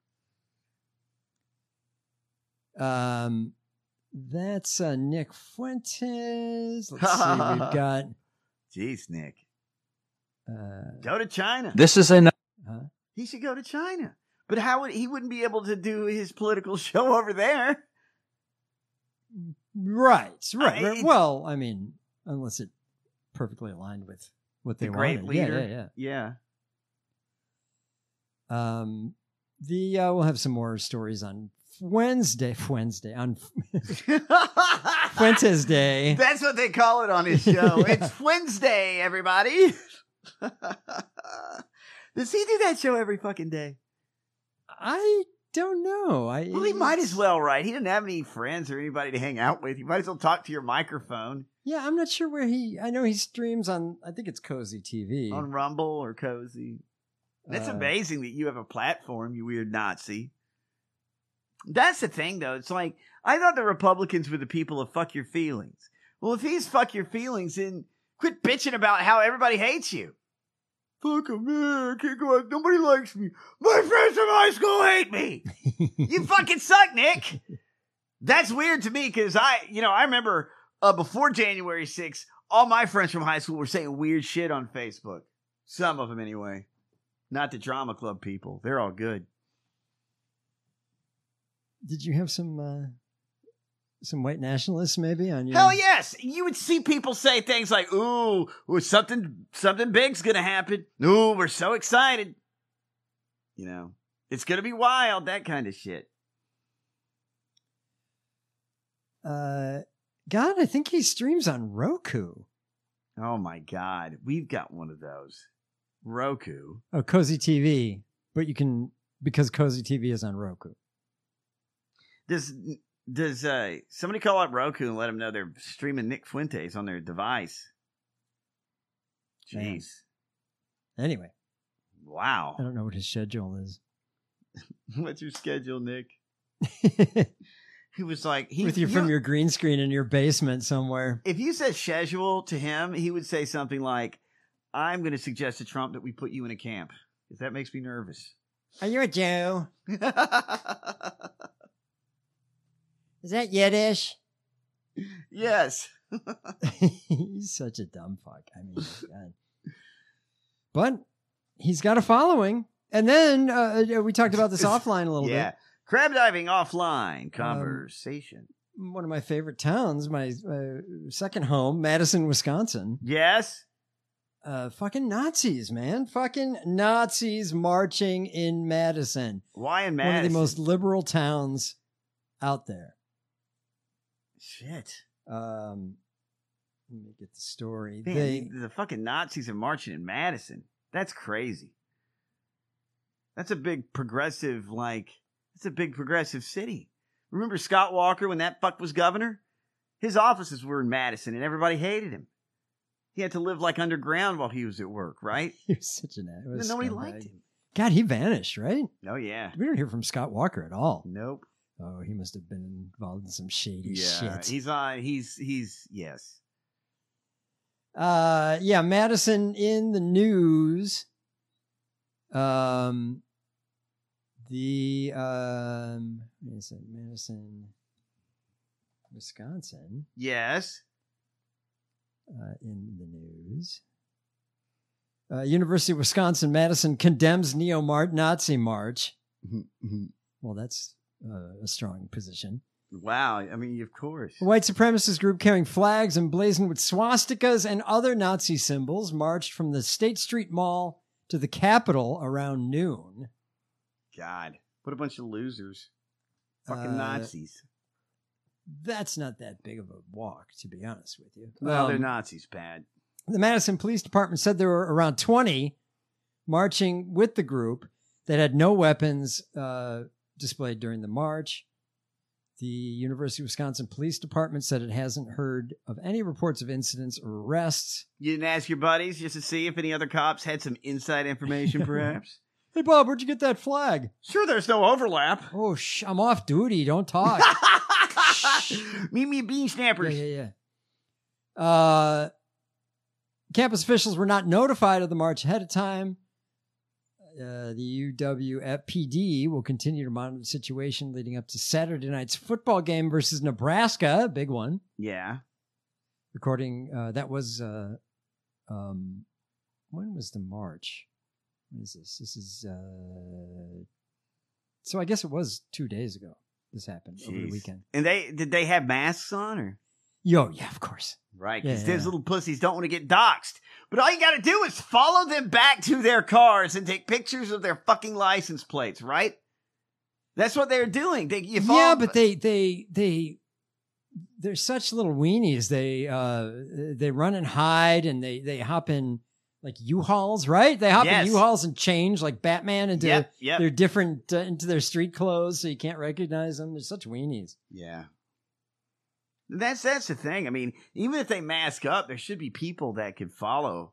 Speaker 8: Um, that's uh, Nick Fuentes. Let's see, we've got.
Speaker 9: Jeez, Nick.
Speaker 8: Uh,
Speaker 9: go to China.
Speaker 17: This is a.
Speaker 8: Huh?
Speaker 9: He should go to China. But how would he wouldn't be able to do his political show over there?
Speaker 8: Right, right. Uh, well, I mean, unless it perfectly aligned with what they
Speaker 9: the great
Speaker 8: wanted.
Speaker 9: Leader.
Speaker 8: Yeah, yeah,
Speaker 9: yeah.
Speaker 8: Yeah. Um, the uh, we'll have some more stories on Wednesday. Wednesday on Fuentes Day.
Speaker 9: That's what they call it on his show. Yeah. It's Wednesday, everybody. Does he do that show every fucking day?
Speaker 8: I don't know. I
Speaker 9: well, he might as well, right? He didn't have any friends or anybody to hang out with. You might as well talk to your microphone.
Speaker 8: Yeah, I'm not sure where he. I know he streams on. I think it's Cozy T V
Speaker 9: on Rumble or Cozy. It's uh, amazing that you have a platform, you weird Nazi. That's the thing, though. It's like I thought the Republicans were the people of fuck your feelings. Well, if he's fuck your feelings, then quit bitching about how everybody hates you. Fuck him, man. I can't go out. Nobody likes me. My friends from high school hate me. You fucking suck, Nick. That's weird to me because I, you know, I remember uh, before January sixth, all my friends from high school were saying weird shit on Facebook. Some of them, anyway. Not the drama club people. They're all good.
Speaker 8: Did you have some uh, some white nationalists maybe on your?
Speaker 9: Hell yes! You would see people say things like, "Ooh, ooh something something big's gonna happen. Ooh, we're so excited." You know, it's gonna be wild. That kind of shit.
Speaker 8: Uh, God, I think he streams on Roku.
Speaker 9: Oh my God, we've got one of those. Roku.
Speaker 8: Oh, Cozy T V, but you can because Cozy T V is on Roku.
Speaker 9: Does does uh, somebody call up Roku and let them know they're streaming Nick Fuentes on their device? Jeez.
Speaker 8: Man. Anyway.
Speaker 9: Wow.
Speaker 8: I don't know what his schedule is.
Speaker 9: What's your schedule, Nick? He was like... He,
Speaker 8: With you
Speaker 9: he,
Speaker 8: from your green screen in your basement somewhere.
Speaker 9: If you said schedule to him, he would say something like, I'm going to suggest to Trump that we put you in a camp. Because that makes me nervous.
Speaker 8: Are you a Jew? Is that Yiddish?
Speaker 9: Yes.
Speaker 8: He's such a dumb fuck. I mean, God. But he's got a following. And then uh, we talked about this offline a little
Speaker 9: yeah.
Speaker 8: bit.
Speaker 9: Crab diving offline conversation.
Speaker 8: Um, one of my favorite towns, my uh, second home, Madison, Wisconsin.
Speaker 9: Yes.
Speaker 8: Uh, fucking Nazis, man. Fucking Nazis marching in Madison.
Speaker 9: Why in Madison?
Speaker 8: One of the most liberal towns out there.
Speaker 9: Shit.
Speaker 8: Um, let me get the story.
Speaker 9: Man,
Speaker 8: they,
Speaker 9: the fucking Nazis are marching in Madison. That's crazy. That's a big progressive, like, that's a big progressive city. Remember Scott Walker when that fuck was governor? His offices were in Madison and everybody hated him. He had to live like underground while he was at work, right?
Speaker 8: He was such an ass.
Speaker 9: Nobody liked him.
Speaker 8: God, he vanished, right?
Speaker 9: Oh, yeah.
Speaker 8: We don't hear from Scott Walker at all.
Speaker 9: Nope.
Speaker 8: Oh, he must have been involved in some shady
Speaker 9: yeah,
Speaker 8: shit.
Speaker 9: He's on, he's, he's, yes.
Speaker 8: Uh, yeah, Madison in the news. Um, the, um, what is it? Madison, Wisconsin.
Speaker 9: Yes.
Speaker 8: Uh, in the news. Uh, University of Wisconsin, Madison condemns neo-Nazi march. Well, that's uh, a strong position.
Speaker 9: Wow. I mean, of course.
Speaker 8: A white supremacist group carrying flags emblazoned with swastikas and other Nazi symbols marched from the State Street Mall to the Capitol around noon.
Speaker 9: God, what a bunch of losers. Fucking
Speaker 8: Uh,
Speaker 9: Nazis.
Speaker 8: That's not that big of a walk, to be honest with you.
Speaker 9: Well,
Speaker 8: Um,
Speaker 9: they're Nazis bad.
Speaker 8: The Madison Police Department said there were around twenty marching with the group that had no weapons uh, displayed during the march. The University of Wisconsin Police Department said it hasn't heard of any reports of incidents or arrests.
Speaker 9: You didn't ask your buddies just to see if any other cops had some inside information, perhaps?
Speaker 8: Hey, Bob, where'd you get that flag?
Speaker 9: Sure, there's no overlap.
Speaker 8: Oh, sh- I'm off duty. Don't talk.
Speaker 9: Meet me bean snappers.
Speaker 8: Yeah, yeah, yeah. Uh, campus officials were not notified of the march ahead of time. Uh, the U W F P D will continue to monitor the situation leading up to Saturday night's football game versus Nebraska, big one.
Speaker 9: Yeah.
Speaker 8: According, uh, that was, uh, um, when was the march? What is this? This is, uh, so I guess it was two days ago. This happened over the
Speaker 9: Jeez.
Speaker 8: weekend.
Speaker 9: And they did they have masks on or?
Speaker 8: Yo, yeah, of course.
Speaker 9: Right,
Speaker 8: Yeah,
Speaker 9: because
Speaker 8: yeah.
Speaker 9: those little pussies don't want to get doxxed. But all you got to do is follow them back to their cars and take pictures of their fucking license plates, right? That's what they're doing. They, you follow
Speaker 8: Yeah, but they, they, they, they're such little weenies. They, uh, they run and hide and they, they hop in like U-Hauls, right? They hop
Speaker 9: Yes.
Speaker 8: in U-Hauls and change like Batman into
Speaker 9: Yep, yep.
Speaker 8: their different uh, into their street clothes, so you can't recognize them. They're such weenies.
Speaker 9: Yeah. That's that's the thing. I mean, even if they mask up, there should be people that could follow.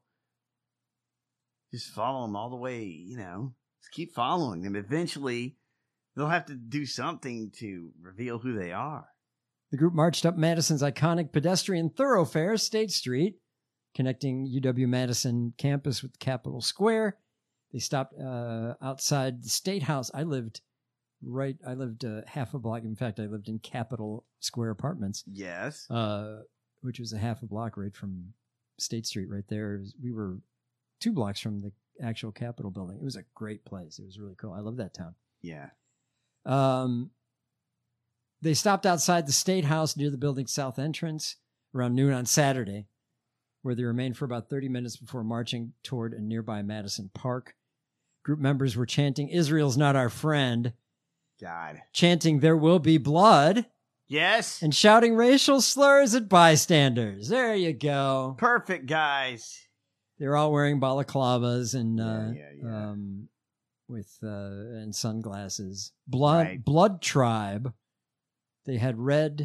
Speaker 9: Just follow them all the way, you know. Just keep following them. Eventually, they'll have to do something to reveal who they are.
Speaker 8: The group marched up Madison's iconic pedestrian thoroughfare, State Street, connecting U W-Madison campus with Capitol Square. They stopped uh, outside the State House. I lived right, I lived uh, half a block. In fact, I lived in Capitol Square Apartments.
Speaker 9: Yes.
Speaker 8: Uh, which was a half a block right from State Street right there. It was- we were two blocks from the actual Capitol building. It was a great place. It was really cool. I love that town.
Speaker 9: Yeah.
Speaker 8: Um, they stopped outside the State House near the building's south entrance around noon on Saturday, where they remained for about thirty minutes before marching toward a nearby Madison Park. Group members were chanting, "Israel's not our friend,"
Speaker 9: God.
Speaker 8: chanting, "There will be blood,"
Speaker 9: Yes.
Speaker 8: and shouting racial slurs at bystanders. There you go.
Speaker 9: Perfect, guys.
Speaker 8: They were all wearing balaclavas and uh,
Speaker 9: yeah, yeah.
Speaker 8: Um, with uh, and sunglasses. Blood
Speaker 9: Right.
Speaker 8: Blood Tribe. They had red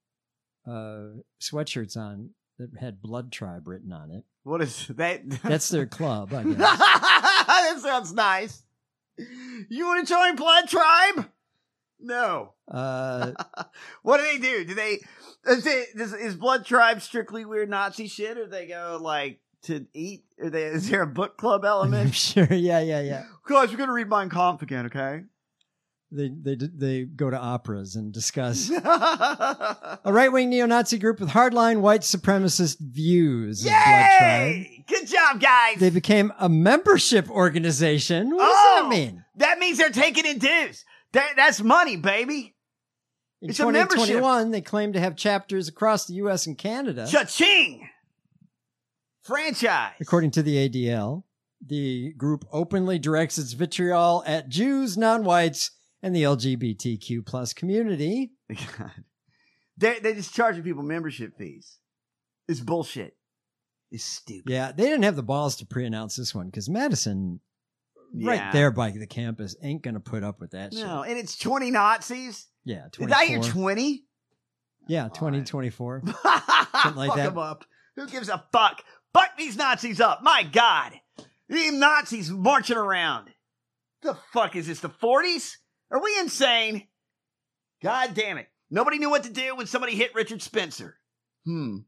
Speaker 8: uh, sweatshirts on that had Blood Tribe written on it.
Speaker 9: What is that?
Speaker 8: That's their club, I guess.
Speaker 9: That sounds nice. You want to join Blood Tribe? No.
Speaker 8: Uh,
Speaker 9: What do they do? Do they is, it, is, is Blood Tribe strictly weird Nazi shit, or they go like to eat? Or they, is there a book club
Speaker 8: I'm
Speaker 9: element?
Speaker 8: sure. Yeah, yeah, yeah.
Speaker 9: Guys, we're gonna read Mein Kampf again, okay?
Speaker 8: They they they go to operas and discuss a right-wing neo-Nazi group with hardline white supremacist views. is Blood Tribe.
Speaker 9: Yay! Good job, guys.
Speaker 8: They became a membership organization. What does
Speaker 9: Oh,
Speaker 8: that mean?
Speaker 9: That means they're taking in dues. That, that's money, baby.
Speaker 8: In
Speaker 9: It's a
Speaker 8: twenty
Speaker 9: membership.
Speaker 8: twenty-one, they claim to have chapters across the U S and Canada.
Speaker 9: Cha-ching! Franchise.
Speaker 8: According to the A D L, the group openly directs its vitriol at Jews, non-whites, and the L G B T Q plus community.
Speaker 9: God. They're, they're just charging people membership fees. It's bullshit. It's stupid.
Speaker 8: Yeah, they didn't have the balls to pre-announce this one because Madison,
Speaker 9: Yeah.
Speaker 8: right there by the campus, ain't going to put up with that
Speaker 9: No,
Speaker 8: shit.
Speaker 9: and it's twenty Nazis.
Speaker 8: Yeah,
Speaker 9: Did I hear
Speaker 8: twenty-four.
Speaker 9: twenty?
Speaker 8: Yeah, twenty twenty-four. Something like
Speaker 9: Fuck
Speaker 8: that.
Speaker 9: them up. Who gives a fuck? Fuck these Nazis up. My God. These Nazis marching around. The fuck is this, the forties? Are we insane? God damn it. Nobody knew what to do when somebody hit Richard Spencer. Hmm.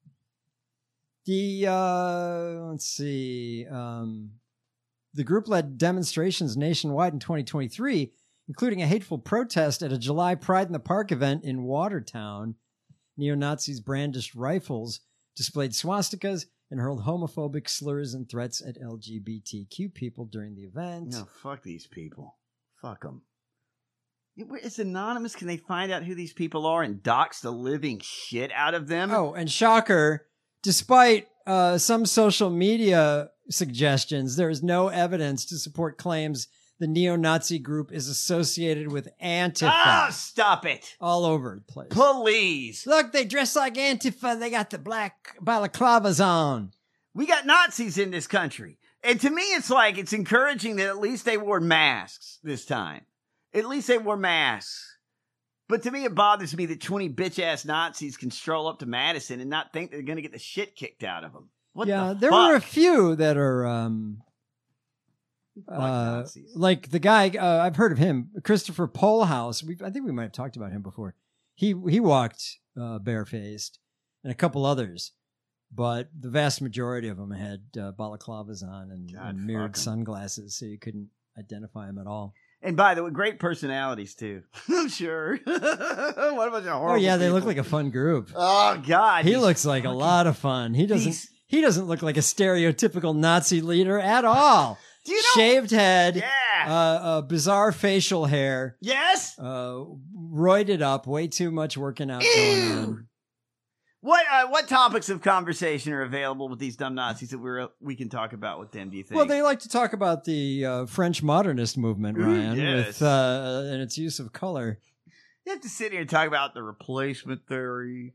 Speaker 8: The, uh, let's see, um, the group led demonstrations nationwide in twenty twenty-three, including a hateful protest at a July Pride in the Park event in Watertown. Neo-Nazis brandished rifles, displayed swastikas, and hurled homophobic slurs and threats at L G B T Q people during the event.
Speaker 9: No, fuck these people. Fuck them. It's anonymous. Can they find out who these people are and dox the living shit out of them?
Speaker 8: Oh, and shocker, despite uh, some social media suggestions, there is no evidence to support claims the neo-Nazi group is associated with Antifa.
Speaker 9: Ah, stop it.
Speaker 8: All over the place.
Speaker 9: Please.
Speaker 8: Look, they dress like Antifa. They got the black balaclavas on.
Speaker 9: We got Nazis in this country. And to me, it's like, it's encouraging that at least they wore masks this time. At least they wore masks. But to me, it bothers me that twenty bitch-ass Nazis can stroll up to Madison and not think they're going to get the shit kicked out of them. What
Speaker 8: yeah,
Speaker 9: the
Speaker 8: there
Speaker 9: fuck?
Speaker 8: were a few that are, um, uh, like the guy, uh, I've heard of him, Christopher Polehouse. We, I think we might have talked about him before. He, he walked, uh, barefaced, and a couple others, but the vast majority of them had, uh, balaclavas on and,
Speaker 9: God,
Speaker 8: and mirrored
Speaker 9: fuck 'em.
Speaker 8: sunglasses, so you couldn't identify him at all.
Speaker 9: And by the way, great personalities, too. I'm sure. What a bunch of horrible
Speaker 8: Oh yeah, they look
Speaker 9: people.
Speaker 8: like a fun group.
Speaker 9: Oh, God.
Speaker 8: He
Speaker 9: these
Speaker 8: looks like a lot of fun. He doesn't.
Speaker 9: these-
Speaker 8: He doesn't look like a stereotypical Nazi leader at all.
Speaker 9: Do you know?
Speaker 8: Shaved head,
Speaker 9: Yeah.
Speaker 8: uh, uh, bizarre facial hair,
Speaker 9: Yes?
Speaker 8: uh, roided up, way too much working out going on.
Speaker 9: What uh, what topics of conversation are available with these dumb Nazis that we're we can talk about with them, do you think?
Speaker 8: Well, they like to talk about the uh, French modernist movement,
Speaker 9: Ooh,
Speaker 8: Ryan,
Speaker 9: yes.
Speaker 8: with uh, and its use of color.
Speaker 9: You have to sit here and talk about the replacement theory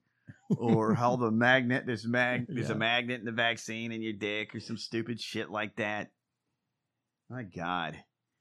Speaker 9: or how the magnet, there's mag, there's
Speaker 8: Yeah.
Speaker 9: a magnet in the vaccine in your dick, or some stupid shit like that. My God.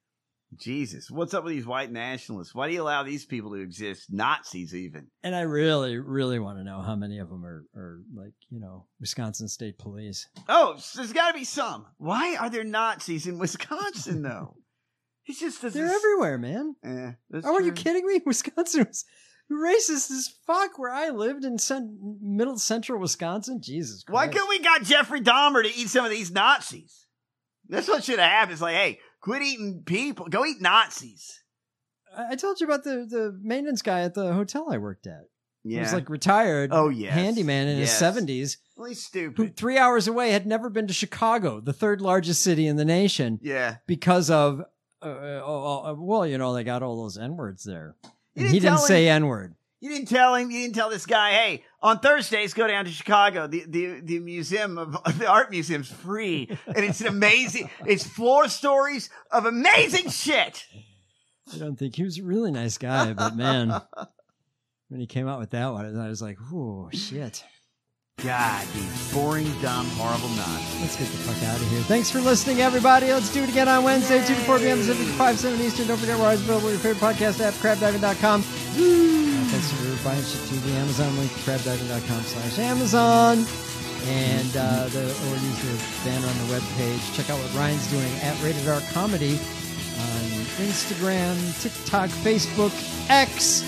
Speaker 9: Jesus. What's up with these white nationalists? Why do you allow these people to exist? Nazis, even.
Speaker 8: And I really, really want to know how many of them are, are like, you know, Wisconsin State Police.
Speaker 9: Oh, there's got to be some. Why are there Nazis in Wisconsin, though? It's just this,
Speaker 8: They're everywhere, man.
Speaker 9: Eh, that's
Speaker 8: Oh, are you
Speaker 9: true.
Speaker 8: kidding me? Wisconsin was racist as fuck where I lived in cent- middle central Wisconsin. Jesus Christ.
Speaker 9: Why couldn't we got Jeffrey Dahmer to eat some of these Nazis? That's what should have happened. It's like, hey, quit eating people. Go eat Nazis.
Speaker 8: I I told you about the, the maintenance guy at the hotel I worked at. He was
Speaker 9: Yeah.
Speaker 8: like retired
Speaker 9: Oh, yes.
Speaker 8: handyman in his
Speaker 9: Yes.
Speaker 8: seventies.
Speaker 9: Well, he's
Speaker 8: Who
Speaker 9: stupid.
Speaker 8: three hours away had never been to Chicago, the third largest city in the nation.
Speaker 9: Yeah.
Speaker 8: Because of, uh, uh, uh, well, you know, they got all those N-words there.
Speaker 9: You
Speaker 8: And
Speaker 9: didn't
Speaker 8: he didn't
Speaker 9: tell
Speaker 8: say
Speaker 9: him-
Speaker 8: N-word.
Speaker 9: You didn't tell him. You didn't tell this guy, hey, on Thursdays, go down to Chicago. The the, the museum of the art museum's free, and it's an amazing. It's floor stories of amazing shit.
Speaker 8: I don't think he was a really nice guy, but man, when he came out with that one, I was like, "Oh shit!"
Speaker 9: God, these boring, dumb, horrible Nazis.
Speaker 8: Let's get the fuck out of here. Thanks for listening, everybody. Let's do it again on Wednesday, two to four p.m. Pacific, five, seven Eastern. Don't forget, we're always available with your favorite podcast app, crab diving dot com. Uh, thanks for buying shit to the Amazon link, crab diving dot com slash Amazon. And uh, the, or use the banner on the webpage. Check out what Ryan's doing at Rated R Comedy on Instagram, TikTok, Facebook, X,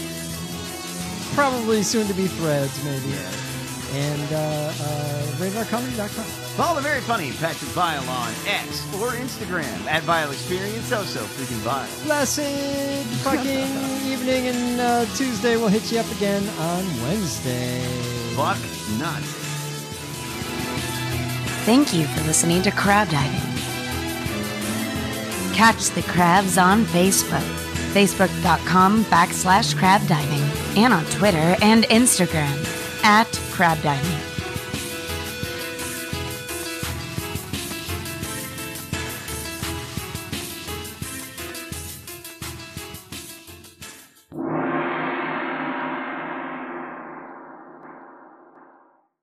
Speaker 8: probably soon to be Threads, maybe. And uh, uh, Rated R Comedy dot com.
Speaker 9: Follow the very funny Patrick Vile on X or Instagram at Vile Experience. So so freaking Vile.
Speaker 8: Blessed fucking evening, and uh, Tuesday we'll hit you up again on Wednesday.
Speaker 9: Fuck nuts.
Speaker 7: Thank you for listening to Crab Diving. Catch the crabs on Facebook, facebook.com backslash crab diving, and on Twitter and Instagram at crab diving.